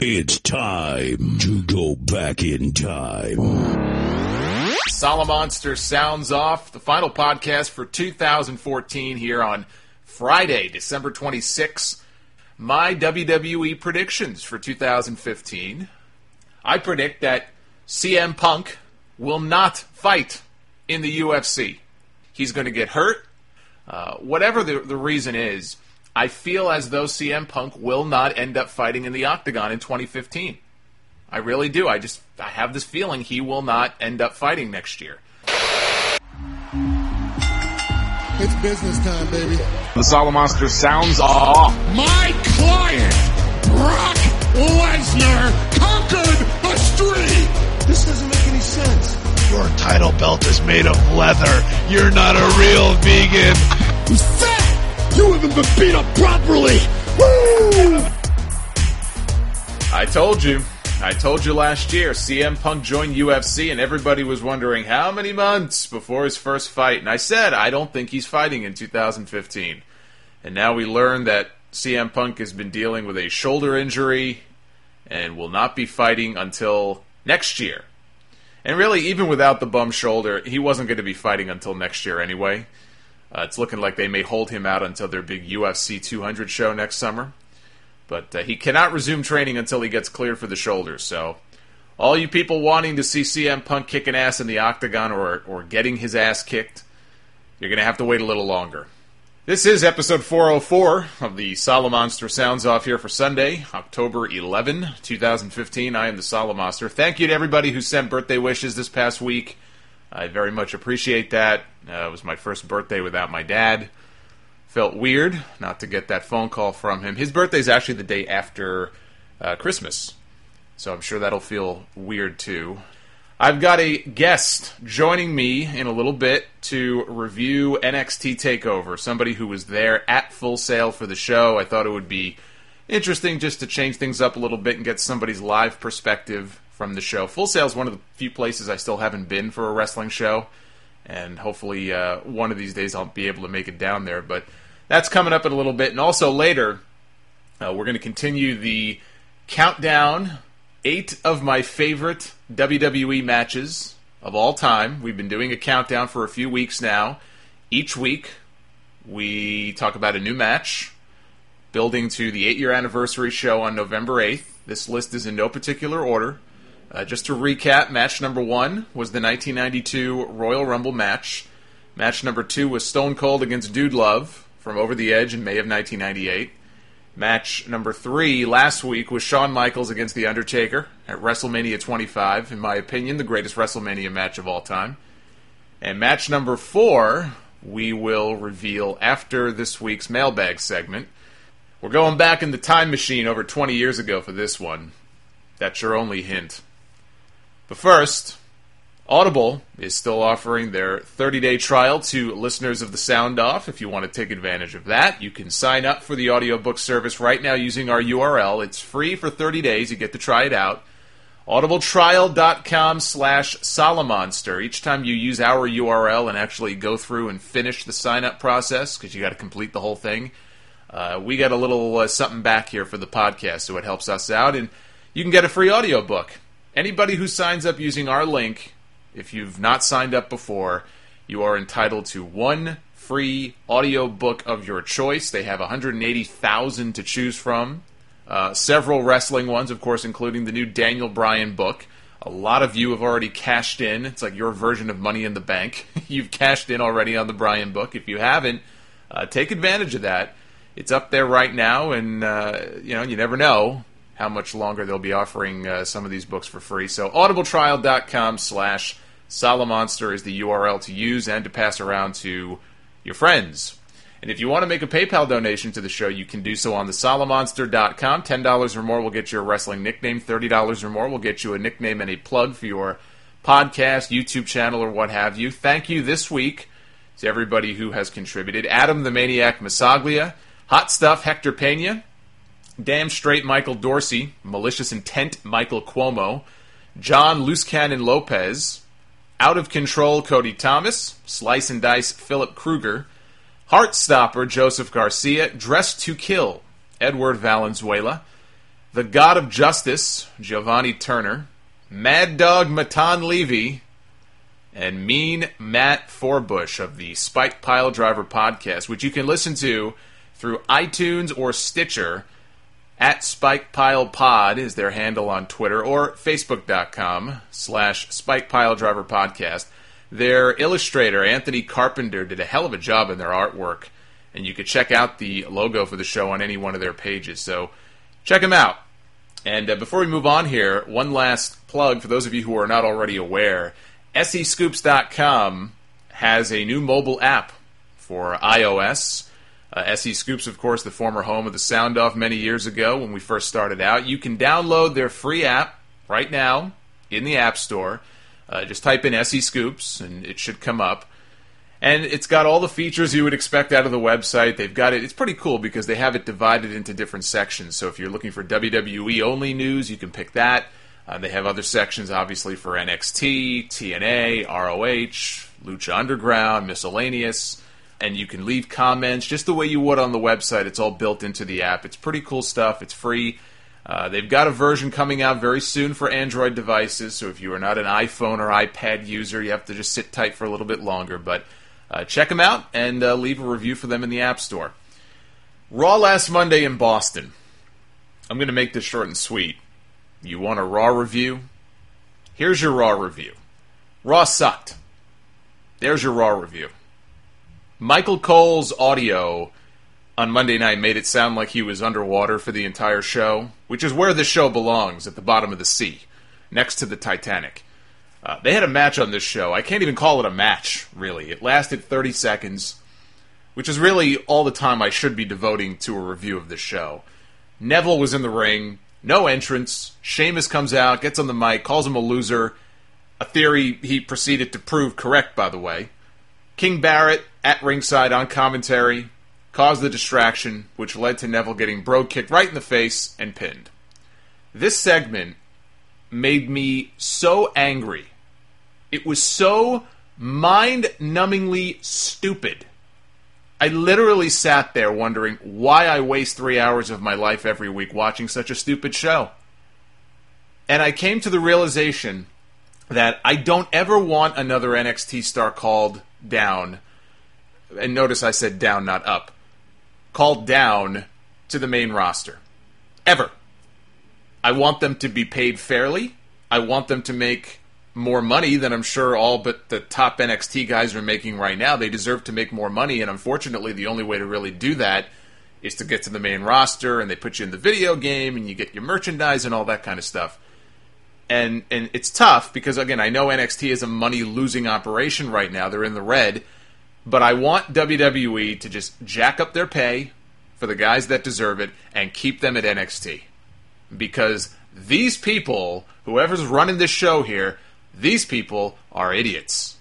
It's time to go back in time. Salamonster sounds off, the final podcast for 2014 here on Friday, December 26th. My WWE predictions for 2015. I predict that CM Punk will not fight in the UFC. He's going to get hurt. Whatever the reason is, I feel as though CM Punk will not end up fighting in the Octagon in 2015. I really do. I have this feeling he will not end up fighting next year. It's business time, baby. The Salamonster sounds off. My client, Brock Lesnar, conquered the street. This doesn't make any sense. Your title belt is made of leather. You're not a real vegan. He's fat. You haven't been beat up properly. Woo! I told you last year, CM Punk joined UFC, and everybody was wondering how many months before his first fight. And I said, I don't think he's fighting in 2015. And now we learn that CM Punk has been dealing with a shoulder injury and will not be fighting until next year. And really, even without the bum shoulder, he wasn't going to be fighting until next year anyway. It's looking like they may hold him out until their big UFC 200 show next summer. But he cannot resume training until he gets cleared for the shoulder. So all you people wanting to see CM Punk kicking ass in the Octagon or getting his ass kicked, you're going to have to wait a little longer. This is episode 404 of the Salamonster Sounds Off here for Sunday, October 11, 2015. I am the Salamonster. Thank you to everybody who sent birthday wishes this past week. I very much appreciate that. It was my first birthday without my dad. Felt weird not to get that phone call from him. His birthday is actually the day after Christmas, so I'm sure that'll feel weird too. I've got a guest joining me in a little bit to review NXT TakeOver, somebody who was there at Full Sail for the show. I thought it would be interesting just to change things up a little bit and get somebody's live perspective from the show. Full Sail is one of the few places I still haven't been for a wrestling show, and hopefully one of these days I'll be able to make it down there, but that's coming up in a little bit. And also later, we're going to continue the countdown, 8 of my favorite WWE matches of all time. We've been doing a countdown for a few weeks now. Each week, we talk about a new match, building to the 8-year anniversary show on November 8th. This list is in no particular order. Just to recap, match number 1 was the 1992 Royal Rumble match. Match number 2 was Stone Cold against Dude Love from Over the Edge in May of 1998. Match number 3 last week was Shawn Michaels against The Undertaker at WrestleMania 25. In my opinion, the greatest WrestleMania match of all time. And match number 4 we will reveal after this week's mailbag segment. We're going back in the time machine over 20 years ago for this one. That's your only hint. But first, Audible is still offering their 30-day trial to listeners of the Sound Off. If you want to take advantage of that, you can sign up for the audiobook service right now using our URL. It's free for 30 days. You get to try it out. audibletrial.com/Salamonster. Each time you use our URL and actually go through and finish the sign-up process, because you got to complete the whole thing, we got a little something back here for the podcast, so it helps us out. And you can get a free audiobook. Anybody who signs up using our link, if you've not signed up before, you are entitled to one free audiobook of your choice. They have 180,000 to choose from. Several wrestling ones, of course, including the new Daniel Bryan book. A lot of you have already cashed in. It's like your version of Money in the Bank. You've cashed in already on the Bryan book. If you haven't, take advantage of that. It's up there right now, and you never know how much longer they'll be offering some of these books for free. So audibletrial.com/Salamonster is the URL to use and to pass around to your friends. And if you want to make a PayPal donation to the show, you can do so on the Salamonster.com. $10 or more will get you a wrestling nickname. $30 or more will get you a nickname and a plug for your podcast, YouTube channel, or what have you. Thank you this week to everybody who has contributed. Adam the Maniac Masaglia, Hot Stuff Hector Pena, Damn Straight Michael Dorsey, Malicious Intent Michael Cuomo, John Loose Cannon Lopez, Out of Control Cody Thomas, Slice and Dice Philip Kruger, Heartstopper Joseph Garcia, Dressed to Kill Edward Valenzuela, the God of Justice, Giovanni Turner, Mad Dog Matan Levy, and Mean Matt Forbush of the Spike Piledriver podcast, which you can listen to through iTunes or Stitcher. At Spike Pile Pod is their handle on Twitter, or Facebook.com/Spike Piledriver podcast. Their illustrator, Anthony Carpenter, did a hell of a job in their artwork, and you can check out the logo for the show on any one of their pages. So check them out. And before we move on here, one last plug for those of you who are not already aware. SEScoops.com has a new mobile app for iOS. SE Scoops, of course, the former home of the Sound Off many years ago when we first started out. You can download their free app right now in the App Store. Just type in SE Scoops, and it should come up. And it's got all the features you would expect out of the website. They've got it. It's pretty cool because they have it divided into different sections. So if you're looking for WWE-only news, you can pick that. They have other sections, obviously, for NXT, TNA, ROH, Lucha Underground, miscellaneous. And you can leave comments just the way you would on the website. It's all built into the app. It's pretty cool stuff. It's free. They've got a version coming out very soon for Android devices, so if you are not an iPhone or iPad user, you have to just sit tight for a little bit longer. But check them out and leave a review for them in the App Store. Raw last Monday in Boston. I'm going to make this short and sweet. You want a Raw review? Here's your Raw review. Raw sucked. There's your Raw review. Michael Cole's audio on Monday night made it sound like he was underwater for the entire show, which is where the show belongs, at the bottom of the sea, next to the Titanic. They had a match on this show. I can't even call it a match, really. It lasted 30 seconds, which is really all the time I should be devoting to a review of this show. Neville was in the ring, no entrance. Sheamus comes out, gets on the mic, calls him a loser, a theory he proceeded to prove correct, by the way. King Barrett, at ringside on commentary, caused the distraction, which led to Neville getting bro kicked right in the face and pinned. This segment made me so angry. It was so mind-numbingly stupid. I literally sat there wondering why I waste 3 hours of my life every week watching such a stupid show. And I came to the realization that I don't ever want another NXT star called down. And notice I said down, not up. Called down to the main roster. Ever. I want them to be paid fairly. I want them to make more money than I'm sure all but the top NXT guys are making right now. They deserve to make more money, and unfortunately the only way to really do that is to get to the main roster, and they put you in the video game, and you get your merchandise and all that kind of stuff. And it's tough, because again, I know NXT is a money-losing operation right now. They're in the red. But I want WWE to just jack up their pay for the guys that deserve it and keep them at NXT. Because these people, whoever's running this show here, these people are idiots.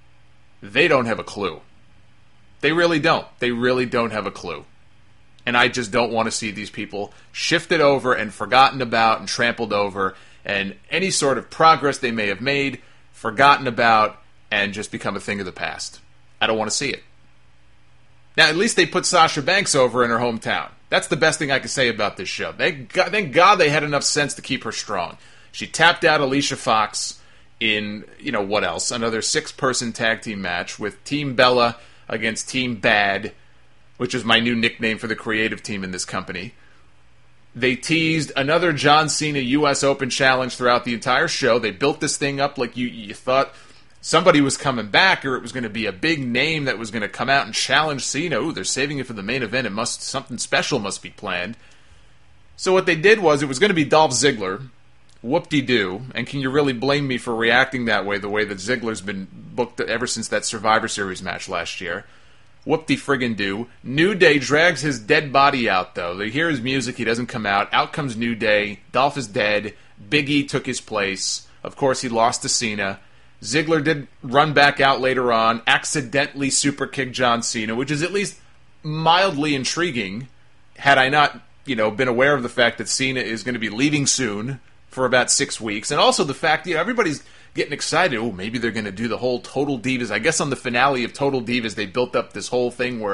They don't have a clue. They really don't. They really don't have a clue. And I just don't want to see these people shifted over and forgotten about and trampled over, and any sort of progress they may have made, forgotten about, and just become a thing of the past. I don't want to see it. Now, at least they put Sasha Banks over in her hometown. That's the best thing I can say about this show. Thank God they had enough sense to keep her strong. She tapped out Alicia Fox in, what else? Another 6-person tag team match with Team Bella against Team Bad, which is my new nickname for the creative team in this company. They teased another John Cena U.S. Open challenge throughout the entire show. They built this thing up like you thought somebody was coming back, or it was going to be a big name that was going to come out and challenge Cena. Ooh, they're saving it for the main event. Something special must be planned. So what they did was, it was going to be Dolph Ziggler. Whoop-de-doo. And can you really blame me for reacting that way, the way that Ziggler's been booked ever since that Survivor Series match last year? Whoop-de-friggin-do. New Day drags his dead body out, though. They hear his music, he doesn't come out. Out comes New Day. Dolph is dead. Big E took his place. Of course, he lost to Cena. Ziggler did run back out later on, accidentally superkick John Cena, which is at least mildly intriguing, had I not, been aware of the fact that Cena is going to be leaving soon for about 6 weeks. And also the fact, everybody's getting excited. Oh, maybe they're going to do the whole Total Divas. I guess on the finale of Total Divas, they built up this whole thing where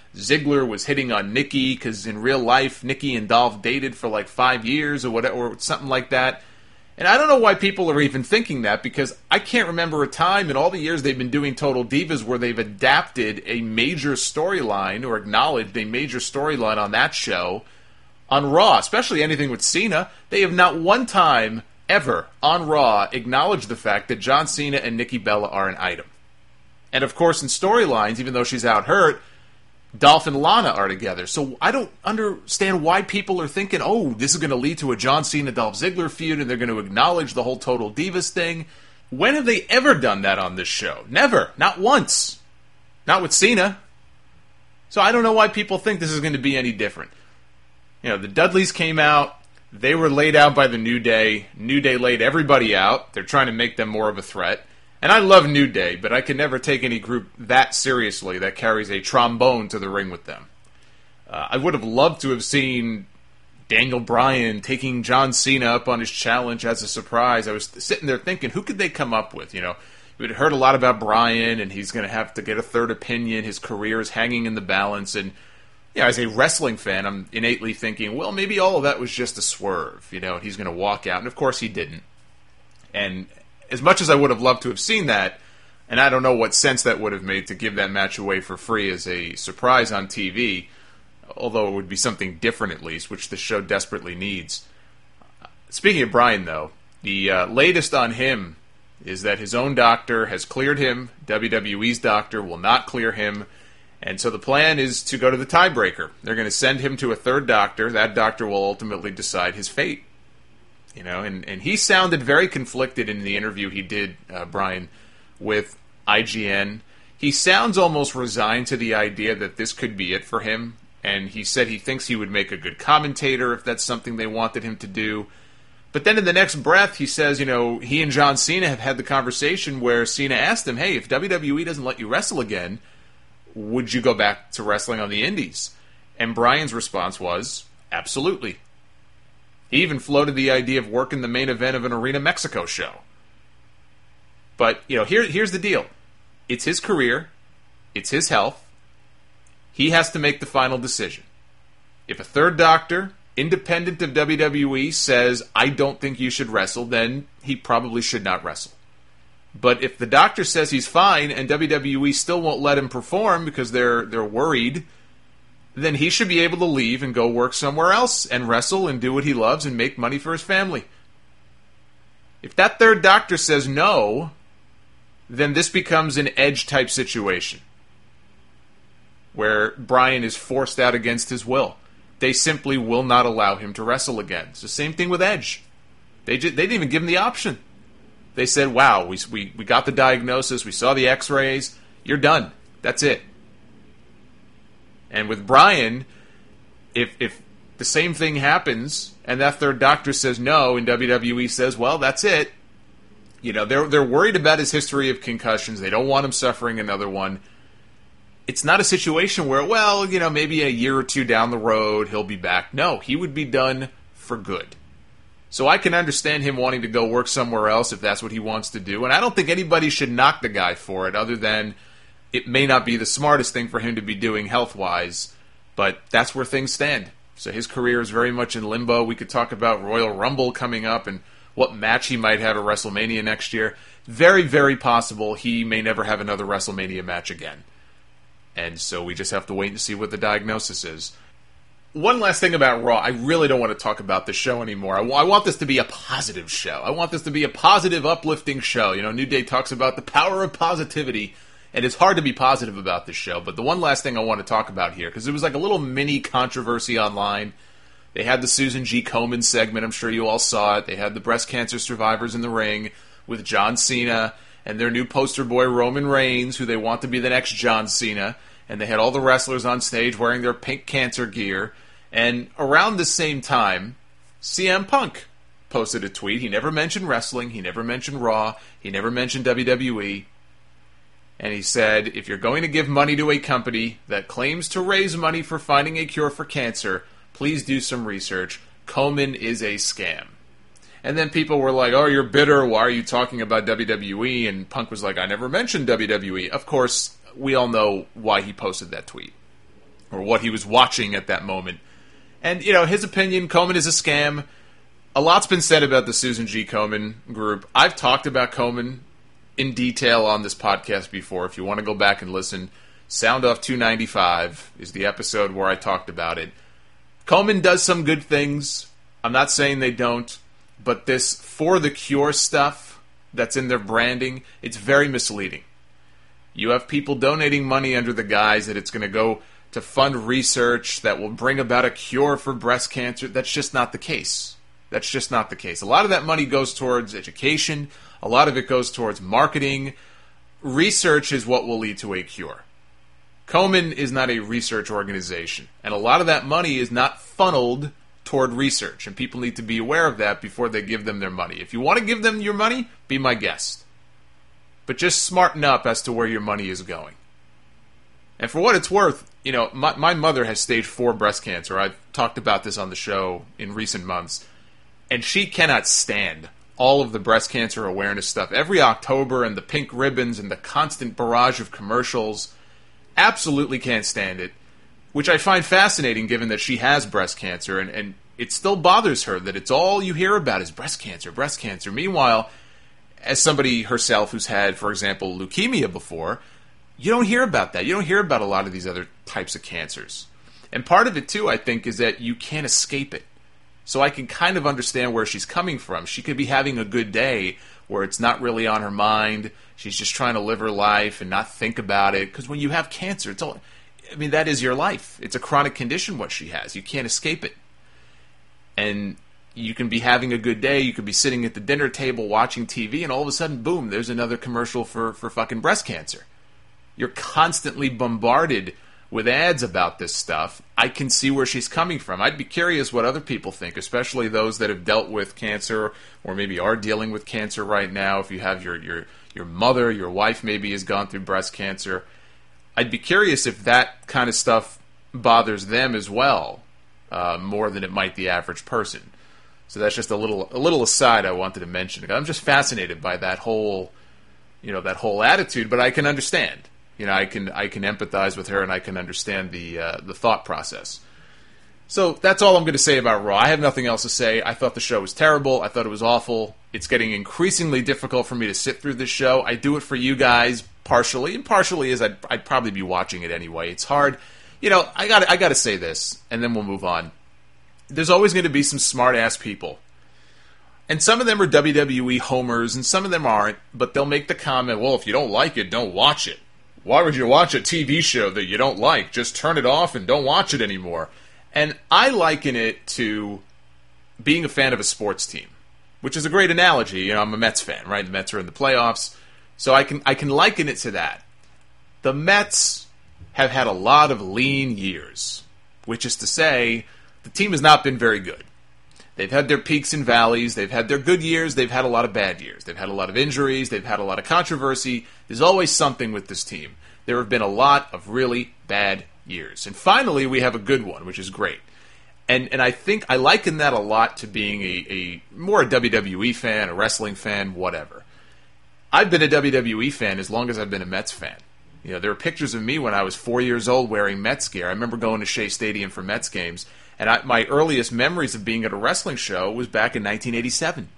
Ziggler was hitting on Nikki because in real life, Nikki and Dolph dated for like 5 years or whatever, or something like that. And I don't know why people are even thinking that, because I can't remember a time in all the years they've been doing Total Divas where they've adapted a major storyline or acknowledged a major storyline on that show on Raw, especially anything with Cena. They have not one time ever on Raw acknowledged the fact that John Cena and Nikki Bella are an item. And of course in storylines, even though she's out hurt, Dolph and Lana are together. So I don't understand why people are thinking, oh, this is going to lead to a John Cena-Dolph Ziggler feud and they're going to acknowledge the whole Total Divas thing. When have they ever done that on this show? Never. Not once. Not with Cena. So I don't know why people think this is going to be any different. You know, the Dudleys came out. They were laid out by the New Day. New Day laid everybody out. They're trying to make them more of a threat. And I love New Day, but I can never take any group that seriously that carries a trombone to the ring with them. I would have loved to have seen Daniel Bryan taking John Cena up on his challenge as a surprise. I was sitting there thinking, who could they come up with? You know, we had heard a lot about Bryan, and he's going to have to get a third opinion. His career is hanging in the balance. And, you know, as a wrestling fan, I'm innately thinking, well, maybe all of that was just a swerve, you know, and he's going to walk out. And, of course, he didn't. And as much as I would have loved to have seen that, and I don't know what sense that would have made to give that match away for free as a surprise on TV, although it would be something different at least, which the show desperately needs. Speaking of Bryan, though, the latest on him is that his own doctor has cleared him. WWE's doctor will not clear him. And so the plan is to go to the tiebreaker. They're going to send him to a third doctor. That doctor will ultimately decide his fate. You know, and he sounded very conflicted in the interview he did, Bryan, with IGN. He sounds almost resigned to the idea that this could be it for him. And he said he thinks he would make a good commentator if that's something they wanted him to do. But then in the next breath, he says, you know, he and John Cena have had the conversation where Cena asked him, hey, if WWE doesn't let you wrestle again, would you go back to wrestling on the indies? And Bryan's response was, absolutely. He even floated the idea of working the main event of an Arena Mexico show. But, you know, here's the deal. It's his career. It's his health. He has to make the final decision. If a third doctor, independent of WWE, says, I don't think you should wrestle, then he probably should not wrestle. But if the doctor says he's fine and WWE still won't let him perform because they're worried, then he should be able to leave and go work somewhere else and wrestle and do what he loves and make money for his family. If that third doctor says no, then this becomes an Edge-type situation where Bryan is forced out against his will. They simply will not allow him to wrestle again. It's the same thing with Edge. They didn't even give him the option. They said, wow, we got the diagnosis, we saw the x-rays, you're done. That's it. And with Bryan, if the same thing happens and that third doctor says no and WWE says, well, that's it, you know, they're worried about his history of concussions. They don't want him suffering another one. It's not a situation where, well, you know, maybe a year or two down the road he'll be back. No, he would be done for good. So I can understand him wanting to go work somewhere else if that's what he wants to do. And I don't think anybody should knock the guy for it, other than it may not be the smartest thing for him to be doing health-wise, but that's where things stand. So his career is very much in limbo. We could talk about Royal Rumble coming up and what match he might have at WrestleMania next year. Very, very possible he may never have another WrestleMania match again. And so we just have to wait and see what the diagnosis is. One last thing about Raw. I really don't want to talk about this show anymore. I want this to be a positive show. I want this to be a positive, uplifting show. You know, New Day talks about the power of positivity, and it's hard to be positive about this show. But the one last thing I want to talk about here, because it was like a little mini controversy online. They had the Susan G. Komen segment. I'm sure you all saw it. They had the breast cancer survivors in the ring with John Cena and their new poster boy Roman Reigns, who they want to be the next John Cena. And they had all the wrestlers on stage wearing their pink cancer gear. And around the same time, CM Punk posted a tweet. He never mentioned wrestling. He never mentioned Raw. He never mentioned WWE. And he said, if you're going to give money to a company that claims to raise money for finding a cure for cancer, please do some research. Komen is a scam. And then people were like, oh, you're bitter. Why are you talking about WWE? And Punk was like, I never mentioned WWE. Of course, we all know why he posted that tweet. or what he was watching at that moment. And, his opinion, Komen is a scam. A lot's been said about the Susan G. Komen group. I've talked about Komen in detail on this podcast before. If you want to go back and listen, Sound Off 295 is the episode where I talked about it. Komen does some good things. I'm not saying they don't. But this For the Cure stuff that's in their branding, it's very misleading. You have people donating money under the guise that it's going to go to fund research that will bring about a cure for breast cancer. That's just not the case. That's just not the case. A lot of that money goes towards education. A lot of it goes towards marketing. Research is what will lead to a cure. Komen is not a research organization. And a lot of that money is not funneled toward research. And people need to be aware of that before they give them their money. If you want to give them your money, be my guest. But just smarten up as to where your money is going. And for what it's worth, my mother has stage 4 breast cancer. I've talked about this on the show in recent months. And she cannot stand all of the breast cancer awareness stuff. Every October and the pink ribbons and the constant barrage of commercials. Absolutely can't stand it. Which I find fascinating given that she has breast cancer. And it still bothers her that it's all you hear about is breast cancer, breast cancer. Meanwhile, as somebody herself who's had, for example, leukemia before, you don't hear about that. You don't hear about a lot of these other types of cancers. And part of it, too, I think, is that you can't escape it. So I can kind of understand where she's coming from. She could be having a good day where it's not really on her mind. She's just trying to live her life and not think about it. Because when you have cancer, that is your life. It's a chronic condition, what she has. You can't escape it. And you can be having a good day. You could be sitting at the dinner table watching TV, and all of a sudden, boom, there's another commercial for fucking breast cancer. You're constantly bombarded with ads about this stuff. I can see where she's coming from. I'd be curious what other people think, especially those that have dealt with cancer or maybe are dealing with cancer right now. If you have your mother, your wife maybe has gone through breast cancer. I'd be curious if that kind of stuff bothers them as well, more than it might the average person. So that's just a little aside I wanted to mention. I'm just fascinated by that whole attitude, but I can understand. I can empathize with her, and I can understand the thought process. So that's all I'm going to say about Raw. I have nothing else to say. I thought the show was terrible. I thought it was awful. It's getting increasingly difficult for me to sit through this show. I do it for you guys partially, and partially is I'd probably be watching it anyway. It's hard. I got to say this, and then we'll move on. There's always going to be some smart-ass people. And some of them are WWE homers, and some of them aren't, but they'll make the comment, well, if you don't like it, don't watch it. Why would you watch a TV show that you don't like? Just turn it off and don't watch it anymore. And I liken it to being a fan of a sports team, which is a great analogy. I'm a Mets fan, right? The Mets are in the playoffs. So I can liken it to that. The Mets have had a lot of lean years, which is to say the team has not been very good. They've had their peaks and valleys. They've had their good years. They've had a lot of bad years. They've had a lot of injuries. They've had a lot of controversy. There's always something with this team. There have been a lot of really bad years. And finally, we have a good one, which is great. And I think I liken that a lot to being a WWE fan, a wrestling fan, whatever. I've been a WWE fan as long as I've been a Mets fan. There are pictures of me when I was 4 years old wearing Mets gear. I remember going to Shea Stadium for Mets games. And my earliest memories of being at a wrestling show was back in 1987.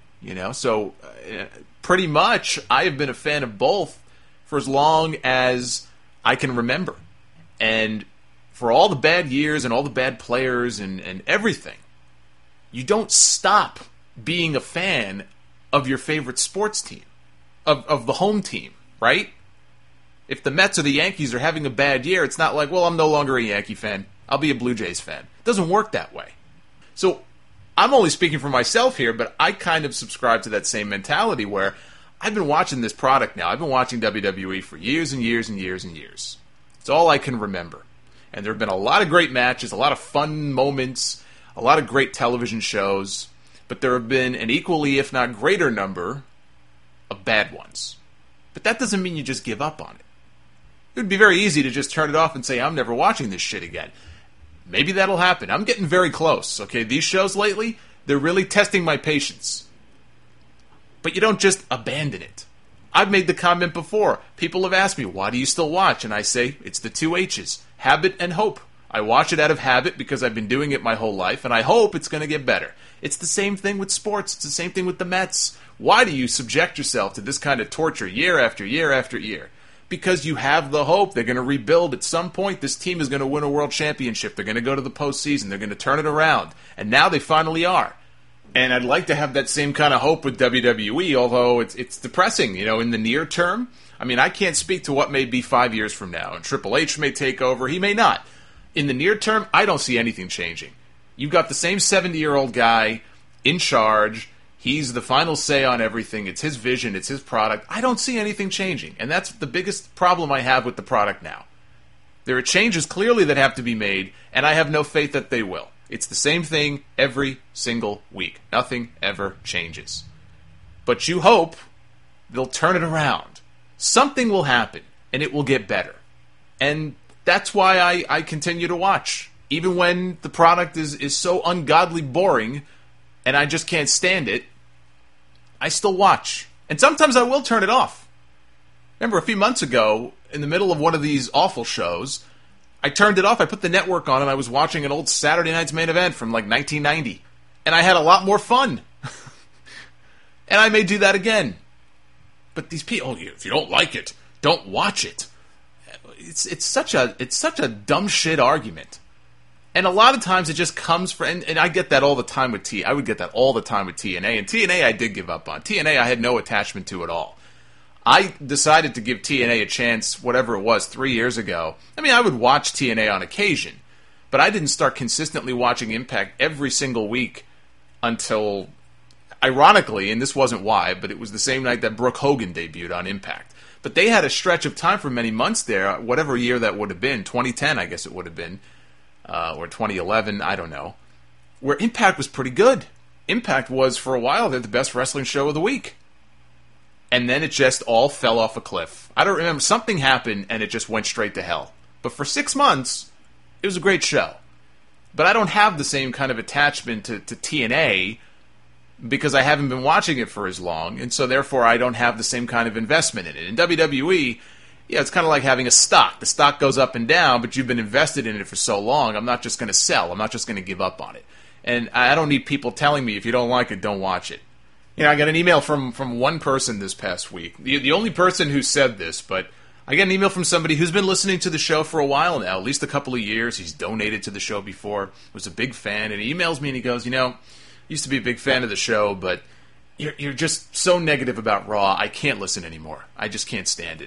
So pretty much I have been a fan of both for as long as I can remember. And for all the bad years and all the bad players and everything, you don't stop being a fan of your favorite sports team, of the home team, right? If the Mets or the Yankees are having a bad year, it's not like, well, I'm no longer a Yankee fan. I'll be a Blue Jays fan. It doesn't work that way. So I'm only speaking for myself here, but I kind of subscribe to that same mentality where I've been watching this product now. I've been watching WWE for years and years and years and years. It's all I can remember. And there have been a lot of great matches, a lot of fun moments, a lot of great television shows, but there have been an equally, if not greater number of bad ones. But that doesn't mean you just give up on it. It would be very easy to just turn it off and say, I'm never watching this shit again. Maybe that'll happen. I'm getting very close, okay? These shows lately, they're really testing my patience. But you don't just abandon it. I've made the comment before. People have asked me, why do you still watch? And I say, it's the two H's, habit and hope. I watch it out of habit because I've been doing it my whole life, and I hope it's going to get better. It's the same thing with sports. It's the same thing with the Mets. Why do you subject yourself to this kind of torture year after year after year? Because you have the hope they're going to rebuild at some point. This team is going to win a world championship. They're going to go to the postseason. They're going to turn it around. And now they finally are. And I'd like to have that same kind of hope with WWE, although it's depressing, in the near term. I mean, I can't speak to what may be 5 years from now, and Triple H may take over. He may not. In the near term, I don't see anything changing. You've got the same 70-year-old guy in charge. He's the final say on everything. It's his vision. It's his product. I don't see anything changing. And that's the biggest problem I have with the product now. There are changes clearly that have to be made, and I have no faith that they will. It's the same thing every single week. Nothing ever changes. But you hope they'll turn it around. Something will happen, and it will get better. And that's why I continue to watch. Even when the product is so ungodly boring, and I just can't stand it, I still watch. And sometimes I will turn it off. Remember, a few months ago, in the middle of one of these awful shows, I turned it off, I put the network on, and I was watching an old Saturday Night's Main Event from like 1990. And I had a lot more fun. And I may do that again. But these people, if you don't like it, don't watch it. It's such a dumb shit argument. And a lot of times it just comes from, and I get that all the time with I would get that all the time with TNA. And TNA I did give up on. TNA I had no attachment to at all. I decided to give TNA a chance, whatever it was, 3 years ago. I mean, I would watch TNA on occasion, but I didn't start consistently watching Impact every single week until, ironically, and this wasn't why, but it was the same night that Brooke Hogan debuted on Impact. But they had a stretch of time for many months there, whatever year that would have been, 2010 I guess it would have been, or 2011, I don't know, where Impact was pretty good. Impact was, for a while, they're the best wrestling show of the week. And then it just all fell off a cliff. I don't remember, something happened and it just went straight to hell. But for 6 months, it was a great show. But I don't have the same kind of attachment to TNA because I haven't been watching it for as long, and so therefore I don't have the same kind of investment in it. In WWE, it's kind of like having a stock. The stock goes up and down, but you've been invested in it for so long, I'm not just going to sell. I'm not just going to give up on it. And I don't need people telling me, if you don't like it, don't watch it. I got an email from one person this past week. The only person who said this, but I got an email from somebody who's been listening to the show for a while now, at least a couple of years. He's donated to the show before, was a big fan, and he emails me and he goes, used to be a big fan of the show, but you're just so negative about Raw, I can't listen anymore. I just can't stand it.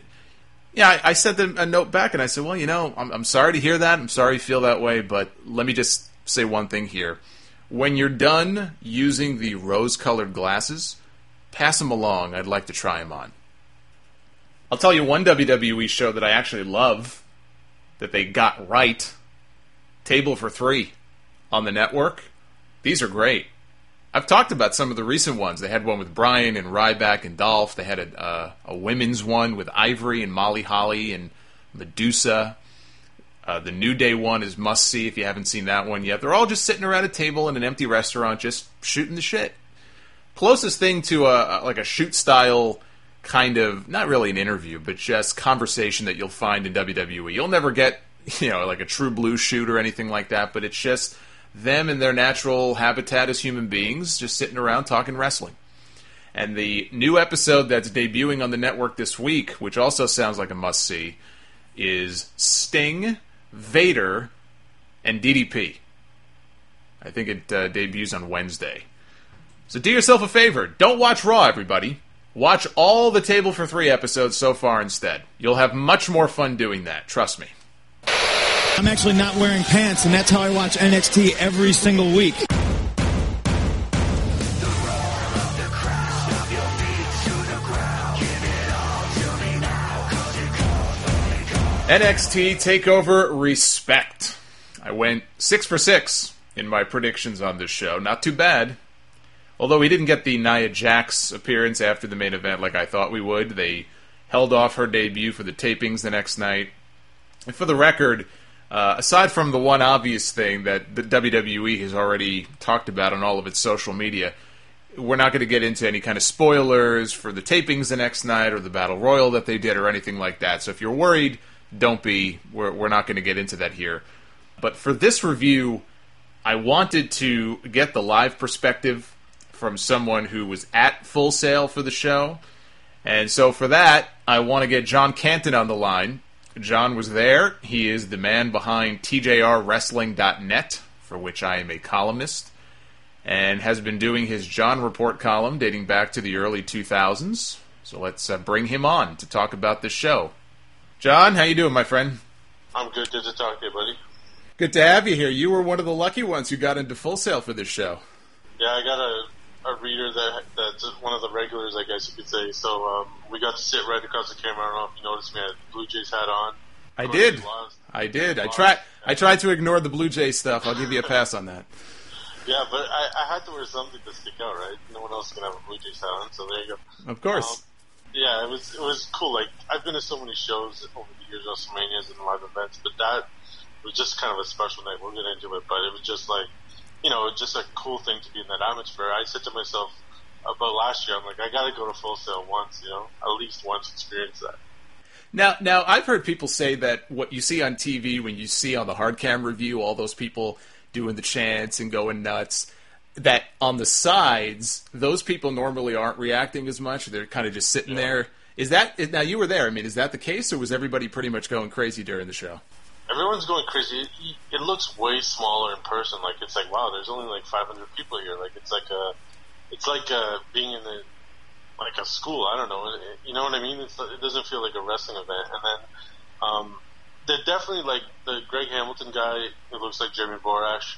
I sent them a note back and I said, well, I'm sorry to hear that. I'm sorry you feel that way, but let me just say one thing here. When you're done using the rose-colored glasses, pass them along. I'd like to try them on. I'll tell you one WWE show that I actually love, that they got right. Table for Three on the network. These are great. I've talked about some of the recent ones. They had one with Bryan and Ryback and Dolph. They had a women's one with Ivory and Molly Holly and Medusa. The New Day one is must-see if you haven't seen that one yet. They're all just sitting around a table in an empty restaurant just shooting the shit. Closest thing to a shoot-style kind of, not really an interview, but just conversation that you'll find in WWE. You'll never get, like a True Blue shoot or anything like that, but it's just them in their natural habitat as human beings just sitting around talking wrestling. And the new episode that's debuting on the network this week, which also sounds like a must-see, is Sting, Vader, and DDP. I think it debuts on Wednesday. So do yourself a favor. Don't watch Raw, everybody. Watch all the Table for Three episodes so far instead. You'll have much more fun doing that. Trust me. I'm actually not wearing pants, and that's how I watch NXT every single week. NXT TakeOver Respect. I went 6 for 6 in my predictions on this show. Not too bad. Although we didn't get the Nia Jax appearance after the main event like I thought we would. They held off her debut for the tapings the next night. And for the record, aside from the one obvious thing that the WWE has already talked about on all of its social media, we're not going to get into any kind of spoilers for the tapings the next night or the Battle Royal that they did or anything like that. So if you're worried, don't be. We're not going to get into that here. But for this review, I wanted to get the live perspective from someone who was at Full Sail for the show. And so for that, I want to get John Canton on the line. John was there. He is the man behind TJRWrestling.net, for which I am a columnist, and has been doing his John Report column dating back to the early 2000s. So let's bring him on to talk about this show. John, how you doing, my friend? I'm good. Good to talk to you, buddy. Good to have you here. You were one of the lucky ones who got into Full Sail for this show. Yeah, I got a reader that's one of the regulars, I guess you could say. So we got to sit right across the camera. I don't know if you noticed me. I had the Blue Jays hat on. I did. I tried to ignore the Blue Jays stuff. I'll give you a pass on that. Yeah, but I had to wear something to stick out, right? No one else is going to have a Blue Jays hat on, so there you go. Of course. Yeah, it was cool. Like, I've been to so many shows over the years, WrestleManias and live events, but that was just kind of a special night. We'll get into it, but it was just like, just a cool thing to be in that atmosphere. I said to myself about last year, I'm like, I got to go to Full Sail once, at least once experience that. Now, I've heard people say that what you see on TV, when you see on the hard cam review, all those people doing the chants and going nuts, that on the sides, those people normally aren't reacting as much. They're kind of just sitting there. Now, you were there. I mean, is that the case, or was everybody pretty much going crazy during the show? Everyone's going crazy. It looks way smaller in person. Like, it's like, wow, there's only like 500 people here. Like, it's like being in a school. I don't know. You know what I mean? It doesn't feel like a wrestling event. And then they're definitely like the Greg Hamilton guy who looks like Jeremy Borash.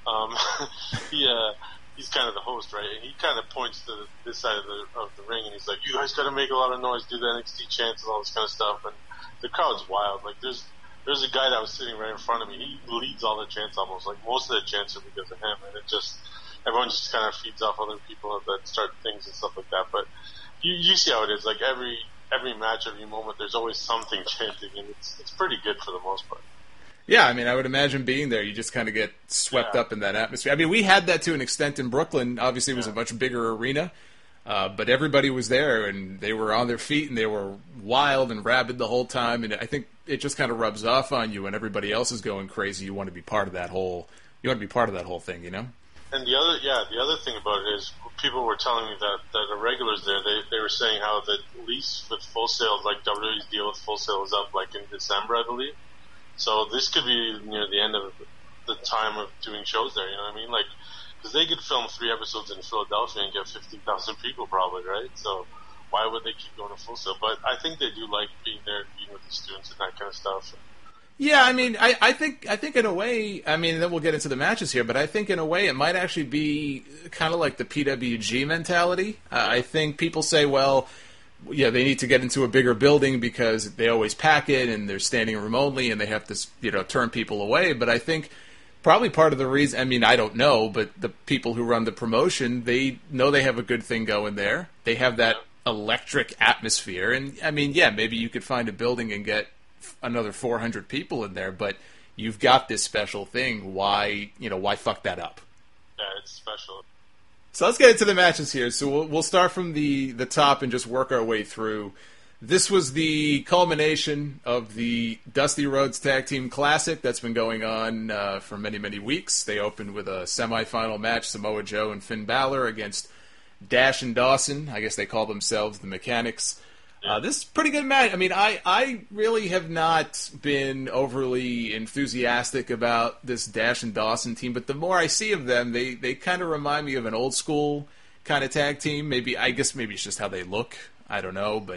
He's kind of the host, right? And he kind of points to this side of the ring, and he's like, "You guys got to make a lot of noise, do the NXT chants and all this kind of stuff." And the crowd's wild. Like, there's a guy that was sitting right in front of me. He leads all the chants almost. Like, most of the chants are because of him, and everyone just kind of feeds off other people that start things and stuff like that. But you see how it is. Like, every match, every moment, there's always something chanting, and it's pretty good for the most part. Yeah, I mean, I would imagine being there, you just kind of get swept up in that atmosphere. I mean, we had that to an extent in Brooklyn. Obviously, it was a much bigger arena, but everybody was there, and they were on their feet, and they were wild and rabid the whole time. And I think it just kind of rubs off on you when everybody else is going crazy. You want to be part of that whole. You want to be part of that whole thing, And the other thing about it is, people were telling me that the regulars there, they were saying how the lease with Full Sail, like WWE's deal with Full Sail, is up like in December, I believe. So this could be near the end of the time of doing shows there, you know what I mean? Like, because they could film 3 episodes in Philadelphia and get 15,000 people probably, right? So why would they keep going to Full Sail? But I think they do like being there, being with the students and that kind of stuff. Yeah, I mean, I think in a way, I mean, then we'll get into the matches here, but I think in a way it might actually be kind of like the PWG mentality. I think people say, well, yeah, they need to get into a bigger building because they always pack it and they're standing room only and they have to, turn people away. But I think probably part of the reason, I mean, I don't know, but the people who run the promotion, they know they have a good thing going there. They have that electric atmosphere. And, I mean, yeah, maybe you could find a building and get another 400 people in there, but you've got this special thing. Why fuck that up? Yeah, it's special. So let's get into the matches here. So we'll start from the top and just work our way through. This was the culmination of the Dusty Rhodes Tag Team Classic that's been going on for many, many weeks. They opened with a semifinal match, Samoa Joe and Finn Balor against Dash and Dawson. I guess they call themselves the Mechanics. This is a pretty good match. I mean, I really have not been overly enthusiastic about this Dash and Dawson team, but the more I see of them, they kind of remind me of an old school kind of tag team. I guess maybe it's just how they look. I don't know, but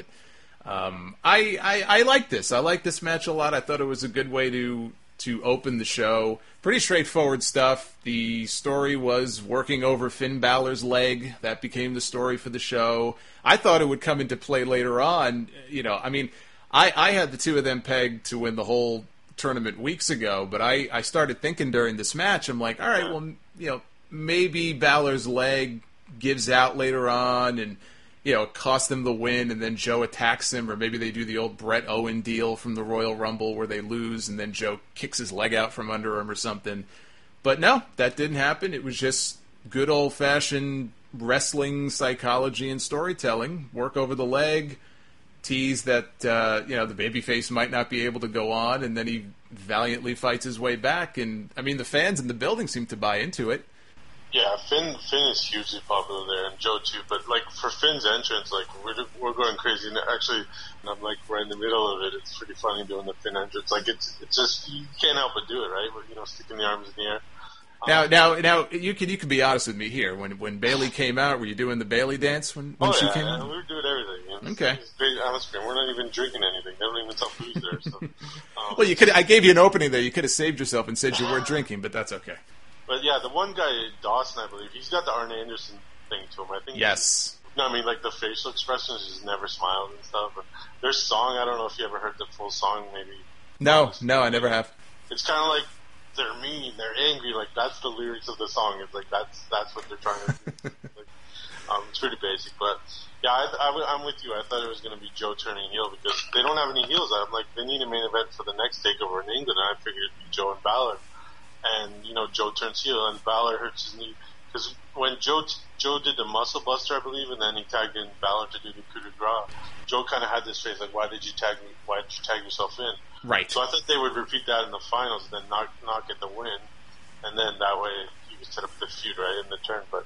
I like this. I like this match a lot. I thought it was a good way to open the show. Pretty straightforward stuff. The story was working over Finn Balor's leg. That became the story for the show. I thought it would come into play later on. I mean, I had the two of them pegged to win the whole tournament weeks ago, but I started thinking during this match, I'm like, all right, well, maybe Balor's leg gives out later on and, cost them the win, and then Joe attacks him, or maybe they do the old Bret Owen deal from the Royal Rumble where they lose and then Joe kicks his leg out from under him or something. But no, that didn't happen. It was just good old-fashioned wrestling psychology and storytelling. Work over the leg tease that the babyface might not be able to go on, and then he valiantly fights his way back. And I mean, the fans in the building seem to buy into it. Yeah, Finn is hugely popular there, and Joe too. But like for Finn's entrance, like we're going crazy. And actually, and I'm like right in the middle of it. It's pretty funny doing the Finn entrance. Like it's just you can't help but do it, right? Sticking the arms in the air. Now, you can be honest with me here. When Bayley came out, were you doing the Bayley dance when she came out? We were doing everything. Okay. It's great atmosphere. We're not even drinking anything. They don't even sell booze there. So, well, I gave you an opening there. You could have saved yourself and said you weren't drinking, but that's okay. But yeah, the one guy, Dawson, I believe, he's got the Arn Anderson thing to him. I think. Yes. Like the facial expressions, he's never smiled and stuff. But their song, I don't know if you ever heard the full song. Maybe. No, I never have. It's kind of like. They're mean, they're angry, like that's the lyrics of the song. It's like that's what they're trying to do. It's pretty basic, but yeah, I'm with you. I thought it was going to be Joe turning heel because they don't have any heels. I'm like, they need a main event for the next takeover in England, and I figured it'd be Joe and Balor. And Joe turns heel, and Balor hurts his knee because when Joe did the Muscle Buster, I believe, and then he tagged in Balor to do the coup de grace. Joe kind of had this face like, why did you tag me? Why did you tag yourself in? Right. So I thought they would repeat that in the finals, and then not get the win, and then that way you could set up the feud right in the turn. But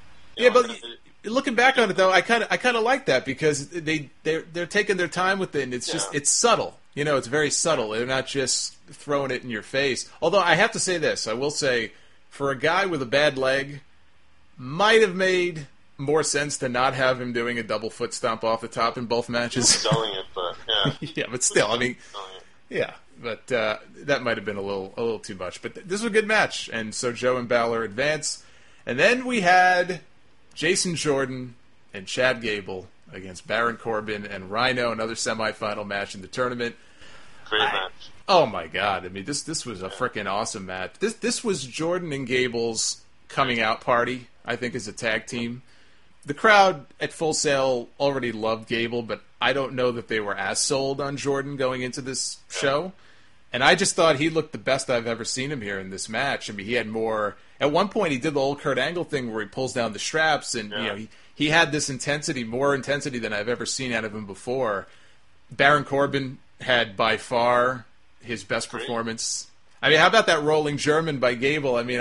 looking back on it though, I kind of like that because they're taking their time with it, and it's subtle. It's very subtle. They're not just throwing it in your face. Although I have to say this, I will say, for a guy with a bad leg, might have made more sense to not have him doing a double foot stomp off the top in both matches. Selling it, but yeah. Yeah, but still, I mean, yeah, but that might have been a little too much. But this was a good match, and so Joe and Balor advance, and then we had Jason Jordan and Chad Gable against Baron Corbin and Rhino, another semifinal match in the tournament. Great match. Oh my God! I mean, this was a freaking awesome match. This was Jordan and Gable's coming out party, I think, as a tag team. The crowd at Full Sail already loved Gable, but I don't know that they were as sold on Jordan going into this show. And I just thought he looked the best I've ever seen him here in this match. I mean, he had more... At one point, he did the old Kurt Angle thing where he pulls down the straps, and he had this intensity, more intensity than I've ever seen out of him before. Baron Corbin had by far his best performance. I mean, how about that rolling German by Gable? I mean,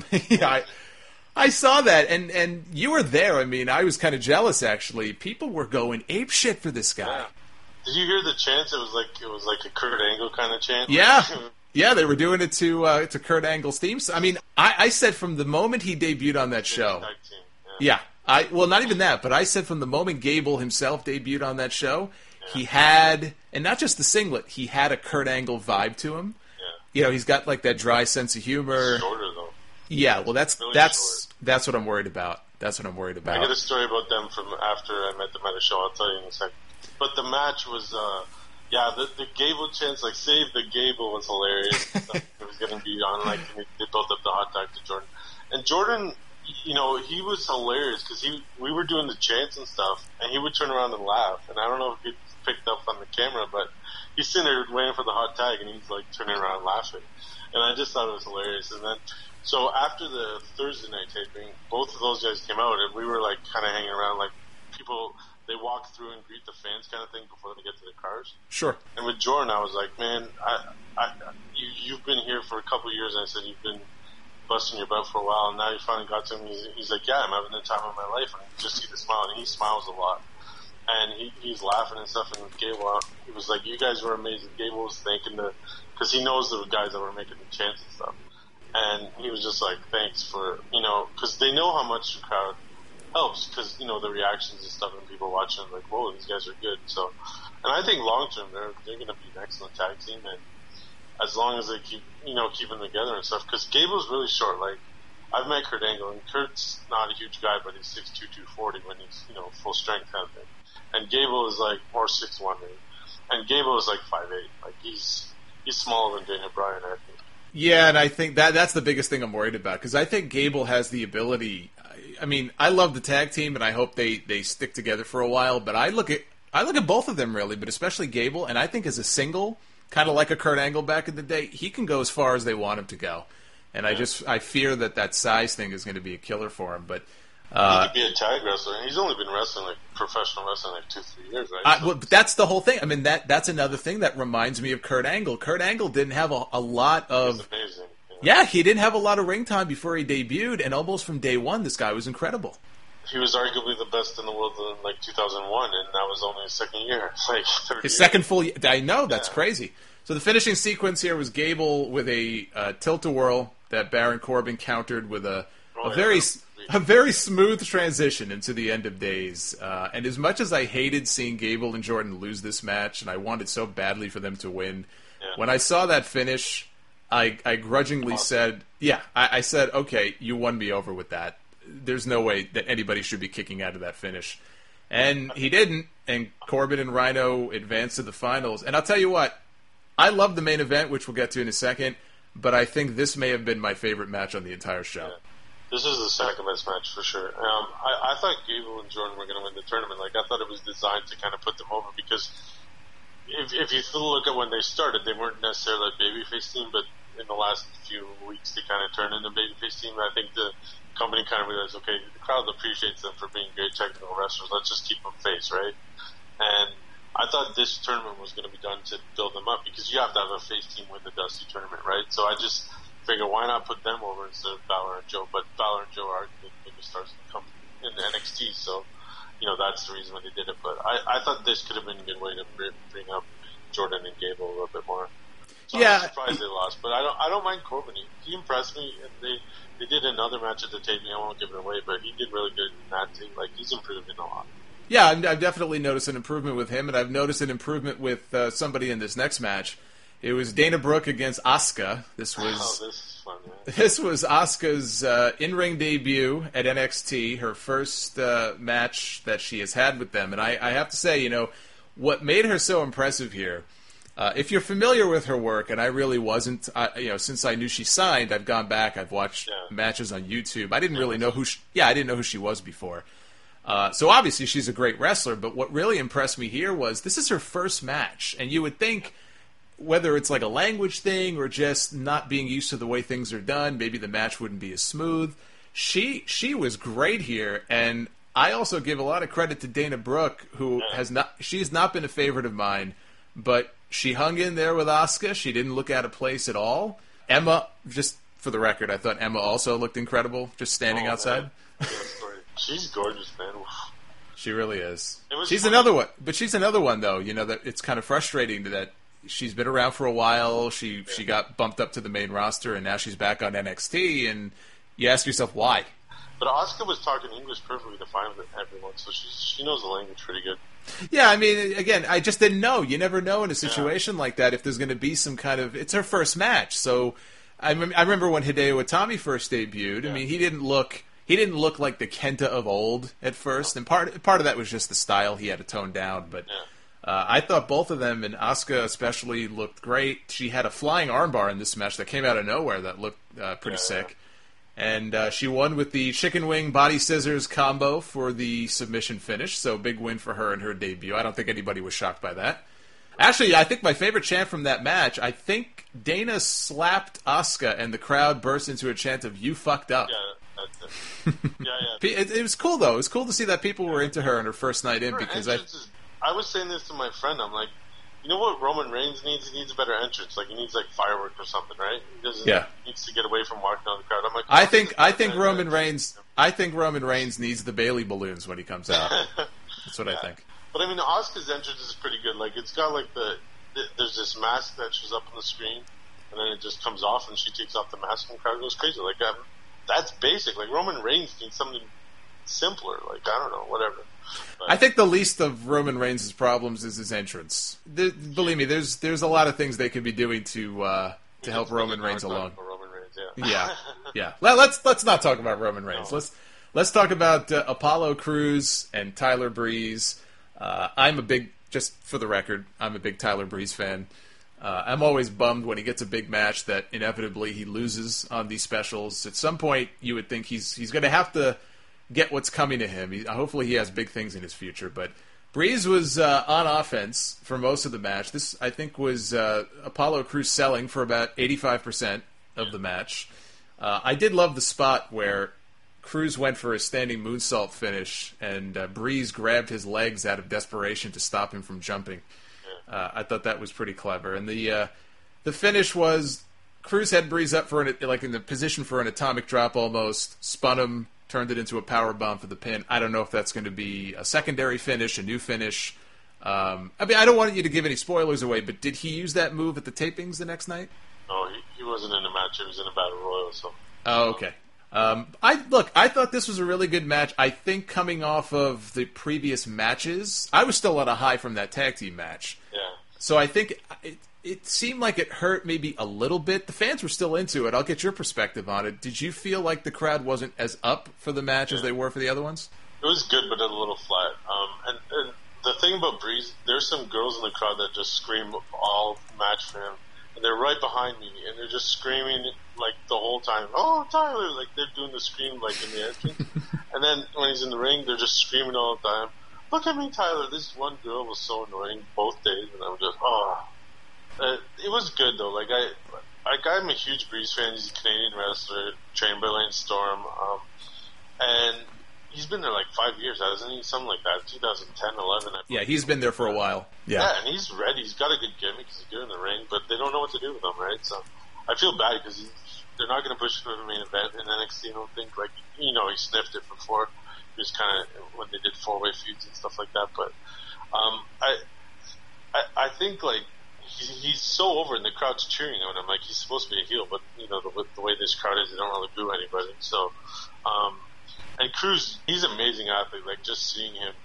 I saw that, and you were there. I mean, I was kind of jealous, actually. People were going apeshit for this guy. Yeah. Did you hear the chants? It was like a Kurt Angle kind of chant. Yeah. Yeah, they were doing it to Kurt Angle's theme. I mean, I said from the moment he debuted on that show. Yeah. Well, not even that, but I said from the moment Gable himself debuted on that show, he had, and not just the singlet, he had a Kurt Angle vibe to him. Yeah. He's got like that dry sense of humor. Shorter though. Yeah, well, that's what I'm worried about. That's what I'm worried about. I got a story about them from after I met them at a show. I'll tell you in a second. But the match was, the Gable chants, like, Save the Gable was hilarious. It was going to be on, like, they built up the hot dog to Jordan. And Jordan, he was hilarious because we were doing the chants and stuff, and he would turn around and laugh. And I don't know if it picked up on the camera, but he's sitting there waiting for the hot tag, and he's, like, turning around and laughing. And I just thought it was hilarious. And then... So after the Thursday night taping, both of those guys came out, and we were like kind of hanging around, like people. They walk through and greet the fans, kind of thing, before they get to the cars. Sure. And with Jordan, I was like, man, you've been here for a couple of years, and I said you've been busting your butt for a while, and now you finally got to him. He's like, yeah, I'm having the time of my life, and you just see the smile, and he smiles a lot, and he's laughing and stuff. And with Gable, he was like, you guys were amazing. Gable was thanking because he knows the guys that were making the chants and stuff. And he was just like, thanks for, because they know how much the crowd helps, because, the reactions and stuff, and people watching, like, whoa, these guys are good. So, and I think long term, they're going to be an excellent tag team, and as long as they keep them together and stuff, because Gable's really short. Like, I've met Kurt Angle, and Kurt's not a huge guy, but he's 6'2", 240 when he's, full strength kind of thing. And Gable is like more 6'1", maybe. And Gable is like 5'8". Like, he's smaller than Daniel Bryan, I think. Yeah, and I think that's the biggest thing I'm worried about, because I think Gable has the ability. I mean, I love the tag team, and I hope they stick together for a while. But I look at both of them really, but especially Gable, and I think as a single, kind of like a Kurt Angle back in the day, he can go as far as they want him to go. And I fear that size thing is going to be a killer for him. But He could be a tag wrestler. He's only been wrestling, like, professional wrestling, like 2-3 years, right? Well, but that's the whole thing. I mean, that's another thing that reminds me of Kurt Angle. Kurt Angle didn't have a lot of... He's amazing. Yeah, he didn't have a lot of ring time before he debuted, and almost from day one, this guy was incredible. He was arguably the best in the world in, like, 2001, and that was only his second year. Like, his second full year. I know, that's crazy. So the finishing sequence here was Gable with a tilt-a-whirl that Baron Corbin countered with a very smooth transition into the end of days. And as much as I hated seeing Gable and Jordan lose this match, and I wanted so badly for them to win, when I saw that finish, I grudgingly said, I said, okay, you won me over with that. There's no way that anybody should be kicking out of that finish. And he didn't, and Corbin and Rhino advanced to the finals. And I'll tell you what, I love the main event, which we'll get to in a second, but I think this may have been my favorite match on the entire show. Yeah. This is the second best match for sure. I thought Gable and Jordan were going to win the tournament. Like, I thought it was designed to kind of put them over because if you look at when they started, they weren't necessarily a babyface team, but in the last few weeks they kind of turned into a babyface team. I think the company kind of realized, okay, the crowd appreciates them for being great technical wrestlers. Let's just keep them face, right? And I thought this tournament was going to be done to build them up because you have to have a face team win the Dusty tournament, right? So I just figure why not put them over instead of Balor and Joe? But Balor and Joe are the biggest stars in the company in the NXT, so that's the reason why they did it. But I thought this could have been a good way to bring up Jordan and Gable a little bit more. So I'm surprised they lost, but I don't mind Corbin. He impressed me, and they did another match at the taping. I won't give it away, but he did really good in that team. Like, he's improved in a lot. Yeah, I've definitely noticed an improvement with him, and I've noticed an improvement with somebody in this next match. It was Dana Brooke against Asuka. This is fun, man. This was Asuka's in-ring debut at NXT, her first match that she has had with them. And I have to say, what made her so impressive here, if you're familiar with her work, and I really wasn't, since I knew she signed, I've gone back, I've watched matches on YouTube. I didn't really know I didn't know who she was before. So obviously she's a great wrestler, but what really impressed me here was this is her first match, and you would think, whether it's like a language thing or just not being used to the way things are done, maybe the match wouldn't be as smooth. She was great here, and I also give a lot of credit to Dana Brooke, who she's not been a favorite of mine, but she hung in there with Asuka. She didn't look out of place at all. Emma, just for the record, I thought Emma also looked incredible, just standing outside. She's gorgeous, man. She really is. She's another one, but she's another one though. That it's kind of frustrating that she's been around for a while. She got bumped up to the main roster, and now she's back on NXT. And you ask yourself why. But Asuka was talking English perfectly to fine with everyone, so she knows the language pretty good. Yeah, I mean, again, I just didn't know. You never know in a situation like that if there's going to be some kind of. It's her first match, so I remember when Hideo Itami first debuted. I mean, he didn't look like the Kenta of old at first, and part of that was just the style he had to tone down. But I thought both of them, and Asuka especially, looked great. She had a flying armbar in this match that came out of nowhere that looked pretty sick. And she won with the chicken wing body scissors combo for the submission finish, so big win for her in her debut. I don't think anybody was shocked by that. Actually, I think my favorite chant from that match, I think Dana slapped Asuka and the crowd burst into a chant of "You fucked up." Yeah, that's it. It was cool, though. It was cool to see that people were into her on her first night in, because I was saying this to my friend. I'm like, you know what Roman Reigns needs? He needs a better entrance. Like, he needs like fireworks or something, right? He needs to get away from walking on the crowd. I'm like, I think Roman Reigns needs the Bailey balloons when he comes out. That's what I think. But I mean, Asuka's entrance is pretty good. Like, it's got like there's this mask that shows up on the screen, and then it just comes off, and she takes off the mask, and the crowd goes crazy. Like, that's basic. Like, Roman Reigns needs something simpler. Like, I don't know, whatever. But I think the least of Roman Reigns' problems is his entrance. Believe me, there's a lot of things they could be doing to help Roman Reigns along. Roman Reigns, yeah. Let's not talk about Roman Reigns. No. Let's talk about Apollo Crews and Tyler Breeze. Just for the record, I'm a big Tyler Breeze fan. I'm always bummed when he gets a big match that inevitably he loses on these specials. At some point, you would think he's going to have to get what's coming to him. Hopefully he has big things in his future. But Breeze was on offense for most of the match. This, I think, was Apollo Crews selling for about 85% of the match. I did love the spot where Cruz went for a standing moonsault finish, and Breeze grabbed his legs out of desperation to stop him from jumping. I thought that was pretty clever. And the finish was Cruz had Breeze up for in the position for an atomic drop almost, spun him, turned it into a power bomb for the pin. I don't know if that's going to be a secondary finish, a new finish. I mean, I don't want you to give any spoilers away, but did he use that move at the tapings the next night? No, he wasn't in a match. He was in a battle royal. So. Oh, okay. I thought this was a really good match. I think coming off of the previous matches, I was still at a high from that tag team match. Yeah. So I think it seemed like it hurt maybe a little bit. The fans were still into it. I'll get your perspective on it. Did you feel like the crowd wasn't as up for the match as they were for the other ones? It was good, but a little flat. And the thing about Breeze, there's some girls in the crowd that just scream all match for him. And they're right behind me, and they're just screaming like the whole time, "Oh, Tyler!" Like they're doing the scream like in the entrance. And then when he's in the ring, they're just screaming all the time, "Look at me, Tyler!" This one girl was so annoying both days, and I'm just, it was good though. I'm a huge Breeze fan. He's a Canadian wrestler, trained by Lane Storm, and he's been there like 5 years, hasn't he? Something like that, 2010, 11. Yeah, he's been there for a while. Yeah, and he's ready. He's got a good gimmick. He's good in the ring, but they don't know what to do with him, right? So I feel bad because they're not going to push him to the main event in NXT. I don't think, he sniffed it before. He was kind of when they did 4-way feuds and stuff like that. But I think he's so over, and the crowd's cheering on him. Like he's supposed to be a heel, but the way this crowd is, they don't really boo anybody. So. And Cruz, he's an amazing athlete. Like just seeing him,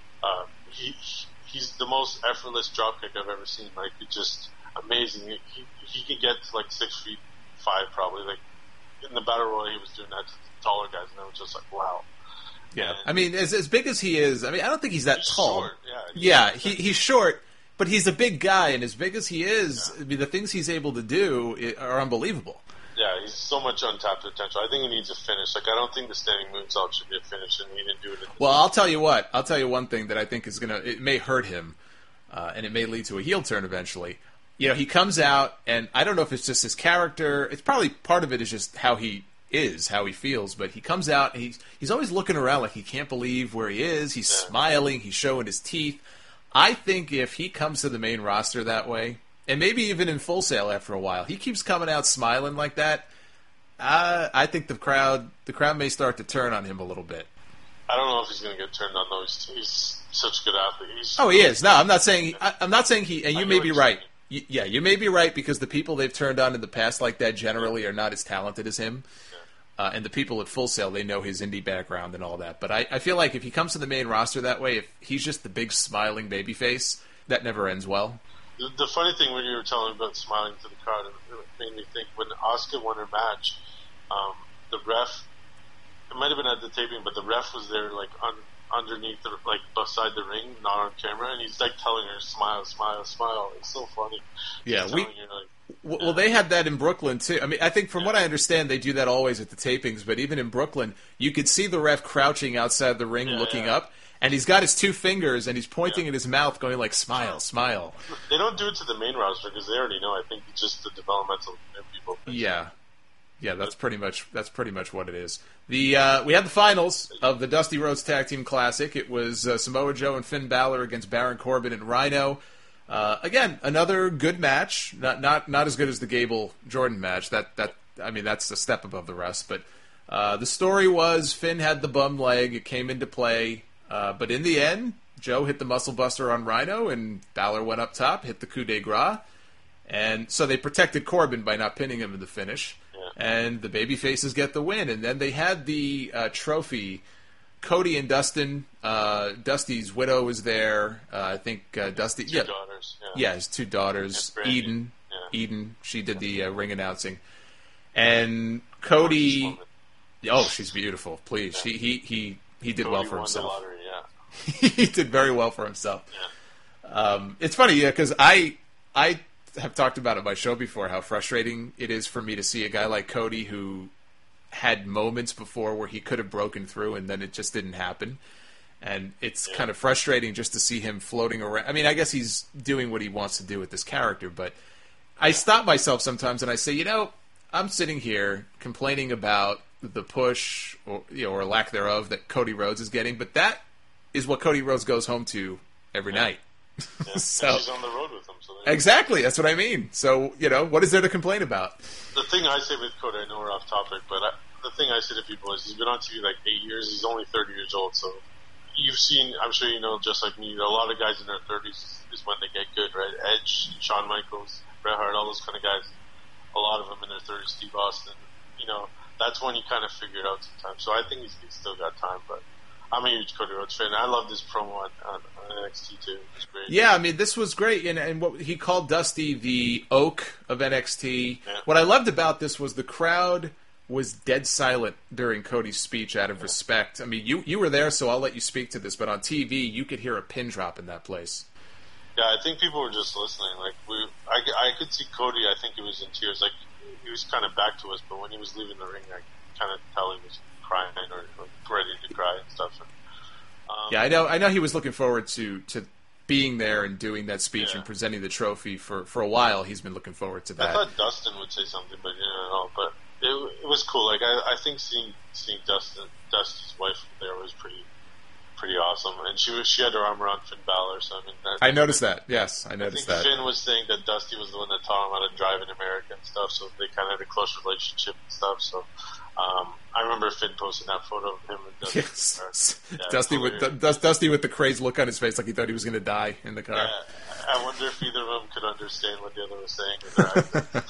he's the most effortless dropkick I've ever seen. Like it's just amazing. He could get to like 6'5" probably. Like in the battle royal, he was doing that to the taller guys, and I was just like, wow. Yeah, and I mean, as big as he is, I mean, I don't think he's that tall. Short. He's short, but he's a big guy, and as big as he is, I mean, the things he's able to do are unbelievable. Yeah, he's so much untapped potential. I think he needs a finish. Like, I don't think the standing moonsault should be a finish, and he didn't do it. Well, I'll tell you what. I'll tell you one thing that I think is it may hurt him, and it may lead to a heel turn eventually. He comes out, and I don't know if it's just his character. It's probably part of it is just how he is, how he feels. But he comes out, and he's always looking around like he can't believe where he is. He's smiling. He's showing his teeth. I think if he comes to the main roster that way, and maybe even in Full Sail after a while, he keeps coming out smiling like that, I think the crowd may start to turn on him a little bit. I don't know if he's going to get turned on though. He's such a good athlete. He is. No, I'm not saying he. And you may be right. You may be right because the people they've turned on in the past like that generally are not as talented as him. And the people at Full Sail, they know his indie background and all that. But I feel like if he comes to the main roster that way, if he's just the big smiling babyface, that never ends well. The funny thing when you were telling me about smiling to the crowd, it made me think when Asuka won her match, the ref, it might have been at the taping, but the ref was there underneath, beside the ring, not on camera, and he's telling her, smile, smile, smile. It's so funny. Yeah, well, they had that in Brooklyn too. I mean, I think from what I understand, they do that always at the tapings, but even in Brooklyn, you could see the ref crouching outside the ring looking up. And he's got his two fingers, and he's pointing at his mouth, going like, "Smile, smile." They don't do it to the main roster because they already know. I think it's just the developmental people. Yeah, that's pretty much what it is. We had the finals of the Dusty Rhodes Tag Team Classic. It was Samoa Joe and Finn Balor against Baron Corbin and Rhino. Again, another good match. Not as good as the Gable Jordan match. That's a step above the rest. But the story was Finn had the bum leg. It came into play. But in the end, Joe hit the muscle buster on Rhino, and Balor went up top, hit the coup de grace. And so they protected Corbin by not pinning him in the finish. Yeah. And the babyfaces get the win. And then they had the trophy. Cody and Dustin. Dusty's widow was there. I think Dusty... Two daughters. Yeah, his two daughters. Eden. Yeah. Eden. She did the ring announcing. And Cody... Oh, she's beautiful. Please. Yeah. He did well for himself. Lottery, he did very well for himself. Yeah. It's funny, because I have talked about it on my show before how frustrating it is for me to see a guy like Cody who had moments before where he could have broken through and then it just didn't happen. And it's kind of frustrating just to see him floating around. I mean, I guess he's doing what he wants to do with this character, but I stop myself sometimes and I say, I'm sitting here complaining about the push or lack thereof that Cody Rhodes is getting, but that is what Cody Rhodes goes home to every night. Yeah. So and she's on the road with him. So exactly, that's what I mean. So what is there to complain about? The thing I say with Cody, I know we're off topic, but the thing I say to people is he's been on TV like 8 years. He's only 30 years old, so you've seen, I'm sure you know, just like me, a lot of guys in their 30s is when they get good, right? Edge, Shawn Michaels, Bret Hart, all those kind of guys. A lot of them in their 30s, Steve Austin. That's when you kind of figure it out sometimes. So I think he's still got time, but I'm a huge Cody Rhodes fan. I love this promo on NXT too. It's great. Yeah, I mean, this was great, and what he called Dusty the Oak of NXT. Yeah. What I loved about this was the crowd was dead silent during Cody's speech out of respect. I mean, you were there, so I'll let you speak to this, but on TV, you could hear a pin drop in that place. Yeah, I think people were just listening. Like I could see Cody. I think he was in tears. Like he was kind of back to us, but when he was leaving the ring, I kind of tell he was crying or ready to cry and stuff. Yeah, I know he was looking forward to being there and doing that speech and presenting the trophy for a while. He's been looking forward to that. I thought Dustin would say something, but but it was cool. Like I think seeing Dusty's wife there was pretty awesome, and she had her arm around Finn Balor. So I mean, I noticed that. Yes, I noticed that. that. Finn was saying that Dusty was the one that taught him how to drive in America and stuff. So they kind of had a close relationship and stuff. So I remember Finn posting that photo of him and Dusty. Yes. Dusty with the crazed look on his face, like he thought he was going to die in the car. Yeah, I wonder if either of them could understand what the other was saying. With their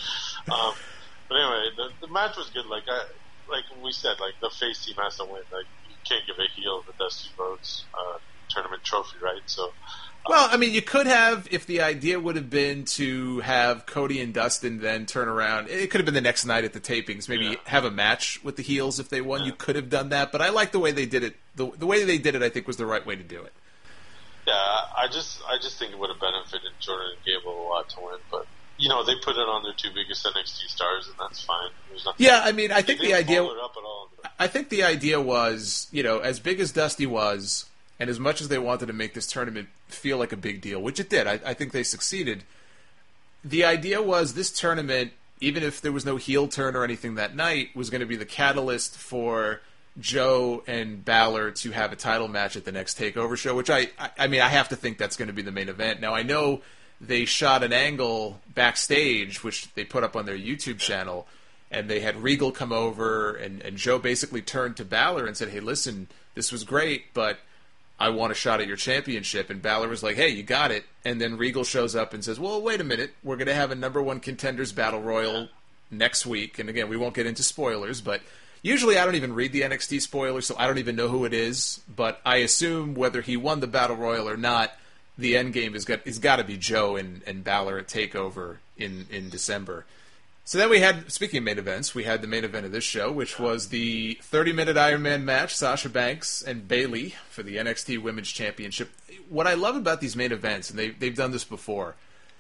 but anyway, the match was good. Like we said, like the face team has to win. Like you can't give a heel the Dusty Rhodes tournament trophy, right? So. Well, I mean, you could have, if the idea would have been to have Cody and Dustin then turn around. It could have been the next night at the tapings. Maybe have a match with the heels if they won. Yeah. You could have done that, but I like the way they did it. The way they did it, I think, was the right way to do it. Yeah, I just think it would have benefited Jordan and Gable a lot to win, but they put it on their two biggest NXT stars, and that's fine. Yeah, I mean, I think the idea. I think the idea was, as big as Dusty was. And as much as they wanted to make this tournament feel like a big deal, which it did, I think they succeeded. The idea was this tournament, even if there was no heel turn or anything that night, was going to be the catalyst for Joe and Balor to have a title match at the next TakeOver show, which I mean, I have to think that's going to be the main event. Now, I know they shot an angle backstage, which they put up on their YouTube channel, and they had Regal come over, and Joe basically turned to Balor and said, hey, listen, this was great, but I want a shot at your championship. And Balor was like, hey, you got it. And then Regal shows up and says, well, wait a minute. We're going to have a number one contenders battle royal next week. And again, we won't get into spoilers, but usually I don't even read the NXT spoilers, so I don't even know who it is. But I assume whether he won the battle royal or not, the end game is got to be Joe and Balor at TakeOver in December. So then we had, speaking of main events, we had the main event of this show, which was the 30-minute Iron Man match, Sasha Banks and Bayley for the NXT Women's Championship. What I love about these main events, and they've done this before,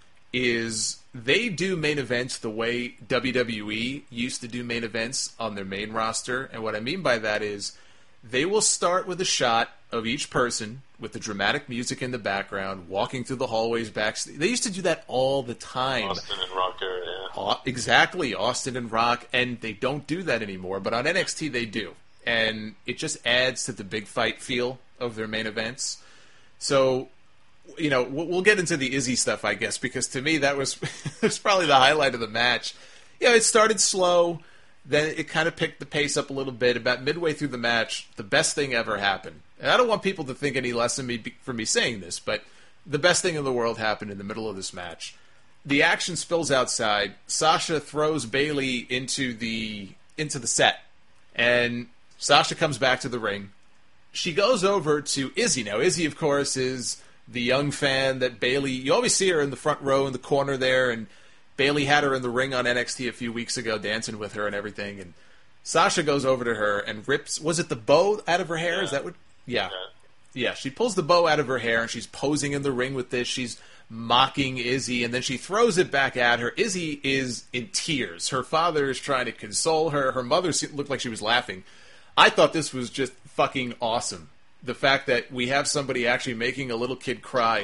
is they do main events the way WWE used to do main events on their main roster. And what I mean by that is they will start with a shot of each person with the dramatic music in the background, walking through the hallways backstage. They used to do that all the time. Austin and Rock area. Exactly, Austin and Rock, and they don't do that anymore, but on NXT they do. And it just adds to the big fight feel of their main events. So, we'll get into the Izzy stuff, I guess, because to me that was probably the highlight of the match. It started slow, then it kind of picked the pace up a little bit. About midway through the match, the best thing ever happened. And I don't want people to think any less of me for me saying this, but the best thing in the world happened in the middle of this match. The action spills outside. Sasha throws Bayley into the set, and Sasha comes back to the ring. She goes over to Izzy. Now, Izzy, of course, is the young fan that Bayley... You always see her in the front row in the corner there, and Bayley had her in the ring on NXT a few weeks ago, dancing with her and everything. And Sasha goes over to her and rips... Was it the bow out of her hair? Yeah. Is that what... Yeah, she pulls the bow out of her hair, and she's posing in the ring with this. She's mocking Izzy, and then she throws it back at her. Izzy is in tears. Her father is trying to console her. Her mother looked like she was laughing. I thought this was just fucking awesome. The fact that we have somebody actually making a little kid cry.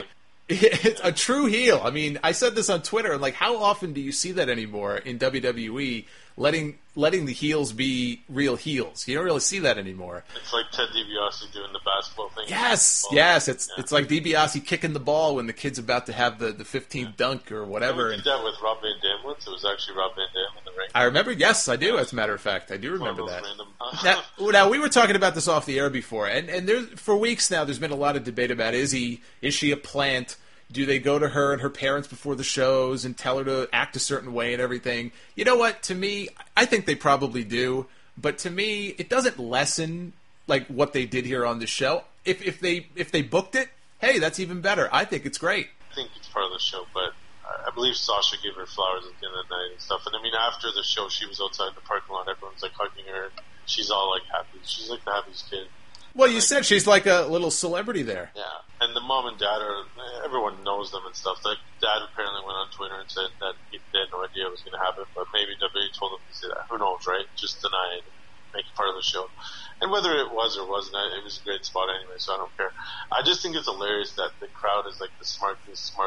It's a true heel. I mean, I said this on Twitter, and like, how often do you see that anymore in WWE? Letting the heels be real heels. You don't really see that anymore. It's like Ted DiBiase doing the basketball thing. Yes. It's like DiBiase kicking the ball when the kid's about to have the 15th dunk or whatever. We did that with Rob Van Dam once. It was actually Rob Van Dam in the ring. I remember. Yes, I do. As a matter of fact, I do remember that. Random, now we were talking about this off the air before, and there's, for weeks now, there's been a lot of debate about is she a plant? Do they go to her and her parents before the shows and tell her to act a certain way and everything? You know what? To me, I think they probably do. But to me, it doesn't lessen like what they did here on the show. If they booked it, hey, that's even better. I think it's great. I think it's part of the show, but I believe Sasha gave her flowers at the end of the night and stuff. And I mean, after the show, she was outside the parking lot. Everyone's like hugging her. She's all like happy. She's like the happiest kid. Well, you said she's like a little celebrity there. Yeah, and the mom and dad everyone knows them and stuff. Like, dad apparently went on Twitter and said that they had no idea it was going to happen, but maybe WWE told him to say that. Who knows, right? Just deny it and make it part of the show. And whether it was or wasn't, it was a great spot anyway, so I don't care. I just think it's hilarious that the crowd is like the smart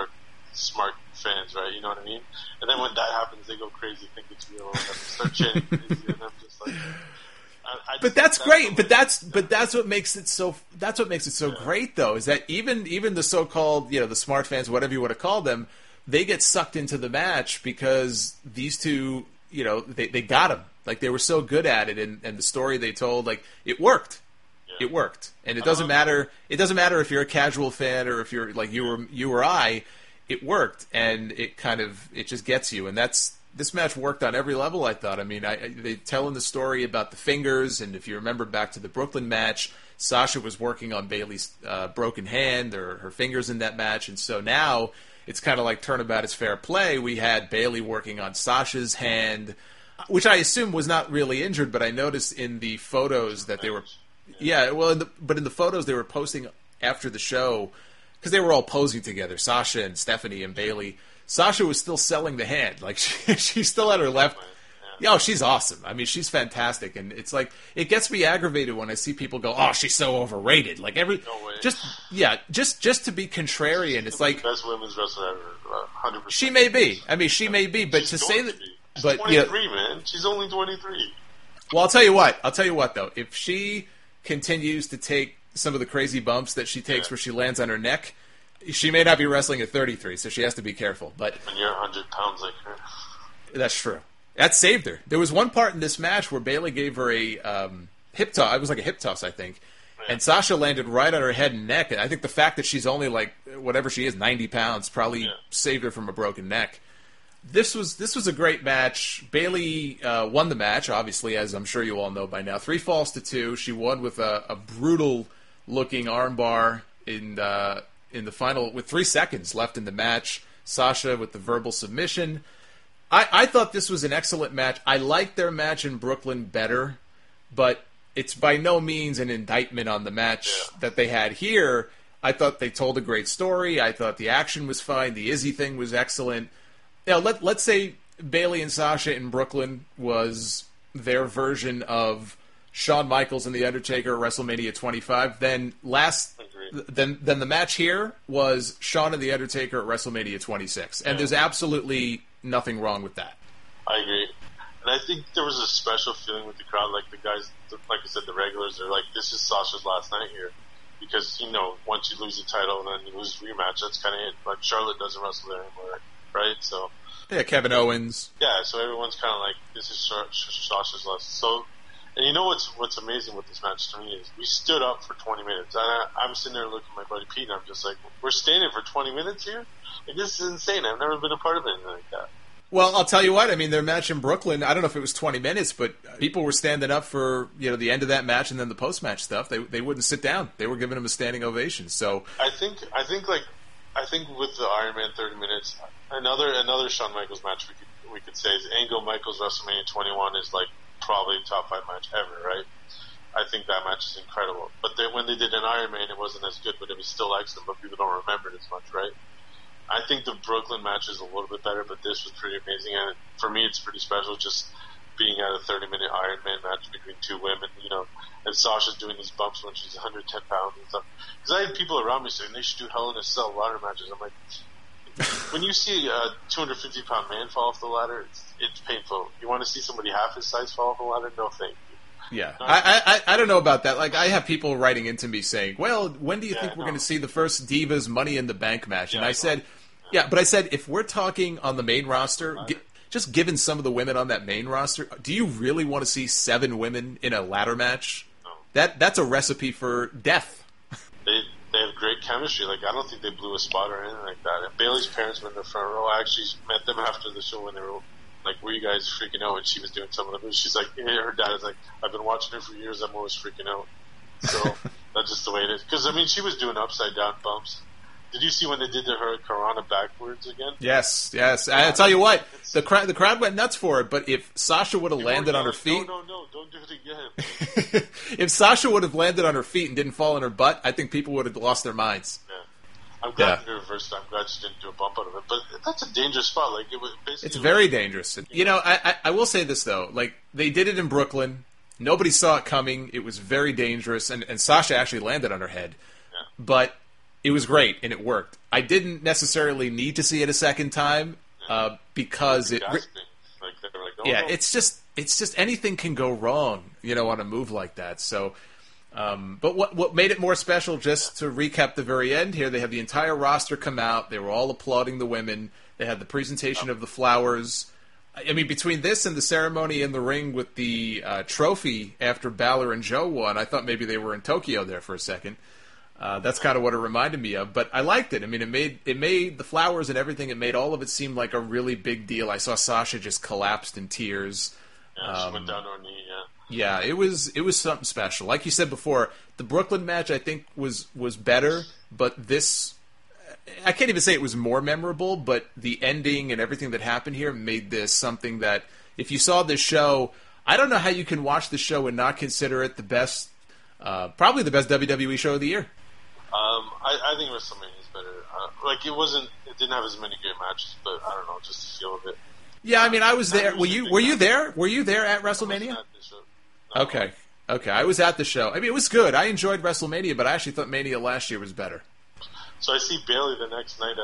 fans, right? You know what I mean? And then when that happens, they go crazy, think it's real, and then they start chanting crazy, and I'm just like... But that's great. But that's what makes it so. That's what makes it so great, though, is that even the so-called the smart fans, whatever you want to call them, they get sucked into the match because these two, they got them. Like, they were so good at it, and the story they told, like, it worked. Yeah. It worked, and it doesn't matter. It doesn't matter if you're a casual fan or if you're like you or I. It worked, and it just gets you, and that's. This match worked on every level, I thought. I mean, they telling the story about the fingers, and if you remember back to the Brooklyn match, Sasha was working on Bayley's broken hand or her fingers in that match, and so now it's kind of like turnabout is fair play. We had Bayley working on Sasha's hand, which I assume was not really injured, but I noticed in the photos that they were... Yeah, well, in the photos they were posting after the show, because they were all posing together, Sasha and Stephanie and Bayley. Sasha was still selling the hand. Like, she still had her left. Yeah, oh, she's awesome. I mean, she's fantastic. And it's like, it gets me aggravated when I see people go, oh, she's so overrated. Like, just to be contrarian. It's like... Best women's wrestler ever, 100%. She may be. I mean, she may be. But to say that... She's 23, man. She's only 23. Well, I'll tell you what, though. If she continues to take some of the crazy bumps that she takes where she lands on her neck... She may not be wrestling at 33, so she has to be careful. But when you're 100 pounds like her. That's true. That saved her. There was one part in this match where Bayley gave her a hip toss. It was like a hip toss, I think. Yeah. And Sasha landed right on her head and neck. And I think the fact that she's only like, whatever she is, 90 pounds, probably saved her from a broken neck. This was a great match. Bayley won the match, obviously, as I'm sure you all know by now. 3 falls to 2. She won with a brutal-looking armbar in the final, with 3 seconds left in the match. Sasha with the verbal submission. I thought this was an excellent match. I liked their match in Brooklyn better, but it's by no means an indictment on the match that they had here. I thought they told a great story. I thought the action was fine. The Izzy thing was excellent. Now, let's say Bayley and Sasha in Brooklyn was their version of Shawn Michaels and The Undertaker at WrestleMania 25. Then the match here was Shawn and The Undertaker at WrestleMania 26. And there's absolutely nothing wrong with that. I agree. And I think there was a special feeling with the crowd. Like, the guys, like I said, the regulars, are like, this is Sasha's last night here. Because, once you lose the title and then you lose the rematch, that's kind of it. Like, Charlotte doesn't wrestle there anymore, right? So... Yeah, Kevin Owens. Yeah, so everyone's kind of like, this is Sasha's last. So, and you know what's amazing with this match to me is we stood up for 20 minutes. And I'm sitting there looking at my buddy Pete, and I'm just like, we're standing for 20 minutes here? Like, this is insane. I've never been a part of anything like that. Well, I'll tell you what. I mean, their match in Brooklyn, I don't know if it was 20 minutes, but people were standing up for, the end of that match and then the post-match stuff. They wouldn't sit down. They were giving them a standing ovation. So I think with the Iron Man 30 minutes, another Shawn Michaels match we could say is Angle Michaels WrestleMania 21 is like probably top 5 match ever, right? I think that match is incredible. But then when they did an Iron Man, it wasn't as good, but it was still excellent, but people don't remember it as much, right? I think the Brooklyn match is a little bit better, but this was pretty amazing, and for me it's pretty special. Just being at a 30-minute Iron Man match between two women, you know, and Sasha's doing these bumps when she's 110 pounds and stuff. Because I had people around me saying they should do Hell in a Cell ladder matches. I'm like, when you see a 250-pound man fall off the ladder, it's painful. You want to see somebody half his size fall off the ladder? No, thank you. Yeah, I don't know about that. Like, I have people writing into me saying, well, when do you think we're going to see the first Divas Money in the Bank match? And I said, but I said, if we're talking on the main roster, just given some of the women on that main roster, do you really want to see 7 women in a ladder match? No. That's a recipe for death. They have great chemistry. Like, I don't think they blew a spot or anything like that. And Bayley's parents were in the front row. I actually met them after the show when they were like, were you guys freaking out? And she was doing some of the moves. She's like, her dad is like, I've been watching her for years. I'm always freaking out. So that's just the way it is. Because, I mean, she was doing upside down bumps. Did you see when they did her Karana backwards again? Yes. I tell you what, the crowd went nuts for it. But if Sasha would have landed on her feet, no, don't do it again. If Sasha would have landed on her feet and didn't fall on her butt, I think people would have lost their minds. Yeah. I'm glad they reversed it. I'm glad she didn't do a bump out of it. But that's a dangerous spot. Like, it was basically. It's very dangerous. You know, I will say this though. Like, they did it in Brooklyn. Nobody saw it coming. It was very dangerous, and Sasha actually landed on her head. Yeah. But it was great, and it worked. I didn't necessarily need to see it a second time because it. It's just anything can go wrong, you know, on a move like that. So, but what made it more special? Just to recap the very end here, they had the entire roster come out. They were all applauding the women. They had the presentation of the flowers. I mean, between this and the ceremony in the ring with the trophy after Balor and Joe won, I thought maybe they were in Tokyo there for a second. That's kind of what it reminded me of, but I liked it. I mean, it made the flowers and everything. It made all of it seem like a really big deal. I saw Sasha just collapsed in tears. Yeah, she went down on her knee. Yeah, it was something special. Like you said before, the Brooklyn match I think was better, but this, I can't even say it was more memorable. But the ending and everything that happened here made this something that, if you saw this show, I don't know how you can watch the show and not consider it the best, probably the best WWE show of the year. I think WrestleMania is better. Like, it didn't have as many great matches, but I don't know, just the feel of it. Yeah, I mean, I was there. Were you there? Were you there at WrestleMania? No. Okay. I was at the show. I mean, it was good. I enjoyed WrestleMania, but I actually thought Mania last year was better. So I see Bayley the next night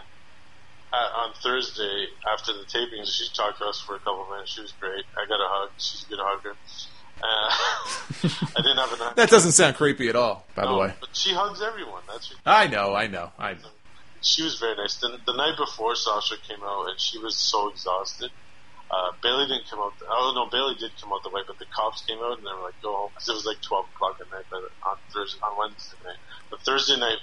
on Thursday after the tapings. She talked to us for a couple of minutes. She was great. I got a hug. She's a good hugger. I didn't have enough. That doesn't sound creepy at all, by the way. But she hugs everyone. I know. She was very nice. The night before, Sasha came out, and she was so exhausted. Bayley didn't come out. Bayley did come out the way, but the cops came out, and they were like, "Go home," because it was like 12 o'clock at night on Wednesday night. But Thursday night,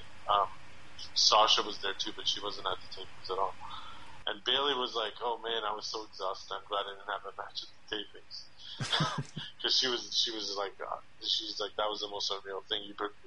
Sasha was there too, but she wasn't at the tapings at all. And Bayley was like, "Oh man, I was so exhausted. I'm glad I didn't have a match at the tapings." Because she was like, that was the most unreal thing.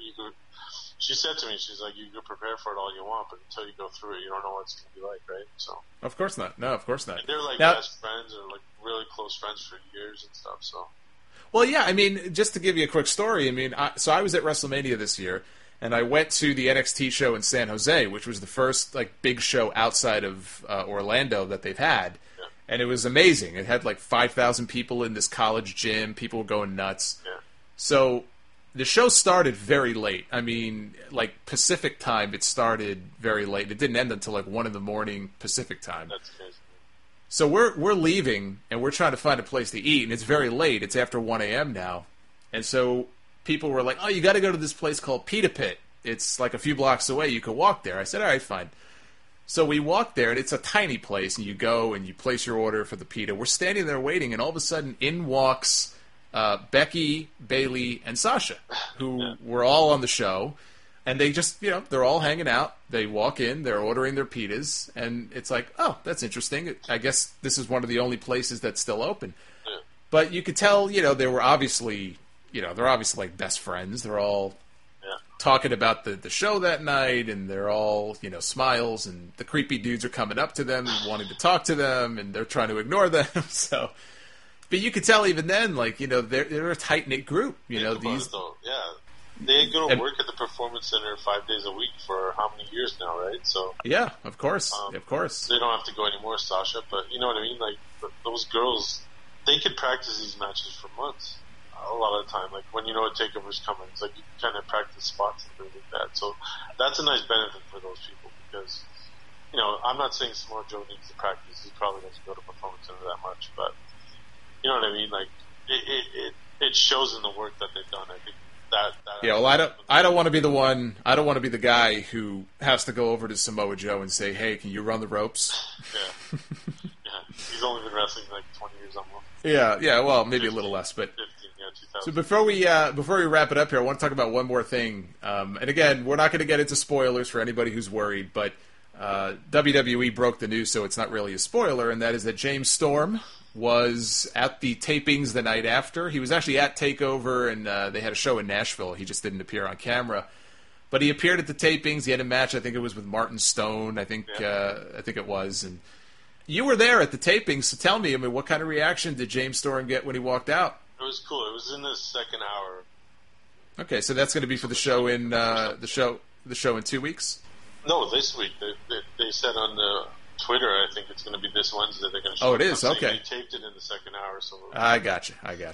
She said to me, she's like, you can prepare for it all you want, but until you go through it, you don't know what it's going to be like, right? So of course not. No, of course not. And they're like best friends, or like really close friends for years and stuff. So, well, yeah. I mean, just to give you a quick story. I mean, so I was at WrestleMania this year, and I went to the NXT show in San Jose, which was the first like big show outside of Orlando that they've had. And it was amazing. It had like 5,000 people in this college gym. People were going nuts. Yeah. So the show started very late. I mean, like Pacific time, it started very late. It didn't end until like 1 a.m. Pacific time. That's crazy. So we're leaving, and we're trying to find a place to eat, and it's very late. It's after 1 a.m. now. And so people were like, oh, you got to go to this place called Pita Pit. It's like a few blocks away. You could walk there. I said, all right, fine. So we walk there, and it's a tiny place, and you go and you place your order for the pita. We're standing there waiting, and all of a sudden, in walks Becky, Bayley, and Sasha, who were all on the show. And they just, they're all hanging out. They walk in, they're ordering their pitas, and it's like, oh, that's interesting. I guess this is one of the only places that's still open. Yeah. But you could tell, they were obviously, they're obviously like best friends. They're all talking about the show that night, and they're all, smiles, and the creepy dudes are coming up to them and wanting to talk to them, and they're trying to ignore them. So, but you could tell even then, like, they're a tight-knit group. They go to work at the Performance Center 5 days a week for how many years now, right? So yeah, of course. They don't have to go anymore, Sasha, but you know what I mean? Like, those girls, they could practice these matches for months. A lot of the time, like when you know a takeover's coming, it's like you can kind of practice spots and things like that. So that's a nice benefit for those people because, you know, I'm not saying Samoa Joe needs to practice. He probably doesn't go to Performance Center that much, but you know what I mean. Like it shows in the work that they've done. I think that yeah. Well, I don't want to be the one. I don't want to be the guy who has to go over to Samoa Joe and say, "Hey, can you run the ropes?" Yeah, yeah. He's only been wrestling like 20 years almost. Yeah. Well, maybe 15, a little less, but. 15, yeah, 2000. So before we wrap it up here, I want to talk about one more thing. And again, we're not going to get into spoilers for anybody who's worried, but WWE broke the news, so it's not really a spoiler, and that is that James Storm was at the tapings the night after. He was actually at TakeOver, and they had a show in Nashville. He just didn't appear on camera. But he appeared at the tapings. He had a match, I think it was with Martin Stone, I think it was. And you were there at the tapings, so tell me, I mean, what kind of reaction did James Storm get when he walked out? It was cool. It was in the second hour. Okay, so that's going to be for the show in the show in 2 weeks? No, this week. They said on the Twitter, I think it's going to be this Wednesday. They're going to show. Oh, it is? Okay. They taped it in the second hour. So I gotcha.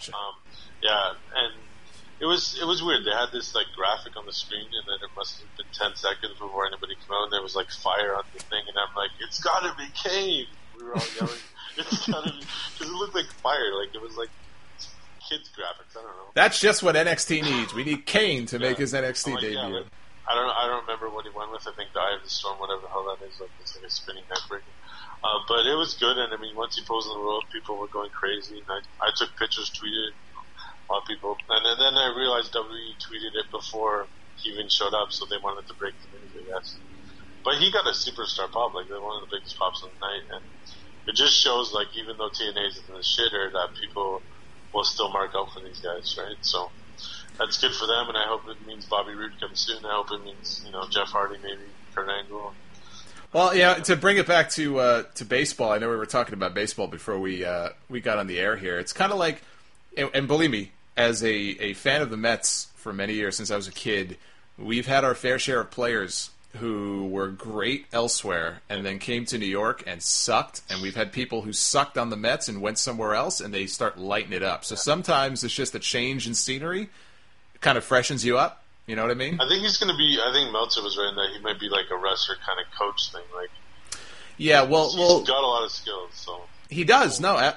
Yeah, and it was weird. They had this like graphic on the screen, and then it must have been 10 seconds before anybody came out, and there was like fire on the thing, and I'm like, it's got to be Kane. We were all yelling, it's got to be, because it looked like fire. Like it was like kids graphics. I don't know. That's just what NXT needs. We need Kane to make his NXT debut. Yeah, like, I don't remember what he went with. I think the Eye of the Storm, whatever the hell that is. Like it's like a spinning neckbreaker. But it was good, and I mean, once he posed on the road, people were going crazy. And I took pictures, tweeted a lot of people, and then I realized WWE tweeted it before he even showed up, so they wanted to break the news, I guess. But he got a superstar pop, like one of the biggest pops of the night, and it just shows, like, even though TNA's in the shitter, that people will still mark out for these guys, right? So that's good for them, and I hope it means Bobby Roode comes soon. I hope it means, Jeff Hardy, maybe Kurt Angle. Well, yeah, to bring it back to baseball, I know we were talking about baseball before we got on the air here. It's kind of like, and believe me, as a fan of the Mets for many years since I was a kid, we've had our fair share of players who were great elsewhere and then came to New York and sucked, and we've had people who sucked on the Mets and went somewhere else and they start lighting it up. So sometimes it's just a change in scenery. It kind of freshens you up. You know what I mean? I think he's going to be. I think Meltzer was right in that he might be like a wrestler kind of coach thing. Like, yeah, well, he's got a lot of skills. So he does. No,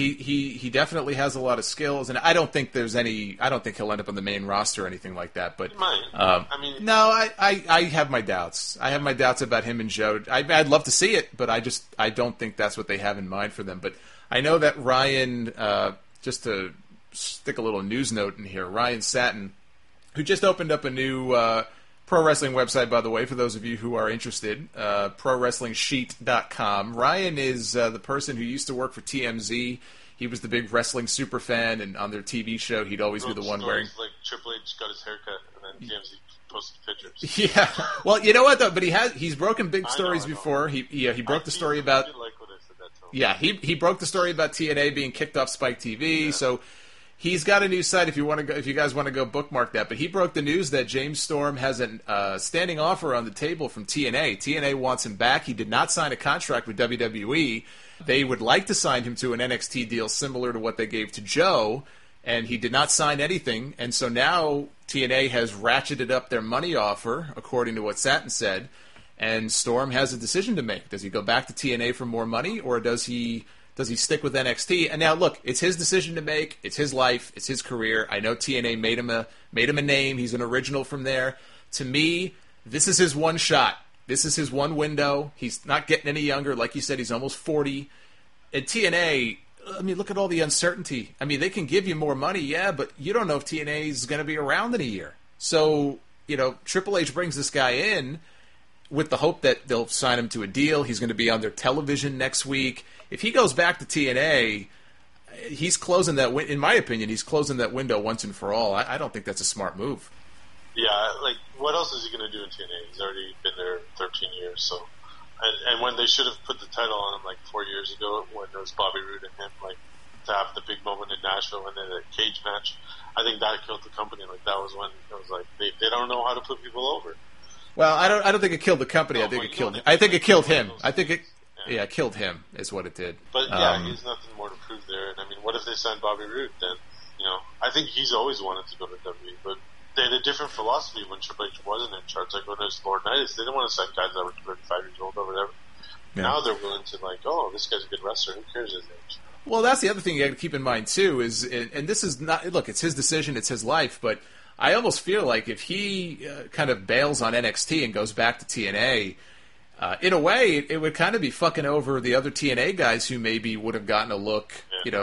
he definitely has a lot of skills, and I don't think there's any. I don't think he'll end up on the main roster or anything like that. But he might. No, I have my doubts. I have my doubts about him and Joe. I'd love to see it, but I don't think that's what they have in mind for them. But I know that Ryan, just to stick a little news note in here, Ryan Satin, who just opened up a new pro wrestling website, by the way, for those of you who are interested, ProWrestlingSheet.com. Ryan is the person who used to work for TMZ. He was the big wrestling super fan, and on their TV show, he'd always be the one wearing... Like Triple H got his haircut, and then TMZ posted pictures. Yeah. Well, you know what, though? But he's broken big stories before. He broke the story about... Yeah, he broke the story about TNA being kicked off Spike TV, yeah. So... He's got a new site if you guys want to go bookmark that. But he broke the news that James Storm has a standing offer on the table from TNA. TNA wants him back. He did not sign a contract with WWE. They would like to sign him to an NXT deal similar to what they gave to Joe, and he did not sign anything. And so now TNA has ratcheted up their money offer, according to what Satin said, and Storm has a decision to make. Does he go back to TNA for more money, or does he stick with NXT? And now, look, it's his decision to make. It's his life. It's his career. I know TNA made him a name. He's an original from there. To me, this is his one shot. This is his one window. He's not getting any younger. Like you said, he's almost 40. At TNA, I mean, look at all the uncertainty. I mean, they can give you more money, yeah, but you don't know if TNA is going to be around in a year. So, Triple H brings this guy in with the hope that they'll sign him to a deal. He's going to be on their television next week. If he goes back to TNA, he's closing that. In my opinion, he's closing that window once and for all. I don't think that's a smart move. Yeah, like what else is he going to do in TNA? He's already been there 13 years. So, and when they should have put the title on him like 4 years ago, when there was Bobby Roode and him, like to have the big moment in Nashville and then a cage match, I think that killed the company. Like that was when it was like they don't know how to put people over. Well, I don't think it killed the company. No, I think it killed him. I think it killed him. I think it. Yeah, killed him is what it did. But yeah, he has nothing more to prove there. And I mean, what if they signed Bobby Roode? Then, I think he's always wanted to go to WWE, but they had a different philosophy when Triple H wasn't in charge. Like when it was Laurinaitis, they didn't want to sign guys that were 35 years old or whatever. Yeah. Now they're willing to this guy's a good wrestler. Who cares his age? Well, that's the other thing you got to keep in mind too is, and this is not, look, it's his decision, it's his life, but I almost feel like if he kind of bails on NXT and goes back to TNA, in a way, it would kind of be fucking over the other TNA guys who maybe would have gotten a look,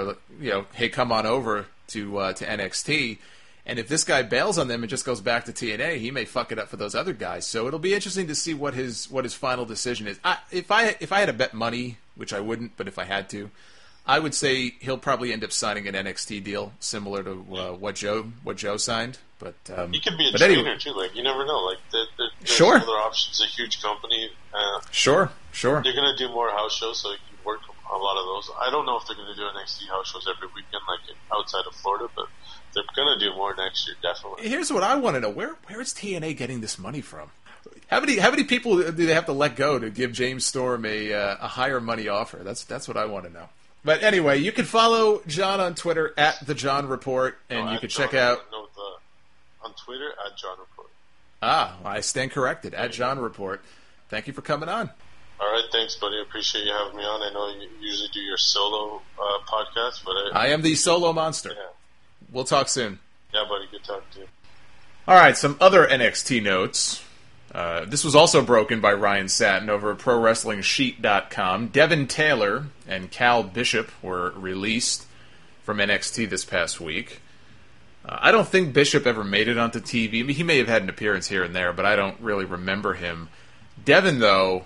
hey, come on over to NXT. And if this guy bails on them and just goes back to TNA, he may fuck it up for those other guys. So it'll be interesting to see what his final decision is. If I had to bet money, which I wouldn't, but if I had to, I would say he'll probably end up signing an NXT deal similar to what Joe signed. But he could be a trainer anyway, too. Like you never know. Like there's sure. other options. A huge company. Sure. They're gonna do more house shows, so you can work a lot of those. I don't know if they're gonna do NXT house shows every weekend, like outside of Florida, but they're gonna do more next year, definitely. Here's what I want to know: where is TNA getting this money from? How many people do they have to let go to give James Storm a higher money offer? That's what I want to know. But anyway, you can follow John on Twitter at The John Report, and you can check out... on Twitter, at John Report. I stand corrected, at John Report. Thank you for coming on. All right, thanks, buddy. I appreciate you having me on. I know you usually do your solo podcast, but I am the solo monster. Yeah. We'll talk soon. Yeah, buddy. Good talking to you. All right, some other NXT notes. This was also broken by Ryan Satin over at ProWrestlingSheet.com. Devin Taylor and Cal Bishop were released from NXT this past week. I don't think Bishop ever made it onto TV. I mean, he may have had an appearance here and there, but I don't really remember him. Devin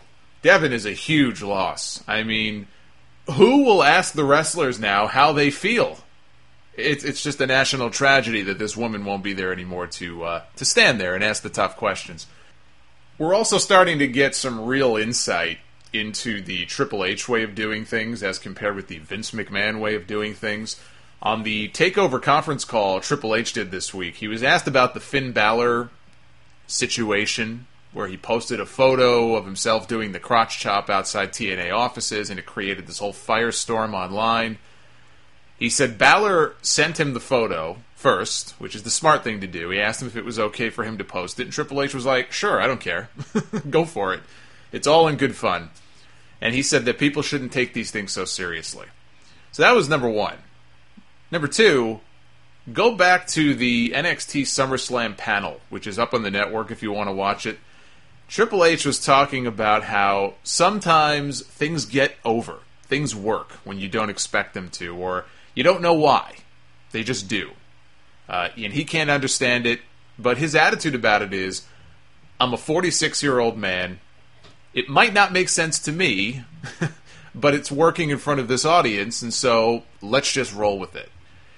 is a huge loss. I mean, who will ask the wrestlers now how they feel? It's just a national tragedy that this woman won't be there anymore to stand there and ask the tough questions. We're also starting to get some real insight into the Triple H way of doing things as compared with the Vince McMahon way of doing things. On the TakeOver conference call Triple H did this week, he was asked about the Finn Balor situation, where he posted a photo of himself doing the crotch chop outside TNA offices, and it created this whole firestorm online. He said Balor sent him the photo first, which is the smart thing to do. He asked him if it was okay for him to post it, and Triple H was like, sure, I don't care. Go for it. It's all in good fun. And he said that people shouldn't take these things so seriously. So that was number one. Number two, go back to the NXT SummerSlam panel, which is up on the network if you want to watch it. Triple H was talking about how sometimes things get over. Things work when you don't expect them to, or you don't know why. They just do. And he can't understand it, but his attitude about it is, I'm a 46-year-old man. It might not make sense to me, but it's working in front of this audience, and so let's just roll with it.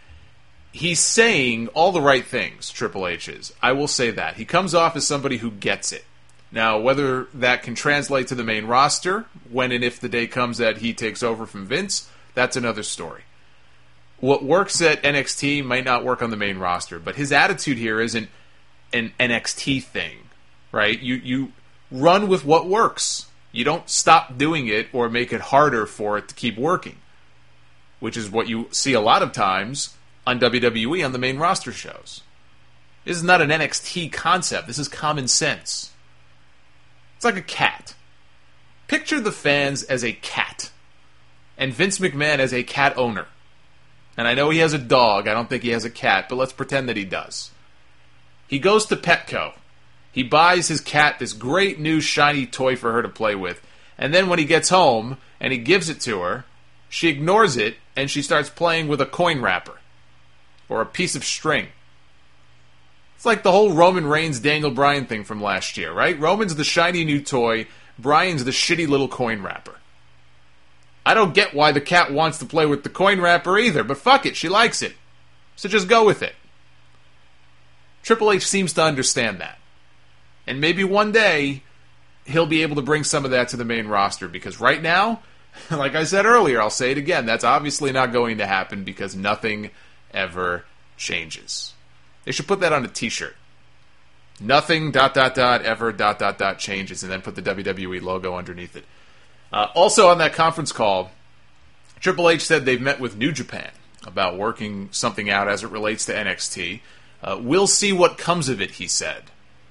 He's saying all the right things, Triple H is. I will say that. He comes off as somebody who gets it. Now, whether that can translate to the main roster, when and if the day comes that he takes over from Vince, that's another story. What works at NXT might not work on the main roster, but his attitude here isn't an NXT thing, right? You run with what works. You don't stop doing it or make it harder for it to keep working, which is what you see a lot of times on WWE on the main roster shows. This is not an NXT concept. This is common sense. It's like a cat. Picture the fans as a cat, and Vince McMahon as a cat owner. And I know he has a dog. I don't think he has a cat, but let's pretend that he does. He goes to Petco. He buys his cat this great new shiny toy for her to play with. And then when he gets home and he gives it to her, she ignores it and she starts playing with a coin wrapper or a piece of string. It's like the whole Roman Reigns, Daniel Bryan thing from last year, right? Roman's the shiny new toy. Bryan's the shitty little coin wrapper. I don't get why the cat wants to play with the coin wrapper either, but fuck it, she likes it. So just go with it. Triple H seems to understand that. And maybe one day, he'll be able to bring some of that to the main roster, because right now, like I said earlier, I'll say it again, that's obviously not going to happen because nothing ever changes. They should put that on a t-shirt. Nothing, ... ever ... changes, and then put the WWE logo underneath it. Also on that conference call, Triple H said they've met with New Japan about working something out as it relates to NXT. We'll see what comes of it, he said.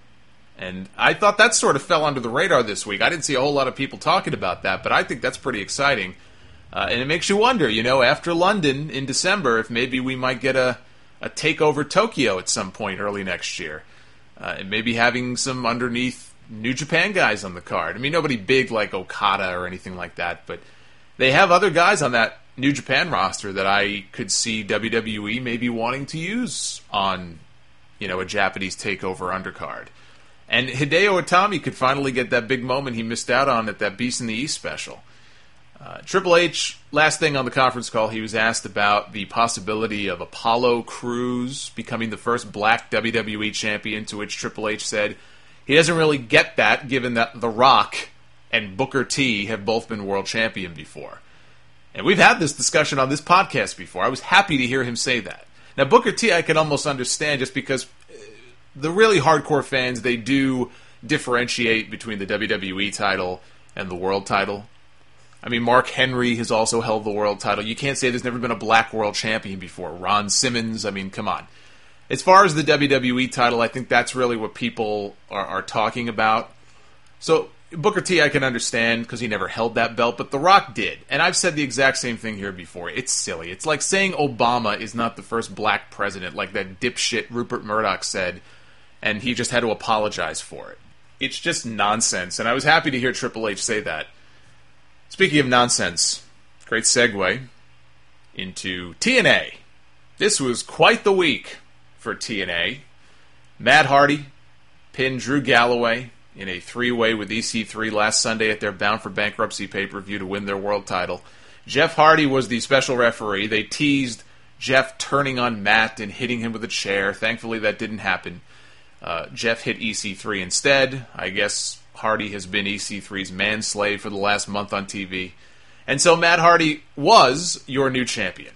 And I thought that sort of fell under the radar this week. I didn't see a whole lot of people talking about that, but I think that's pretty exciting. And it makes you wonder, after London in December, if maybe we might get a takeover Tokyo at some point early next year. And maybe having some underneath New Japan guys on the card. I mean, nobody big like Okada or anything like that, but they have other guys on that New Japan roster that I could see WWE maybe wanting to use on, a Japanese takeover undercard. And Hideo Itami could finally get that big moment he missed out on at that Beast in the East special. Triple H, last thing on the conference call, he was asked about the possibility of Apollo Crews becoming the first black WWE champion, to which Triple H said he doesn't really get that, given that The Rock and Booker T have both been world champion before. And we've had this discussion on this podcast before. I was happy to hear him say that. Now, Booker T I can almost understand, just because the really hardcore fans, they do differentiate between the WWE title and the world title. I mean, Mark Henry has also held the world title. You can't say there's never been a black world champion before. Ron Simmons, I mean, come on. As far as the WWE title, I think that's really what people are talking about. So, Booker T I can understand because he never held that belt, but The Rock did. And I've said the exact same thing here before. It's silly. It's like saying Obama is not the first black president, like that dipshit Rupert Murdoch said, and he just had to apologize for it. It's just nonsense, and I was happy to hear Triple H say that. Speaking of nonsense, great segue into TNA. This was quite the week for TNA. Matt Hardy pinned Drew Galloway in a three-way with EC3 last Sunday at their Bound for Bankruptcy pay-per-view to win their world title. Jeff Hardy was the special referee. They teased Jeff turning on Matt and hitting him with a chair. Thankfully, that didn't happen. Jeff hit EC3 instead. I guess Hardy has been EC3's manslave for the last month on TV. And so Matt Hardy was your new champion.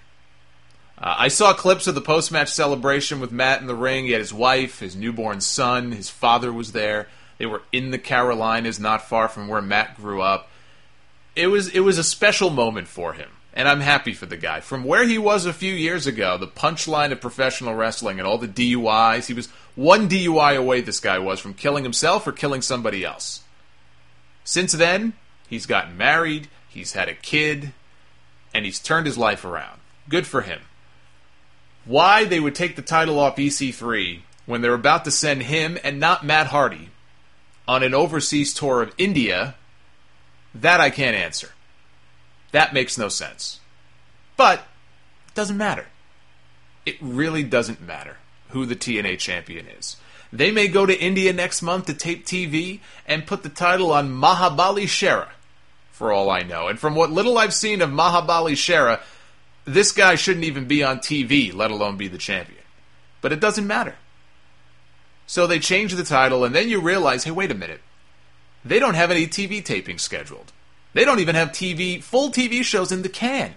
I saw clips of the post-match celebration with Matt in the ring. He had his wife, his newborn son, his father was there. They were in the Carolinas, not far from where Matt grew up. It was a special moment for him, and I'm happy for the guy. From where he was a few years ago, the punchline of professional wrestling and all the DUIs, he was one DUI away, this guy was, from killing himself or killing somebody else. Since then, he's gotten married, he's had a kid, and he's turned his life around. Good for him. Why they would take the title off EC3 when they're about to send him, and not Matt Hardy, on an overseas tour of India, that I can't answer. That makes no sense. But it doesn't matter. It really doesn't matter who the TNA champion is. They may go to India next month to tape TV and put the title on Mahabali Shera, for all I know. And from what little I've seen of Mahabali Shera, this guy shouldn't even be on TV, let alone be the champion. But it doesn't matter. So they change the title, and then you realize, hey, wait a minute. They don't have any TV taping scheduled. They don't even have full TV shows in the can.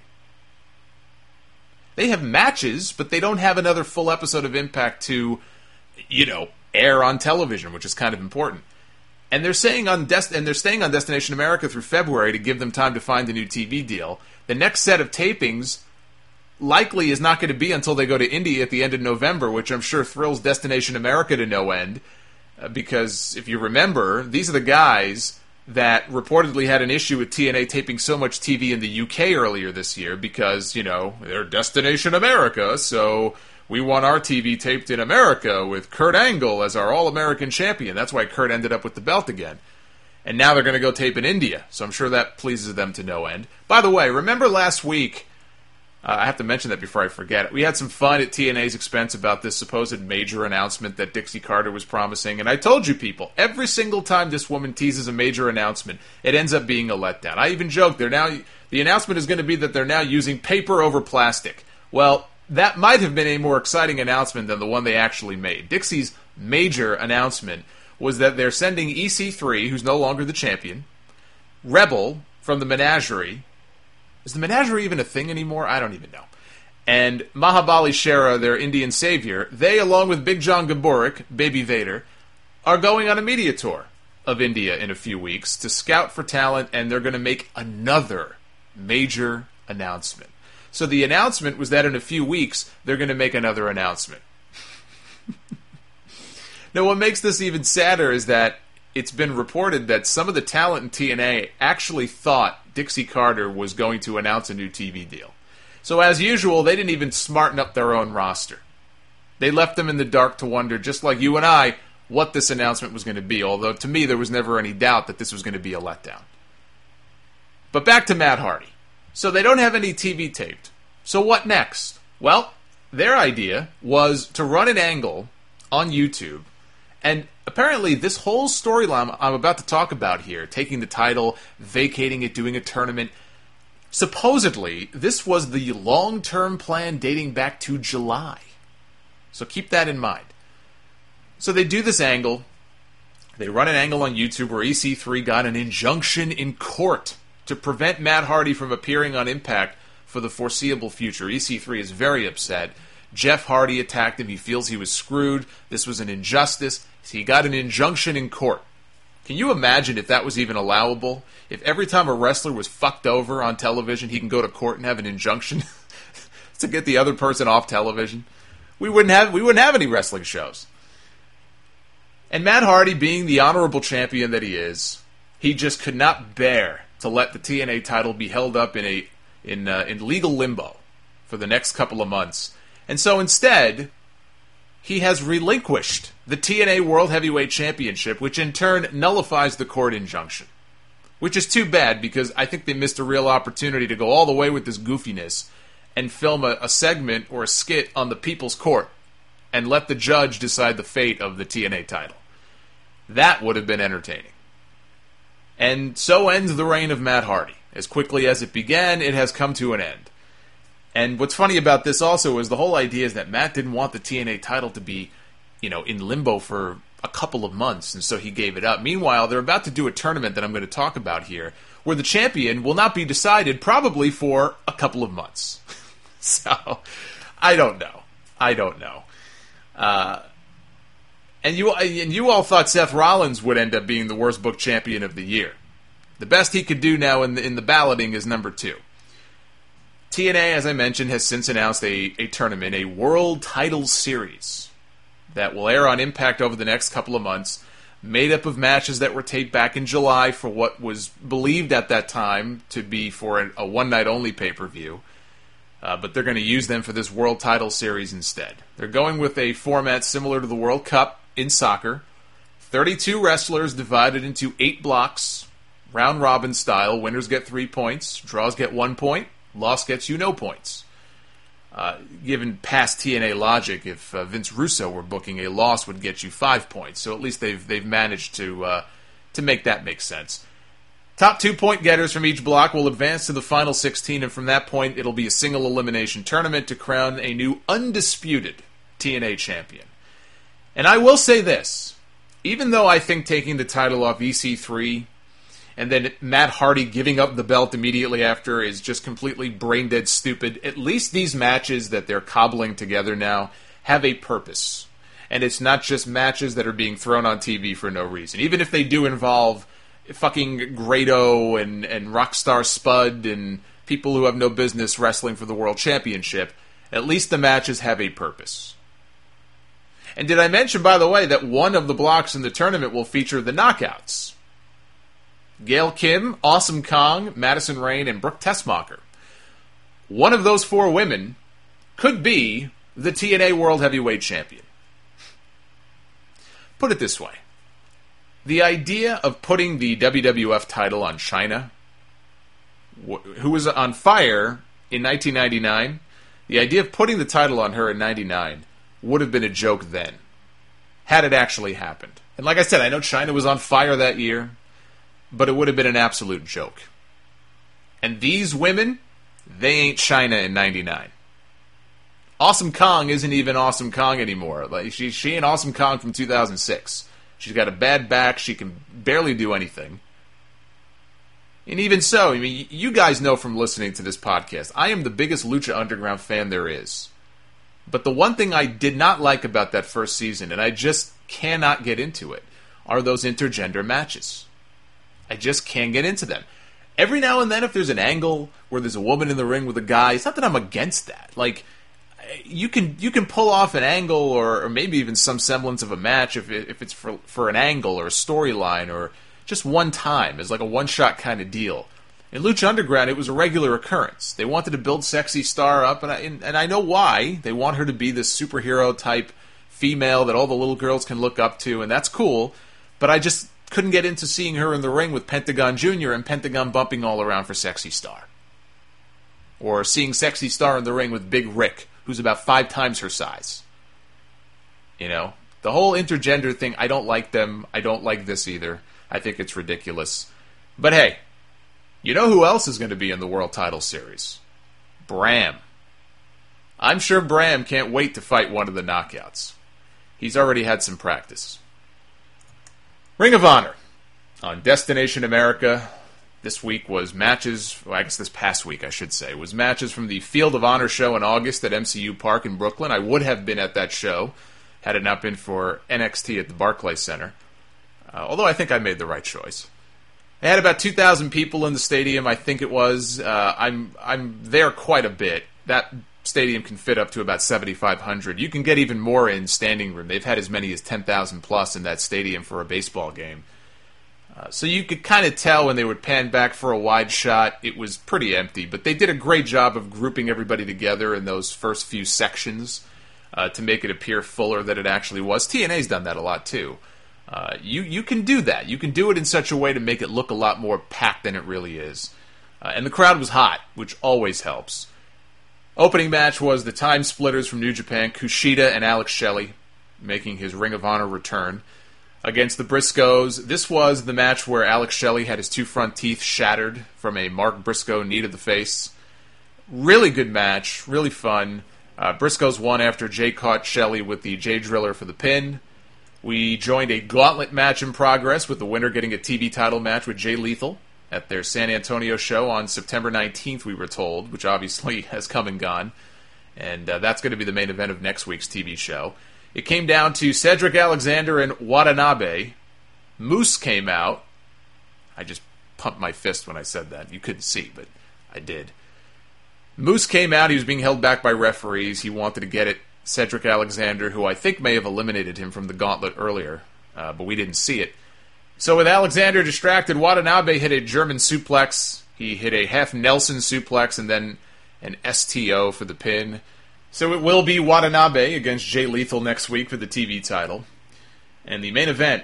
They have matches, but they don't have another full episode of Impact to, air on television, which is kind of important. And they're staying on Destination America through February to give them time to find a new TV deal. The next set of tapings likely is not going to be until they go to India at the end of November, which I'm sure thrills Destination America to no end. Because if you remember, these are the guys that reportedly had an issue with TNA taping so much TV in the UK earlier this year because, they're Destination America, so we want our TV taped in America with Kurt Angle as our All-American champion. That's why Kurt ended up with the belt again. And now they're going to go tape in India, so I'm sure that pleases them to no end. By the way, remember last week, I have to mention that before I forget it. We had some fun at TNA's expense about this supposed major announcement that Dixie Carter was promising. And I told you people, every single time this woman teases a major announcement, it ends up being a letdown. I even joked, the announcement is going to be that they're now using paper over plastic. Well, that might have been a more exciting announcement than the one they actually made. Dixie's major announcement was that they're sending EC3, who's no longer the champion, Rebel from the Menagerie. Is the Menagerie even a thing anymore? I don't even know. And Mahabali Shera, their Indian savior, they, along with Big John Gaborik, Baby Vader, are going on a media tour of India in a few weeks to scout for talent, and they're going to make another major announcement. So the announcement was that in a few weeks, they're going to make another announcement. Now, what makes this even sadder is that it's been reported that some of the talent in TNA actually thought Dixie Carter was going to announce a new TV deal. So as usual, they didn't even smarten up their own roster. They left them in the dark to wonder, just like you and I, what this announcement was going to be, although to me there was never any doubt that this was going to be a letdown. But back to Matt Hardy. So they don't have any TV taped. So what next? Well, their idea was to run an angle on YouTube, and apparently this whole storyline I'm about to talk about here, taking the title, vacating it, doing a tournament, supposedly this was the long-term plan dating back to July. So keep that in mind. So they do this angle. They run an angle on YouTube where EC3 got an injunction in court to prevent Matt Hardy from appearing on Impact for the foreseeable future. EC3 is very upset. Jeff Hardy attacked him. He feels he was screwed. This was an injustice. He got an injunction in court. Can you imagine if that was even allowable? If every time a wrestler was fucked over on television, he can go to court and have an injunction to get the other person off television? We wouldn't have any wrestling shows. And Matt Hardy, being the honorable champion that he is, he just could not bear to let the TNA title be held up in legal limbo for the next couple of months. And so instead, he has relinquished the TNA World Heavyweight Championship, which in turn nullifies the court injunction. Which is too bad, because I think they missed a real opportunity to go all the way with this goofiness and film a segment or a skit on the People's Court and let the judge decide the fate of the TNA title. That would have been entertaining. And so ends the reign of Matt Hardy. As quickly as it began, it has come to an end. And what's funny about this also is the whole idea is that Matt didn't want the TNA title to be, in limbo for a couple of months, and so he gave it up. Meanwhile, they're about to do a tournament that I'm going to talk about here, where the champion will not be decided probably for a couple of months. So, I don't know. And you all thought Seth Rollins would end up being the worst booked champion of the year. The best he could do now in the balloting is number 2. TNA, as I mentioned, has since announced a tournament, a World Title Series, that will air on Impact over the next couple of months, made up of matches that were taped back in July for what was believed at that time to be for a one-night-only pay-per-view. But they're going to use them for this World Title Series instead. They're going with a format similar to the World Cup in soccer. 32 wrestlers divided into 8 blocks, round-robin style. Winners get 3 points, draws get 1 point, loss gets you no points. Given past TNA logic, if Vince Russo were booking, a loss would get you 5 points. So at least they've managed to make that make sense. Top 2-point getters from each block will advance to the final 16, and from that point, it'll be a single elimination tournament to crown a new undisputed TNA champion. And I will say this, even though I think taking the title off EC3 and then Matt Hardy giving up the belt immediately after is just completely brain-dead stupid, at least these matches that they're cobbling together now have a purpose. And it's not just matches that are being thrown on TV for no reason. Even if they do involve fucking Grado and Rockstar Spud and people who have no business wrestling for the World Championship, at least the matches have a purpose. And did I mention, by the way, that one of the blocks in the tournament will feature the Knockouts? Gail Kim, Awesome Kong, Madison Rayne, and Brooke Tessmacher. One of those 4 women could be the TNA World Heavyweight Champion. Put it this way. The idea of putting the WWF title on Chyna, who was on fire in 1999, the idea of putting the title on her in 99 would have been a joke then, had it actually happened. And like I said, I know Chyna was on fire that year, but it would have been an absolute joke. And these women, they ain't Chyna in 99. Awesome Kong isn't even Awesome Kong anymore. Like she ain't Awesome Kong from 2006. She's got a bad back. She can barely do anything. And even so, I mean, you guys know from listening to this podcast, I am the biggest Lucha Underground fan there is. But the one thing I did not like about that first season, and I just cannot get into it, are those intergender matches. I just can't get into them. every now and then if there's an angle where there's a woman in the ring with a guy, it's not that I'm against that. Like, you can pull off an angle or maybe even some semblance of a match if it's for an angle or a storyline or just one time as like a one-shot kind of deal. In Lucha Underground, it was a regular occurrence. They wanted to build Sexy Star up, and I know why. They want her to be this superhero-type female that all the little girls can look up to, and that's cool, but I just couldn't get into seeing her in the ring with Pentagon Jr. and Pentagon bumping all around for Sexy Star. Or seeing Sexy Star in the ring with Big Rick, who's about 5 times her size. You know? The whole intergender thing, I don't like them. I don't like this either. I think it's ridiculous. But hey, you know who else is going to be in the World Title Series? Bram. I'm sure Bram can't wait to fight one of the knockouts. He's already had some practice. Ring of Honor. On Destination America, this week was matches, well, I guess this past week, I should say, was matches from the Field of Honor show in August at MCU Park in Brooklyn. I would have been at that show had it not been for NXT at the Barclays Center. Although I think I made the right choice. They had about 2,000 people in the stadium, I think it was. I'm there quite a bit. That stadium can fit up to about 7,500. You can get even more in standing room. They've had as many as 10,000 plus in that stadium for a baseball game. So you could kind of tell when they would pan back for a wide shot, it was pretty empty. But they did a great job of grouping everybody together in those first few sections to make it appear fuller than it actually was. TNA's done that a lot too. You can do that. You can do it in such a way to make it look a lot more packed than it really is. And the crowd was hot, which always helps. Opening match was the Time Splitters from New Japan, Kushida and Alex Shelley, making his Ring of Honor return against the Briscoes. This was the match where Alex Shelley had his 2 front teeth shattered from a Mark Briscoe knee to the face. Really good match, really fun. Briscoes won after Jay caught Shelley with the Jay Driller for the pin. We joined a gauntlet match in progress, with the winner getting a TV title match with Jay Lethal at their San Antonio show on September 19th, we were told, which obviously has come and gone. And that's going to be the main event of next week's TV show. It came down to Cedric Alexander and Watanabe. Moose came out. I just pumped my fist when I said that. You couldn't see, but I did. Moose came out. He was being held back by referees. He wanted to get at Cedric Alexander, who I think may have eliminated him from the gauntlet earlier, but we didn't see it. So with Alexander distracted, Watanabe hit a German suplex. He hit a half Nelson suplex and then an STO for the pin. So it will be Watanabe against Jay Lethal next week for the TV title. And the main event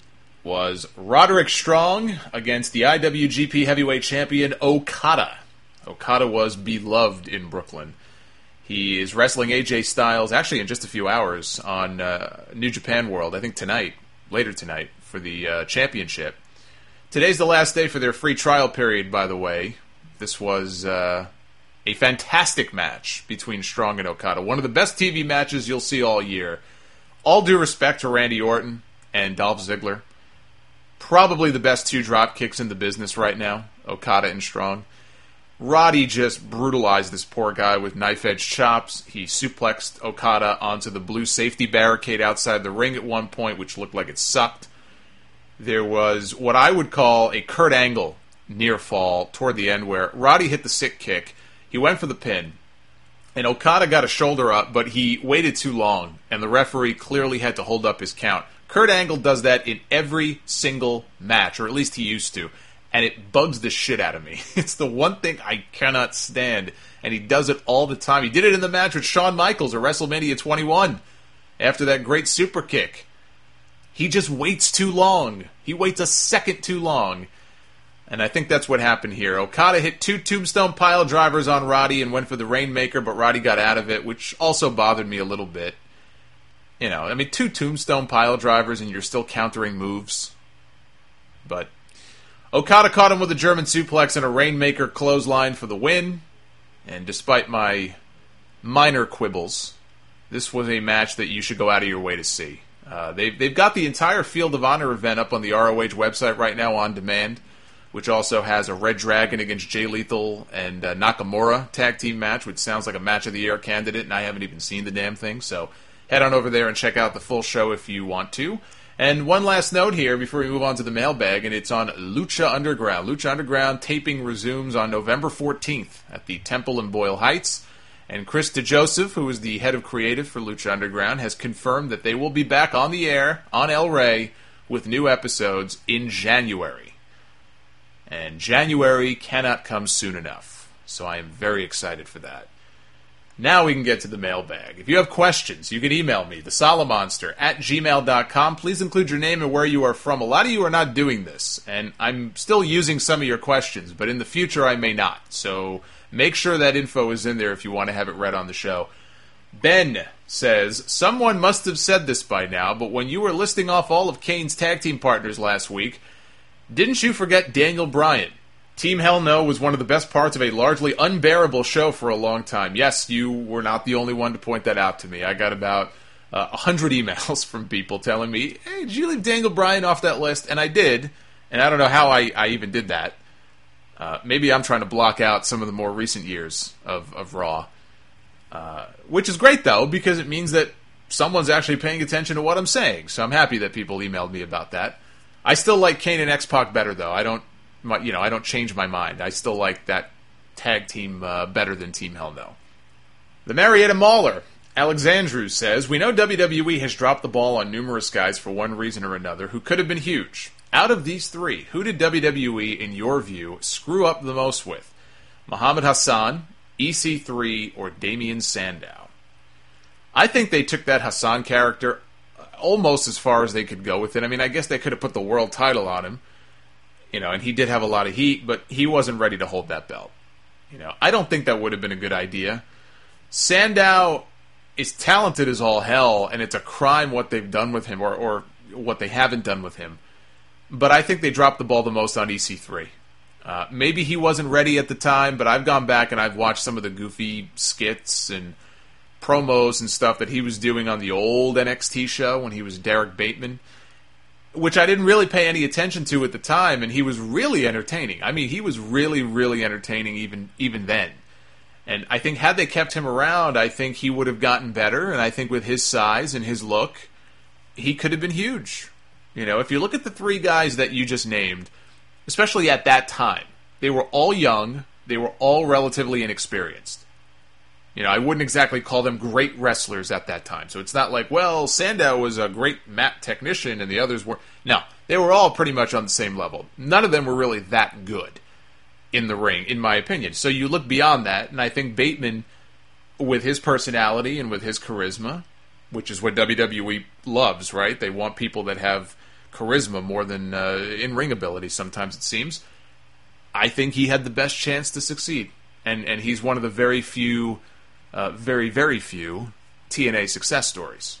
was Roderick Strong against the IWGP Heavyweight Champion Okada. Okada was beloved in Brooklyn. He is wrestling AJ Styles, actually in just a few hours, on New Japan World, I think tonight, later tonight, for the championship. Today's the last day for their free trial period, by the way. This was a fantastic match between Strong and Okada. One of the best TV matches you'll see all year. All due respect to Randy Orton and Dolph Ziggler. Probably the best 2 drop kicks in the business right now, Okada and Strong. Roddy just brutalized this poor guy with knife-edge chops. He suplexed Okada onto the blue safety barricade outside the ring at one point, which looked like it sucked. There was what I would call a Kurt Angle near fall toward the end where Roddy hit the sick kick. He went for the pin, and Okada got a shoulder up, but he waited too long, and the referee clearly had to hold up his count. Kurt Angle does that in every single match, or at least he used to. And it bugs the shit out of me. It's the one thing I cannot stand. And he does it all the time. He did it in the match with Shawn Michaels at WrestleMania 21. After that great super kick. He just waits too long. He waits a second too long. And I think that's what happened here. Okada hit 2 tombstone pile drivers on Roddy and went for the Rainmaker, but Roddy got out of it, which also bothered me a little bit. You know, I mean, 2 tombstone pile drivers and you're still countering moves. But Okada caught him with a German suplex and a Rainmaker clothesline for the win. And despite my minor quibbles, this was a match that you should go out of your way to see. They've got the entire Field of Honor event up on the ROH website right now on demand, which also has a Red Dragon against Jay Lethal and Nakamura tag team match, which sounds like a match of the year candidate, and I haven't even seen the damn thing. So head on over there and check out the full show if you want to. And one last note here before we move on to the mailbag, and it's on Lucha Underground. Lucha Underground taping resumes on November 14th at the Temple in Boyle Heights. And Chris DeJoseph, who is the head of creative for Lucha Underground, has confirmed that they will be back on the air on El Rey with new episodes in January. And January cannot come soon enough. So I am very excited for that. Now we can get to the mailbag. If you have questions, you can email me, thesolomonster@gmail.com. Please include your name and where you are from. A lot of you are not doing this, and I'm still using some of your questions, but in the future I may not. So make sure that info is in there if you want to have it read on the show. Ben says, someone must have said this by now, but when you were listing off all of Kane's tag team partners last week, didn't you forget Daniel Bryan? Team Hell No was one of the best parts of a largely unbearable show for a long time. Yes, you were not the only one to point that out to me. I got about 100 emails from people telling me, hey, did you leave Daniel Bryan off that list? And I did, and I don't know how I even did that. Maybe I'm trying to block out some of the more recent years of Raw. Which is great, though, because it means that someone's actually paying attention to what I'm saying. So I'm happy that people emailed me about that. I still like Kane and X-Pac better, though. I don't change my mind. I still like that tag team better than Team Hell No. The Marietta Mauler, Alexandru, says, we know WWE has dropped the ball on numerous guys for one reason or another who could have been huge. Out of these three, who did WWE, in your view, screw up the most with? Muhammad Hassan, EC3, or Damian Sandow? I think they took that Hassan character almost as far as they could go with it. I mean, I guess they could have put the world title on him. And he did have a lot of heat, but he wasn't ready to hold that belt. I don't think that would have been a good idea. Sandow is talented as all hell, and it's a crime what they've done with him, or what they haven't done with him. But I think they dropped the ball the most on EC3. Maybe he wasn't ready at the time, but I've gone back and I've watched some of the goofy skits and promos and stuff that he was doing on the old NXT show when he was Derek Bateman, which I didn't really pay any attention to at the time, and he was really entertaining. I mean, he was really, really entertaining even then. And I think had they kept him around, I think he would have gotten better, and I think with his size and his look, he could have been huge. If you look at the three guys that you just named, especially at that time, they were all young, they were all relatively inexperienced. I wouldn't exactly call them great wrestlers at that time. So it's not like, well, Sandow was a great mat technician and the others were. No, they were all pretty much on the same level. None of them were really that good in the ring, in my opinion. So you look beyond that, and I think Bateman, with his personality and with his charisma, which is what WWE loves, right? They want people that have charisma more than in-ring ability, sometimes it seems. I think he had the best chance to succeed. And he's one of the very few... very, very few TNA success stories.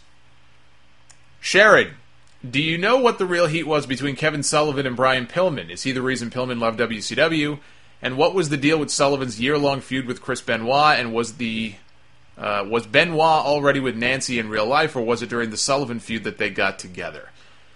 Sharon, do you know what the real heat was between Kevin Sullivan and Brian Pillman? Is he the reason Pillman loved WCW? And what was the deal with Sullivan's year-long feud with Chris Benoit? And was Benoit already with Nancy in real life, or was it during the Sullivan feud that they got together?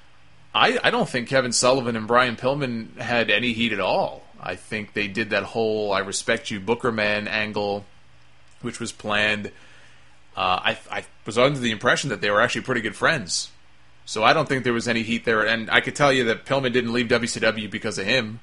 I don't think Kevin Sullivan and Brian Pillman had any heat at all. I think they did that whole I respect you Booker Man angle, which was planned. I was under the impression that they were actually pretty good friends. So I don't think there was any heat there. And I could tell you that Pillman didn't leave WCW because of him.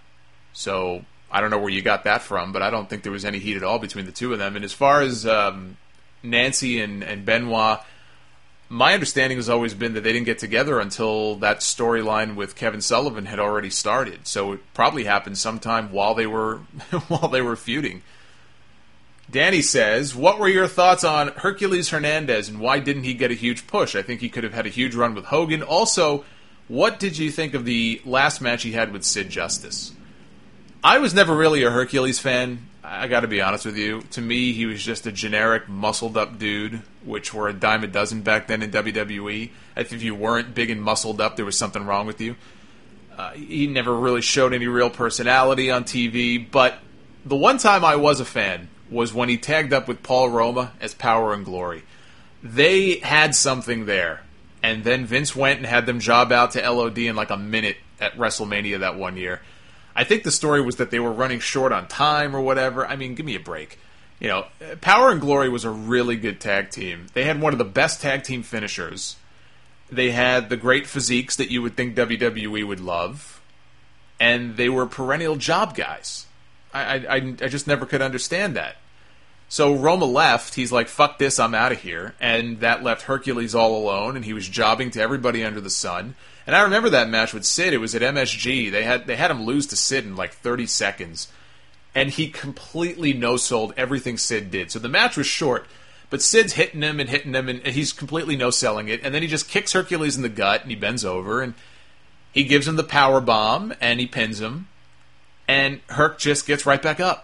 So I don't know where you got that from, but I don't think there was any heat at all between the two of them. And as far as Nancy and Benoit, my understanding has always been that they didn't get together until that storyline with Kevin Sullivan had already started. So it probably happened sometime while they were feuding. Danny says, what were your thoughts on Hercules Hernandez and why didn't he get a huge push? I think he could have had a huge run with Hogan. Also, what did you think of the last match he had with Sid Justice? I was never really a Hercules fan, I gotta be honest with you. To me, he was just a generic, muscled-up dude, which were a dime a dozen back then in WWE. If you weren't big and muscled up, there was something wrong with you. He never really showed any real personality on TV, but the one time I was a fan was when he tagged up with Paul Roma as Power and Glory. They had something there, and then Vince went and had them job out to LOD in like a minute at WrestleMania that one year. I think the story was that they were running short on time or whatever. I mean, give me a break. Power and Glory was a really good tag team. They had one of the best tag team finishers. They had the great physiques that you would think WWE would love. And they were perennial job guys. I just never could understand that. So Roma left. He's like, fuck this, I'm out of here. And that left Hercules all alone, and he was jobbing to everybody under the sun. And I remember that match with Sid. It was at MSG. They had him lose to Sid in like 30 seconds. And he completely no-sold everything Sid did. So the match was short, but Sid's hitting him, and he's completely no-selling it. And then he just kicks Hercules in the gut, and he bends over, and he gives him the power bomb, and he pins him. And Herc just gets right back up.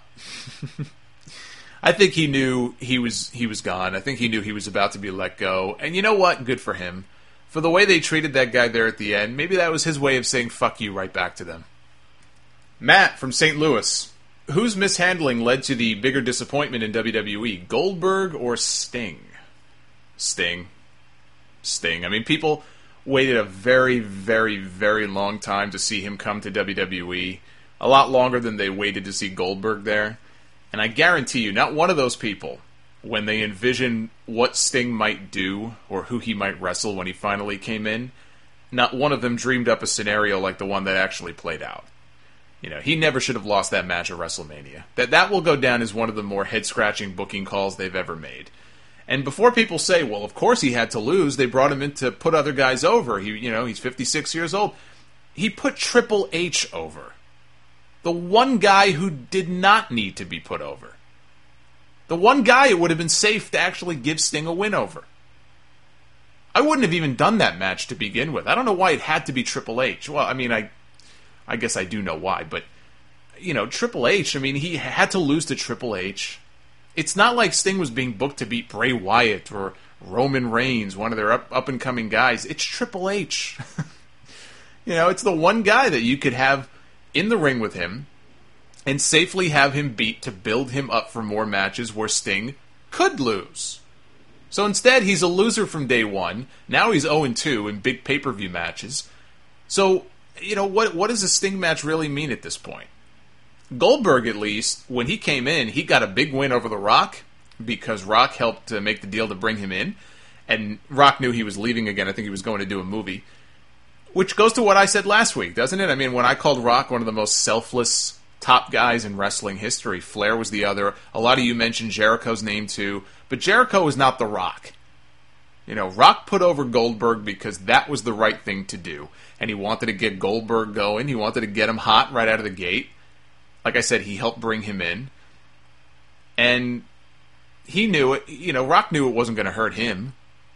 I think he knew he was gone. I think he knew he was about to be let go. And you know what? Good for him. For the way they treated that guy there at the end, maybe that was his way of saying fuck you right back to them. Matt from St. Louis. Whose mishandling led to the bigger disappointment in WWE? Goldberg or Sting? Sting. I mean, people waited a very, very, very long time to see him come to WWE. A lot longer than they waited to see Goldberg there. And I guarantee you, not one of those people, when they envisioned what Sting might do or who he might wrestle when he finally came in, not one of them dreamed up a scenario like the one that actually played out. You know, he never should have lost that match at WrestleMania. That will go down as one of the more head-scratching booking calls they've ever made. And before people say, well, of course he had to lose, they brought him in to put other guys over. He's 56 years old. He put Triple H over. The one guy who did not need to be put over. The one guy it would have been safe to actually give Sting a win over. I wouldn't have even done that match to begin with. I don't know why it had to be Triple H. Well, I mean, I guess I do know why, but, Triple H, I mean, he had to lose to Triple H. It's not like Sting was being booked to beat Bray Wyatt or Roman Reigns, one of their up-and-coming guys. It's Triple H. It's the one guy that you could have in the ring with him and safely have him beat to build him up for more matches where Sting could lose. So instead, he's a loser from day one. Now he's 0-2 in big pay-per-view matches. So, what does a Sting match really mean at this point? Goldberg, at least, when he came in, he got a big win over The Rock because Rock helped to make the deal to bring him in. And Rock knew he was leaving again. I think he was going to do a movie. Which goes to what I said last week, doesn't it? I mean, when I called Rock one of the most selfless top guys in wrestling history, Flair was the other. A lot of you mentioned Jericho's name too. But Jericho was not The Rock. Rock put over Goldberg because that was the right thing to do. And he wanted to get Goldberg going. He wanted to get him hot right out of the gate. Like I said, he helped bring him in. And he knew it. Rock knew it wasn't going to hurt him.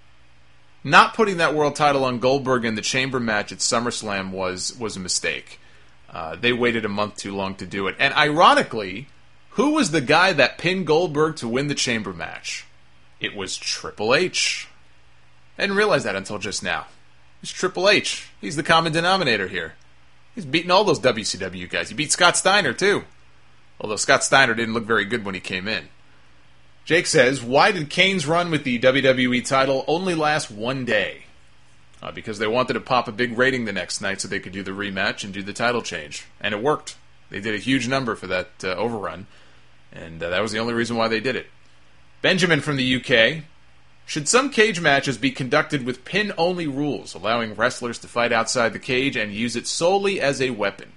Not putting that world title on Goldberg in the chamber match at SummerSlam was a mistake. They waited a month too long to do it. And ironically, who was the guy that pinned Goldberg to win the chamber match? It was Triple H. I didn't realize that until just now. It's Triple H. He's the common denominator here. He's beaten all those WCW guys. He beat Scott Steiner, too. Although Scott Steiner didn't look very good when he came in. Jake says, why did Kane's run with the WWE title only last one day? Because they wanted to pop a big rating the next night so they could do the rematch and do the title change. And it worked. They did a huge number for that overrun. And that was the only reason why they did it. Benjamin from the UK. Should some cage matches be conducted with pin-only rules, allowing wrestlers to fight outside the cage and use it solely as a weapon?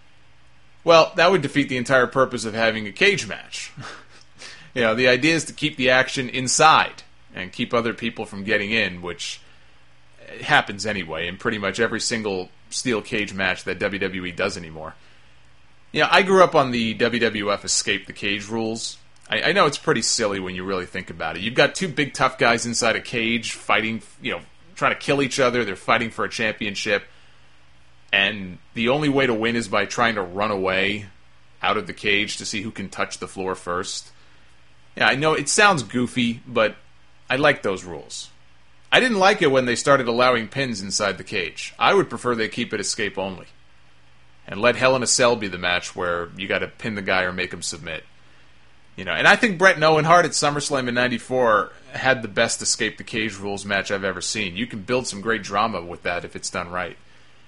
Well, that would defeat the entire purpose of having a cage match. The idea is to keep the action inside and keep other people from getting in, which happens anyway in pretty much every single steel cage match that WWE does anymore. I grew up on the WWF Escape the Cage rules. I know it's pretty silly when you really think about it. You've got two big tough guys inside a cage fighting, trying to kill each other. They're fighting for a championship. And the only way to win is by trying to run away out of the cage to see who can touch the floor first. Yeah, I know it sounds goofy, but I like those rules. I didn't like it when they started allowing pins inside the cage. I would prefer they keep it escape only. And let Hell in a Cell be the match where you got to pin the guy or make him submit. And I think Bret and Owen Hart at SummerSlam in '94 had the best Escape the Cage rules match I've ever seen. You can build some great drama with that if it's done right.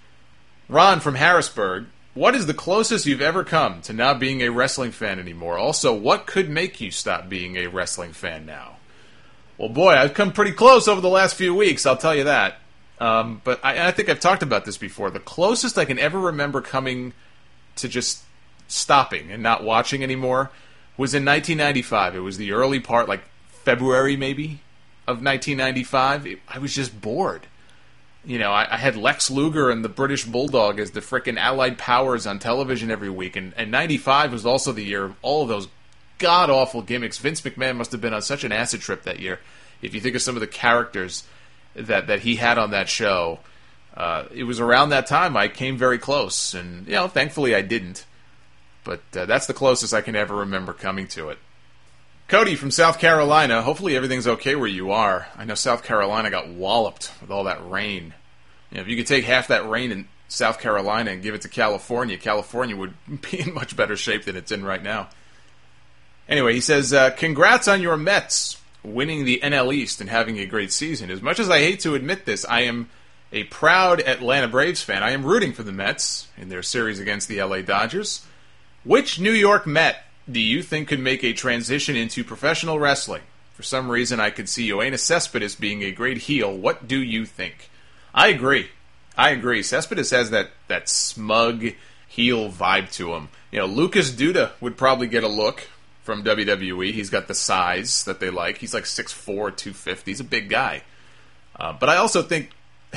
Ron from Harrisburg. What is the closest you've ever come to not being a wrestling fan anymore? Also, what could make you stop being a wrestling fan now? Well, boy, I've come pretty close over the last few weeks, I'll tell you that. But I think I've talked about this before. The closest I can ever remember coming to just stopping and not watching anymore was in 1995. It was the early part, like February maybe, of 1995. I was just bored. You know, I had Lex Luger and the British Bulldog as the frickin' Allied powers on television every week. And 95 was also the year of all of those god-awful gimmicks. Vince McMahon must have been on such an acid trip that year. If you think of some of the characters that he had on that show, it was around that time I came very close. And, you know, thankfully I didn't. But that's the closest I can ever remember coming to it. Cody from South Carolina, hopefully everything's okay where you are. I know South Carolina got walloped with all that rain. You know, if you could take half that rain in South Carolina and give it to California, California would be in much better shape than it's in right now. Anyway, he says, congrats on your Mets winning the NL East and having a great season. As much as I hate to admit this, I am a proud Atlanta Braves fan. I am rooting for the Mets in their series against the LA Dodgers. Which New York Met do you think could make a transition into professional wrestling? For some reason, I could see Yoenis Cespedes being a great heel. What do you think? I agree. Cespedes has that smug heel vibe to him. You know, Lucas Duda would probably get a look from WWE. He's got the size that they like. He's like 6'4", 250. He's a big guy. But I also think,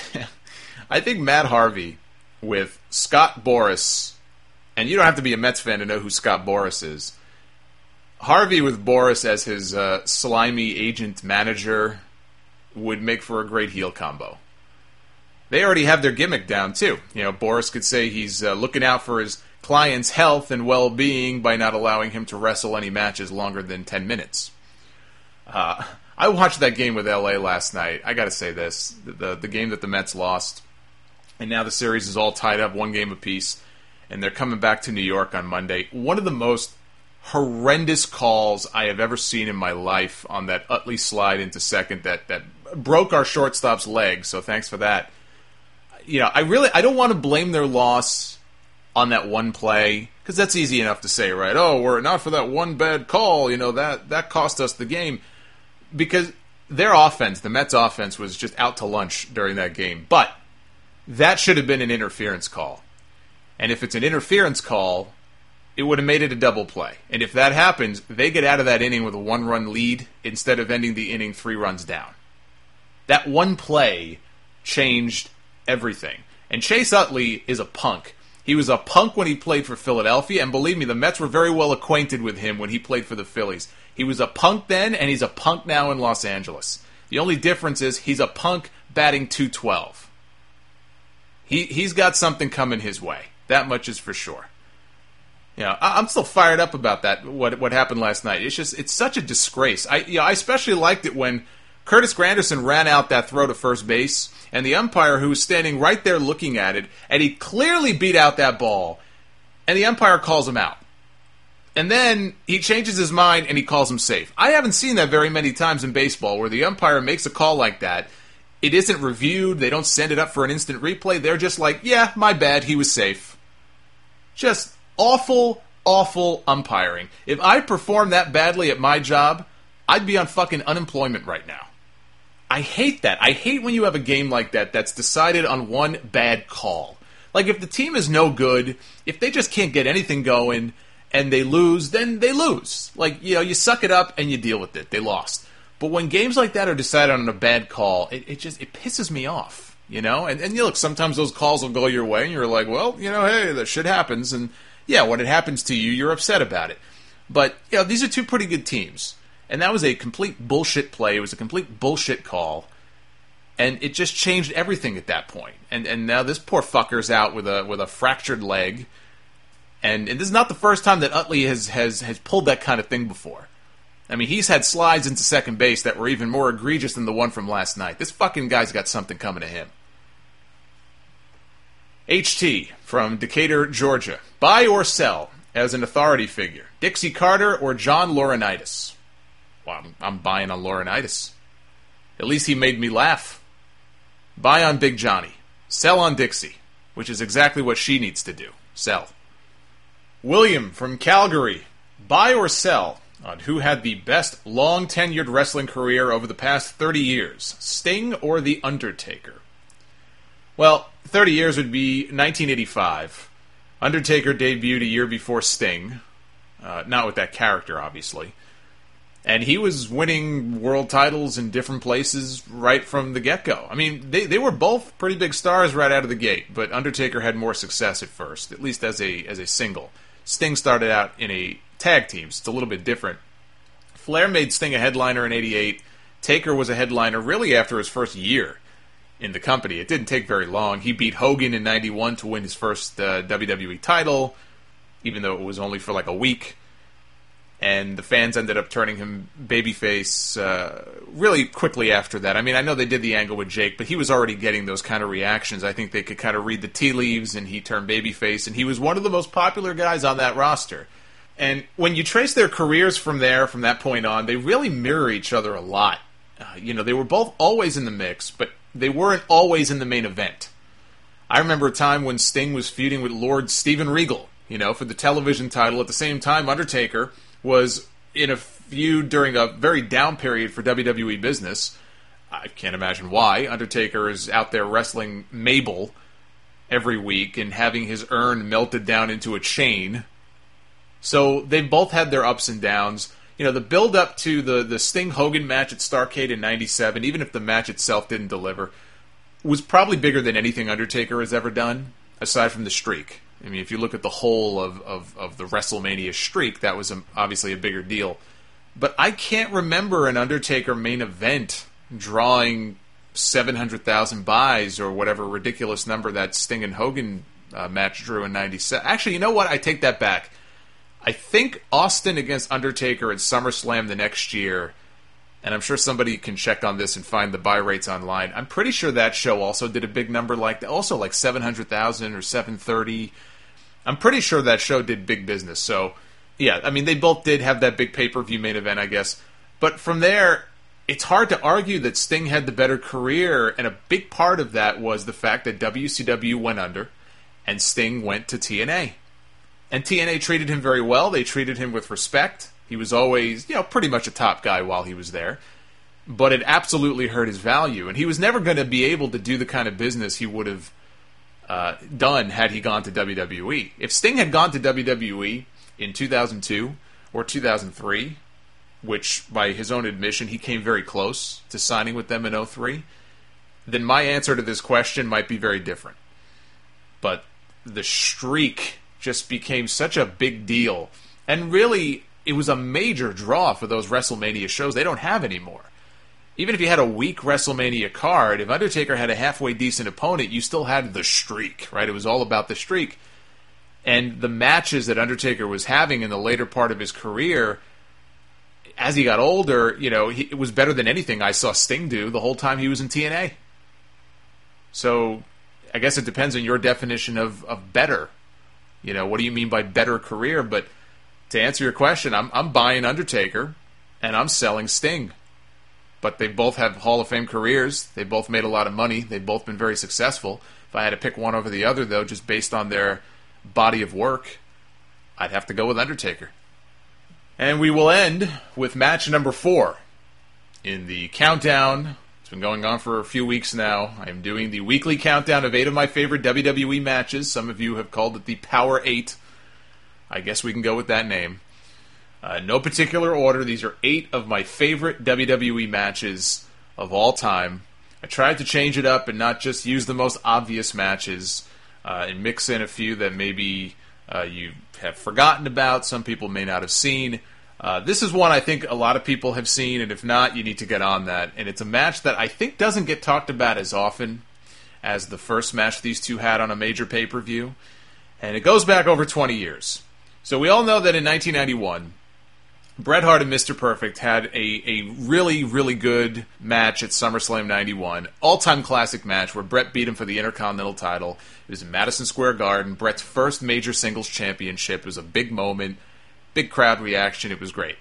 I think Matt Harvey with Scott Boras. And you don't have to be a Mets fan to know who Scott Boras is. Harvey with Boras as his slimy agent manager would make for a great heel combo. They already have their gimmick down, too. You know, Boras could say he's looking out for his client's health and well-being by not allowing him to wrestle any matches longer than 10 minutes. I watched that game with LA last night. I gotta say this. The game that the Mets lost. And now the series is all tied up, one game apiece. And they're coming back to New York on Monday. One of the most horrendous calls I have ever seen in my life on that Utley slide into second that broke our shortstop's leg, so thanks for that. You know, I don't want to blame their loss on that one play, because that's easy enough to say, right? Oh, were it not for that one bad call, you know, that cost us the game. Because their offense, the Mets offense, was just out to lunch during that game. But that should have been an interference call. And if it's an interference call, it would have made it a double play. And if that happens, they get out of that inning with a 1-run lead instead of ending the inning 3 runs down. That one play changed everything. And Chase Utley is a punk. He was a punk when he played for Philadelphia, and believe me, the Mets were very well acquainted with him when he played for the Phillies. He was a punk then, and he's a punk now in Los Angeles. The only difference is he's a punk batting .212. He's got something coming his way. That much is for sure. You know, I'm still fired up about that. What happened last night? It's such a disgrace. I especially liked it when Curtis Granderson ran out that throw to first base, and the umpire who was standing right there looking at it, and he clearly beat out that ball, and the umpire calls him out. And then he changes his mind and he calls him safe. I haven't seen that very many times in baseball where the umpire makes a call like that. It isn't reviewed. They don't send it up for an instant replay. They're just like, yeah, my bad, he was safe. Just awful, awful umpiring. If I performed that badly at my job, I'd be on fucking unemployment right now. I hate that. I hate when you have a game like that that's decided on one bad call. Like, if the team is no good, if they just can't get anything going and they lose, then they lose. Like, you know, you suck it up and you deal with it. They lost. But when games like that are decided on a bad call, it pisses me off, you know? And you look, sometimes those calls will go your way, and you're like, well, you know, hey, that shit happens. And, yeah, when it happens to you, you're upset about it. But, you know, these are two pretty good teams. And that was a complete bullshit play. It was a complete bullshit call. And it just changed everything at that point. And now this poor fucker's out with a fractured leg. And this is not the first time that Utley has pulled that kind of thing before. I mean, he's had slides into second base that were even more egregious than the one from last night. This fucking guy's got something coming to him. HT from Decatur, Georgia. Buy or sell as an authority figure? Dixie Carter or John Laurinaitis? Well, I'm buying on Laurinaitis. At least he made me laugh. Buy on Big Johnny. Sell on Dixie, which is exactly what she needs to do. Sell. William from Calgary. Buy or sell on who had the best long-tenured wrestling career over the past 30 years, Sting or The Undertaker? Well, 30 years would be 1985. Undertaker debuted a year before Sting. Not with that character, obviously. And he was winning world titles in different places right from the get-go. I mean, they were both pretty big stars right out of the gate, but Undertaker had more success at first, at least as a single. Sting started out in a tag team, so it's a little bit different. Flair made Sting a headliner in 88. Taker was a headliner really after his first year in the company. It didn't take very long. He beat Hogan in 91 to win his first WWE title, even though it was only for like a week. And the fans ended up turning him babyface really quickly after that. I mean, I know they did the angle with Jake, but he was already getting those kind of reactions. I think they could kind of read the tea leaves, and he turned babyface, and he was one of the most popular guys on that roster. And when you trace their careers from that point on, they really mirror each other a lot. They were both always in the mix, but they weren't always in the main event. I remember a time when Sting was feuding with Lord Steven Regal, for the television title. At the same time, Undertaker was in a feud during a very down period for WWE business. I can't imagine why. Undertaker is out there wrestling Mabel every week and having his urn melted down into a chain. So they both had their ups and downs. The build-up to the Sting-Hogan match at Starrcade in 97, even if the match itself didn't deliver, was probably bigger than anything Undertaker has ever done, aside from the streak. I mean, if you look at the whole of the WrestleMania streak, that was obviously a bigger deal. But I can't remember an Undertaker main event drawing 700,000 buys or whatever ridiculous number that Sting and Hogan match drew in 97. Actually, you know what? I take that back. I think Austin against Undertaker at SummerSlam the next year, and I'm sure somebody can check on this and find the buy rates online. I'm pretty sure that show also did a big number like that, also like 700,000 or 730. I'm pretty sure that show did big business. So, yeah, I mean, they both did have that big pay-per-view main event, I guess. But from there, it's hard to argue that Sting had the better career, and a big part of that was the fact that WCW went under, and Sting went to TNA. And TNA treated him very well. They treated him with respect. He was always, pretty much a top guy while he was there. But it absolutely hurt his value. And he was never going to be able to do the kind of business he would have done had he gone to WWE. If Sting had gone to WWE in 2002 or 2003, which by his own admission he came very close to signing with them in 2003, then my answer to this question might be very different. But the streak just became such a big deal. And really, it was a major draw for those WrestleMania shows they don't have anymore. Even if you had a weak WrestleMania card, if Undertaker had a halfway decent opponent, you still had the streak, right? It was all about the streak. And the matches that Undertaker was having in the later part of his career, as he got older, it was better than anything I saw Sting do the whole time he was in TNA. So, I guess it depends on your definition of better. What do you mean by better career? But to answer your question, I'm buying Undertaker, and I'm selling Sting. But they both have Hall of Fame careers. They both made a lot of money. They've both been very successful. If I had to pick one over the other, though, just based on their body of work, I'd have to go with Undertaker. And we will end with match number 4 in the countdown. It's been going on for a few weeks now. I am doing the weekly countdown of 8 of my favorite WWE matches. Some of you have called it the Power 8. I guess we can go with that name. No particular order. These are 8 of my favorite WWE matches of all time. I tried to change it up and not just use the most obvious matches and mix in a few that maybe you have forgotten about, some people may not have seen. This is one I think a lot of people have seen, and if not, you need to get on that. And it's a match that I think doesn't get talked about as often as the first match these two had on a major pay-per-view. And it goes back over 20 years. So we all know that in 1991, Bret Hart and Mr. Perfect had a really, really good match at SummerSlam 91. All-time classic match where Bret beat him for the Intercontinental title. It was in Madison Square Garden. Bret's first major singles championship. It was a big moment. Big crowd reaction. It was great.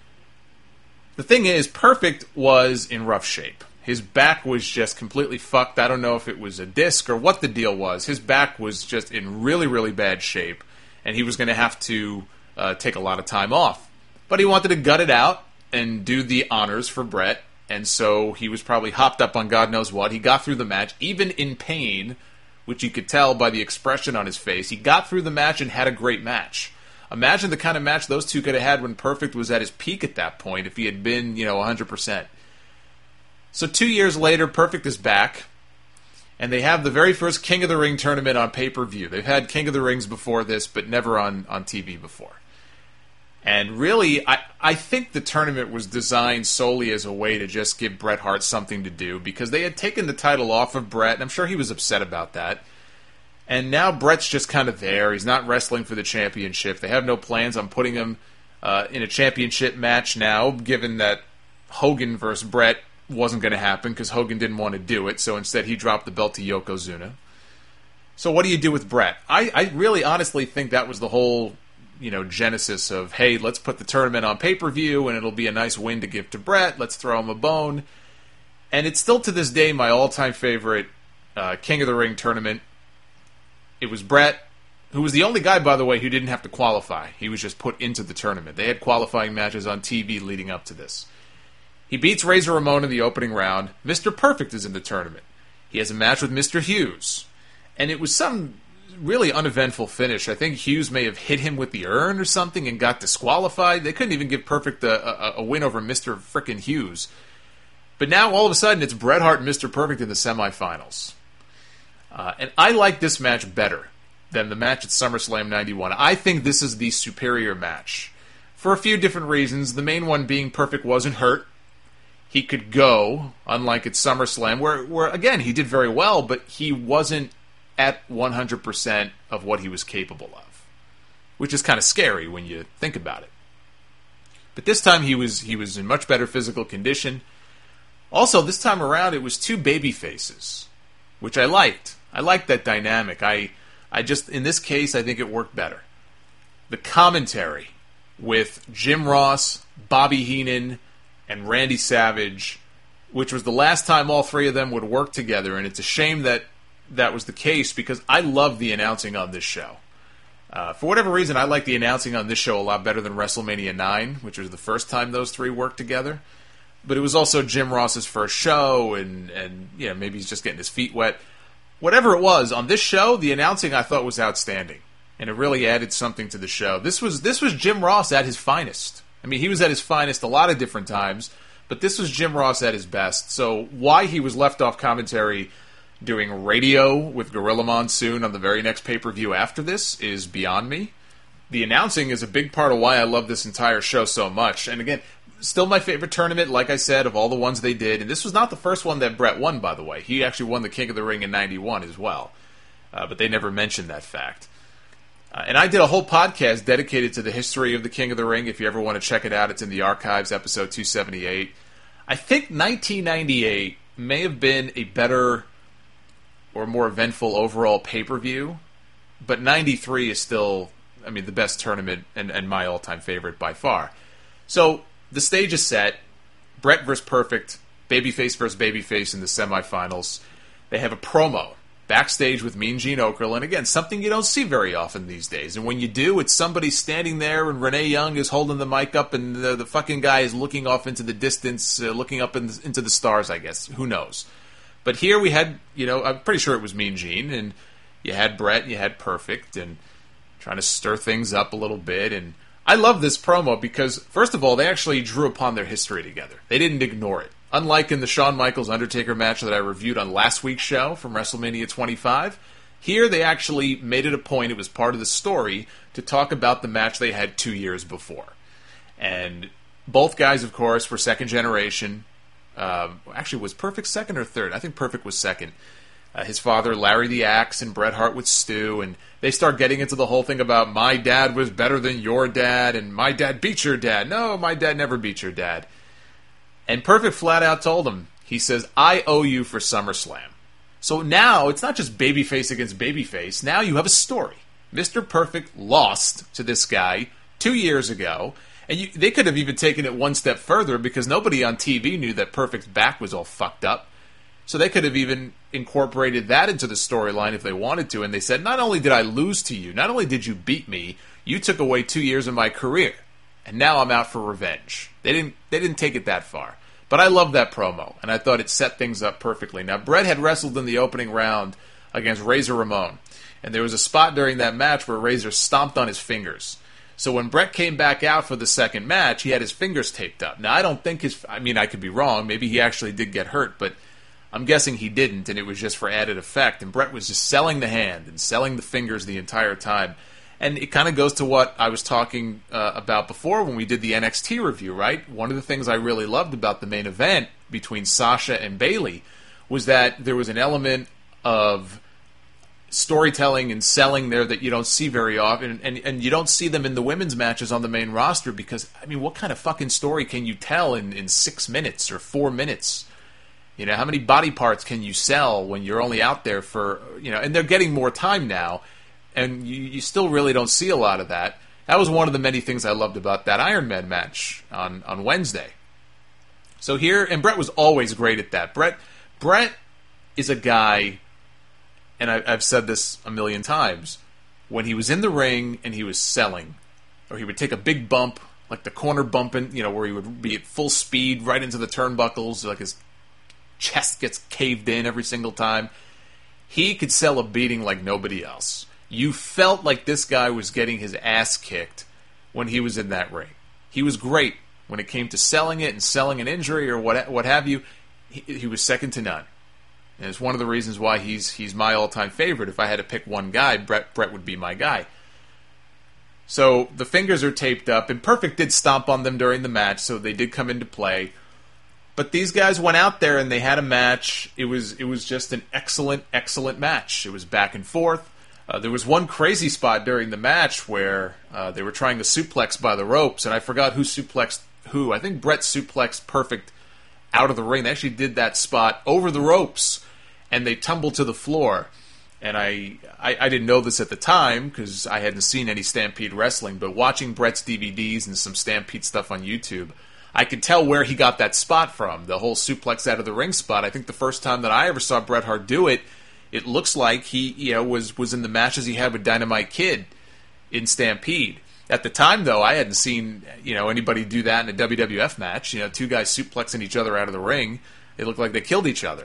The thing is, Perfect was in rough shape. His back was just completely fucked. I don't know if it was a disc or what the deal was. His back was just in really, really bad shape, and he was going to have to take a lot of time off. But he wanted to gut it out and do the honors for Bret and so he was probably hopped up on God knows what. He got through the match, even in pain, which you could tell by the expression on his face. He got through the match and had a great match. Imagine the kind of match those two could have had when Perfect was at his peak at that point, if he had been, 100%. So 2 years later, Perfect is back, and they have the very first King of the Ring tournament on pay-per-view. They've had King of the Rings before this, but never on TV before. And really, I think the tournament was designed solely as a way to just give Bret Hart something to do, because they had taken the title off of Bret, and I'm sure he was upset about that. And now Bret's just kind of there. He's not wrestling for the championship. They have no plans on putting him in a championship match now, given that Hogan versus Bret wasn't going to happen because Hogan didn't want to do it, so instead he dropped the belt to Yokozuna. So what do you do with Bret? I really honestly think that was the whole genesis of, hey, let's put the tournament on pay-per-view and it'll be a nice win to give to Bret. Let's throw him a bone. And it's still to this day my all-time favorite King of the Ring tournament. It was Bret, who was the only guy, by the way, who didn't have to qualify. He was just put into the tournament. They had qualifying matches on TV leading up to this. He beats Razor Ramon in the opening round. Mr. Perfect is in the tournament. He has a match with Mr. Hughes. And it was some really uneventful finish. I think Hughes may have hit him with the urn or something and got disqualified. They couldn't even give Perfect a win over Mr. Frickin' Hughes. But now, all of a sudden, it's Bret Hart and Mr. Perfect in the semifinals. And I like this match better than the match at SummerSlam 91. I think this is the superior match for a few different reasons. The main one being Perfect wasn't hurt. He could go, unlike at SummerSlam, where again, he did very well, but he wasn't at 100% of what he was capable of, which is kind of scary when you think about it. But this time he was in much better physical condition. Also, this time around, it was two baby faces, which I liked. I liked that dynamic. I just, in this case, I think it worked better. The commentary with Jim Ross, Bobby Heenan, and Randy Savage, which was the last time all three of them would work together, and it's a shame that that was the case, because I love the announcing on this show. For whatever reason, I like the announcing on this show a lot better than WrestleMania 9, which was the first time those three worked together. But it was also Jim Ross's first show, and maybe he's just getting his feet wet. Whatever it was, on this show, the announcing I thought was outstanding, and it really added something to the show. This was Jim Ross at his finest. I mean, he was at his finest a lot of different times, but this was Jim Ross at his best. So why he was left off commentary doing radio with Gorilla Monsoon on the very next pay-per-view after this is beyond me. The announcing is a big part of why I love this entire show so much. And again, still my favorite tournament, like I said, of all the ones they did. And this was not the first one that Bret won, by the way. He actually won the King of the Ring in 91 as well. But they never mentioned that fact. And I did a whole podcast dedicated to the history of the King of the Ring. If you ever want to check it out, it's in the archives, episode 278. I think 1998 may have been a better or more eventful overall pay-per-view, but 93 is still, the best tournament and my all-time favorite by far. So the stage is set. Bret versus Perfect, babyface versus babyface in the semifinals. They have a promo backstage with Mean Gene Okerlund. Again, something you don't see very often these days. And when you do, it's somebody standing there and Renee Young is holding the mic up and the fucking guy is looking off into the distance, looking up into the stars, I guess. Who knows? But here we had, I'm pretty sure it was Mean Gene, and you had Bret and you had Perfect, and trying to stir things up a little bit. And I love this promo because, first of all, they actually drew upon their history together. They didn't ignore it. Unlike in the Shawn Michaels-Undertaker match that I reviewed on last week's show from WrestleMania 25, here they actually made it a point, it was part of the story, to talk about the match they had 2 years before. And both guys, of course, were second generation. Actually, was Perfect second or third? I think Perfect was second. His father, Larry the Axe, and Bret Hart with Stu, and they start getting into the whole thing about my dad was better than your dad, and my dad beat your dad. No, my dad never beat your dad. And Perfect flat out told him, he says, I owe you for SummerSlam. So now, it's not just babyface against babyface. Now you have a story. Mr. Perfect lost to this guy 2 years ago, and they could have even taken it one step further because nobody on TV knew that Perfect's back was all fucked up. So they could have even incorporated that into the storyline if they wanted to, and they said, not only did I lose to you, not only did you beat me, you took away 2 years of my career, and now I'm out for revenge. They didn't take it that far. But I love that promo, and I thought it set things up perfectly. Now, Bret had wrestled in the opening round against Razor Ramon, and there was a spot during that match where Razor stomped on his fingers. So when Bret came back out for the second match, he had his fingers taped up. Now, I don't think I could be wrong. Maybe he actually did get hurt, but I'm guessing he didn't, and it was just for added effect. And Bret was just selling the hand and selling the fingers the entire time. And it kind of goes to what I was talking about before when we did the NXT review, right? One of the things I really loved about the main event between Sasha and Bayley was that there was an element of storytelling and selling there that you don't see very often, and you don't see them in the women's matches on the main roster because, I mean, what kind of fucking story can you tell in 6 minutes or 4 minutes? You know, how many body parts can you sell when you're only out there for, and they're getting more time now, and you still really don't see a lot of that. That was one of the many things I loved about that Iron Man match on Wednesday. So here, and Bret was always great at that. Bret is a guy, and I've said this a million times, when he was in the ring and he was selling, or he would take a big bump, like the corner bumping, where he would be at full speed right into the turnbuckles, like his chest gets caved in every single time. He could sell a beating like nobody else. You felt like this guy was getting his ass kicked when he was in that ring. He was great when it came to selling it and selling an injury or what have you. He was second to none. And it's one of the reasons why he's my all-time favorite. If I had to pick one guy, Bret would be my guy. So the fingers are taped up, and Perfect did stomp on them during the match, so they did come into play. But these guys went out there and they had a match. It was just an excellent, excellent match. It was back and forth. There was one crazy spot during the match where they were trying to suplex by the ropes, and I forgot who suplexed who. I think Bret suplexed Perfect out of the ring. They actually did that spot over the ropes, and they tumbled to the floor. And I didn't know this at the time because I hadn't seen any Stampede wrestling, but watching Bret's DVDs and some Stampede stuff on YouTube, I could tell where he got that spot from, the whole suplex out of the ring spot. I think the first time that I ever saw Bret Hart do it, it looks like he was in the matches he had with Dynamite Kid in Stampede. At the time, though, I hadn't seen anybody do that in a WWF match. Two guys suplexing each other out of the ring. It looked like they killed each other.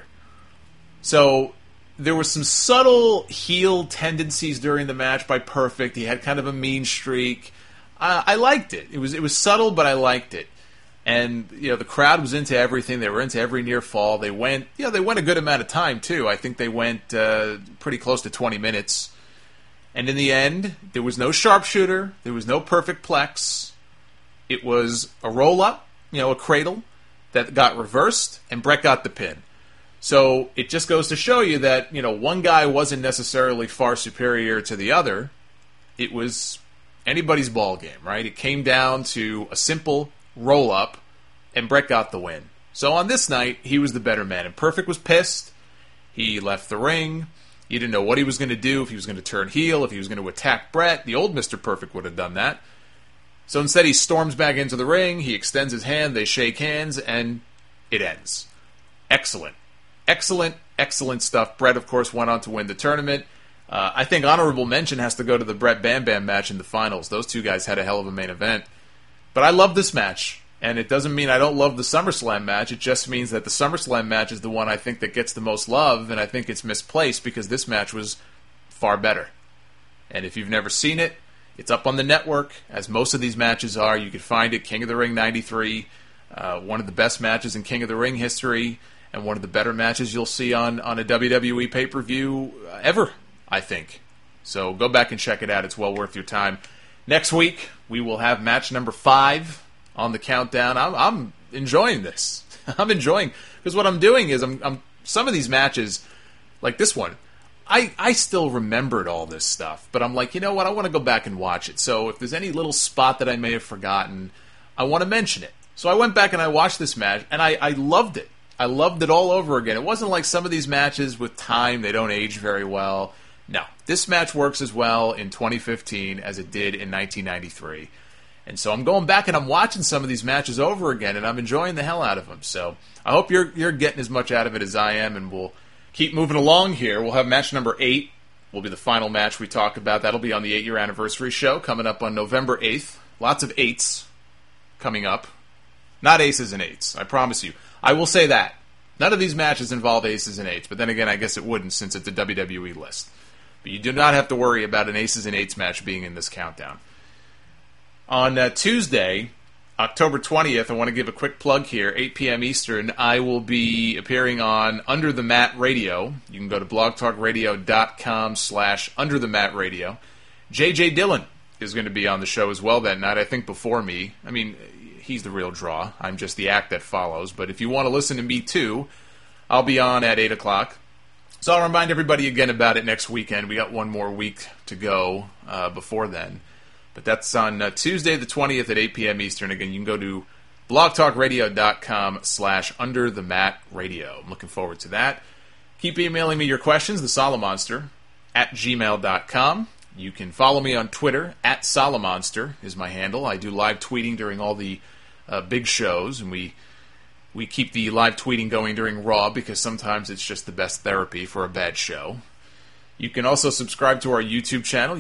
So there were some subtle heel tendencies during the match by Perfect. He had kind of a mean streak. I liked it. It was subtle, but I liked it. And the crowd was into everything. They were into every near fall. They went a good amount of time too. I think they went pretty close to 20 minutes. And in the end, there was no sharpshooter. There was no perfect plex. It was a roll up, a cradle that got reversed, and Bret got the pin. So it just goes to show you that one guy wasn't necessarily far superior to the other. It was anybody's ball game, right? It came down to a simple roll up, and Bret got the win. So on this night, he was the better man, and Perfect was pissed. He left the ring. He didn't know what he was going to do, if he was going to turn heel, if he was going to attack Bret. The old Mr. Perfect would have done that. So instead, he storms back into the ring, he extends his hand, they shake hands, and it ends. Excellent. Excellent, excellent stuff. Bret, of course, went on to win the tournament. I think honorable mention has to go to the Bret Bam Bam match in the finals. Those two guys had a hell of a main event. But I love this match, and it doesn't mean I don't love the SummerSlam match. It just means that the SummerSlam match is the one I think that gets the most love, and I think it's misplaced because this match was far better. And if you've never seen it, it's up on the network, as most of these matches are. You can find it, King of the Ring 93, one of the best matches in King of the Ring history, and one of the better matches you'll see on a WWE pay-per-view ever, I think. So go back and check it out. It's well worth your time. Next week, we will have match number 5 on the countdown. I'm enjoying this. I'm enjoying, because what I'm doing is I'm some of these matches, like this one, I still remembered all this stuff, but I'm like, you know what, I want to go back and watch it. So if there's any little spot that I may have forgotten, I want to mention it. So I went back and I watched this match, and I loved it. I loved it all over again. It wasn't like some of these matches with time, they don't age very well. No, this match works as well in 2015 as it did in 1993. And so I'm going back and I'm watching some of these matches over again, and I'm enjoying the hell out of them. So I hope you're getting as much out of it as I am, and we'll keep moving along here. We'll have match number 8 will be the final match we talk about. That'll be on the 8-year anniversary show coming up on November 8th. Lots of 8s coming up. Not aces and eights, I promise you. I will say that. None of these matches involve aces and eights, but then again, I guess it wouldn't since it's a WWE list. But you do not have to worry about an aces and eights match being in this countdown. On Tuesday, October 20th, I want to give a quick plug here, 8 p.m. Eastern, I will be appearing on Under the Mat Radio. You can go to blogtalkradio.com/underthematradio. J.J. Dillon is going to be on the show as well that night, I think before me. I mean, he's the real draw. I'm just the act that follows. But if you want to listen to me too, I'll be on at 8 o'clock. So I'll remind everybody again about it next weekend. We got one more week to go before then. But that's on Tuesday the 20th at 8 p.m. Eastern. Again, you can go to blogtalkradio.com/underthematradio. I'm looking forward to that. Keep emailing me your questions, thesolomonster@gmail.com. You can follow me on Twitter, @Solomonster is my handle. I do live tweeting during all the big shows, and we keep the live tweeting going during Raw because sometimes it's just the best therapy for a bad show. You can also subscribe to our YouTube channel,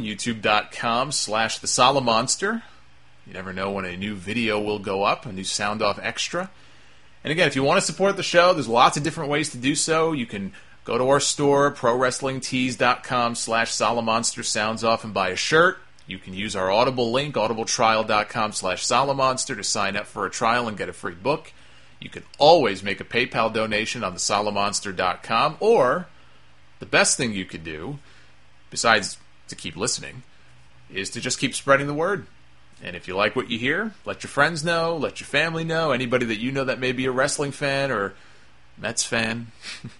youtube.com/thesolomonster. You never know when a new video will go up, a new Sound Off Extra. And again, if you want to support the show, there's lots of different ways to do so. You can go to our store, prowrestlingtees.com/Solomonster Sounds Off and buy a shirt. You can use our Audible link, audibletrial.com/Solomonster to sign up for a trial and get a free book. You can always make a PayPal donation on thesolomonster.com, or the best thing you could do, besides to keep listening, is to just keep spreading the word. And if you like what you hear, let your friends know, let your family know, anybody that you know that may be a wrestling fan or Mets fan.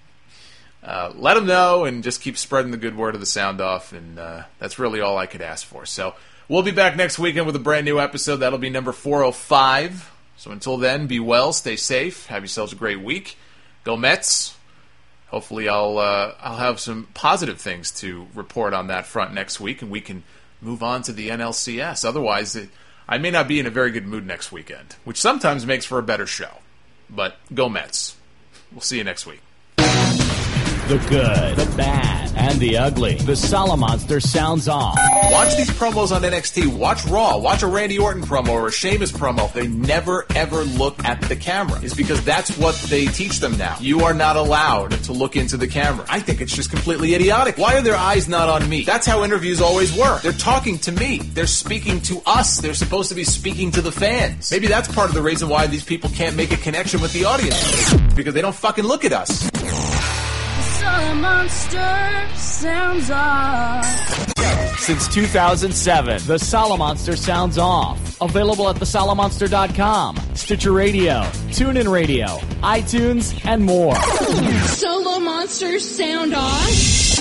Let them know and just keep spreading the good word of the Sound Off, and that's really all I could ask for. So we'll be back next weekend with a brand new episode. That'll be number 405. So until then, be well, stay safe, have yourselves a great week. Go Mets. Hopefully I'll have some positive things to report on that front next week, and we can move on to the NLCS. Otherwise, I may not be in a very good mood next weekend, which sometimes makes for a better show. But go Mets. We'll see you next week. The good, the bad, and the ugly. The Solomonster sounds off. Watch these promos on NXT. Watch Raw. Watch a Randy Orton promo or a Sheamus promo. They never, ever look at the camera. It's because that's what they teach them now. You are not allowed to look into the camera. I think it's just completely idiotic. Why are their eyes not on me? That's how interviews always were. They're talking to me. They're speaking to us. They're supposed to be speaking to the fans. Maybe that's part of the reason why these people can't make a connection with the audience. Because they don't fucking look at us. Solomonster sounds off. Since 2007, the Solomonster sounds off. Available at thesolomonster.com, Stitcher Radio, TuneIn Radio, iTunes, and more. Solomonster sound off.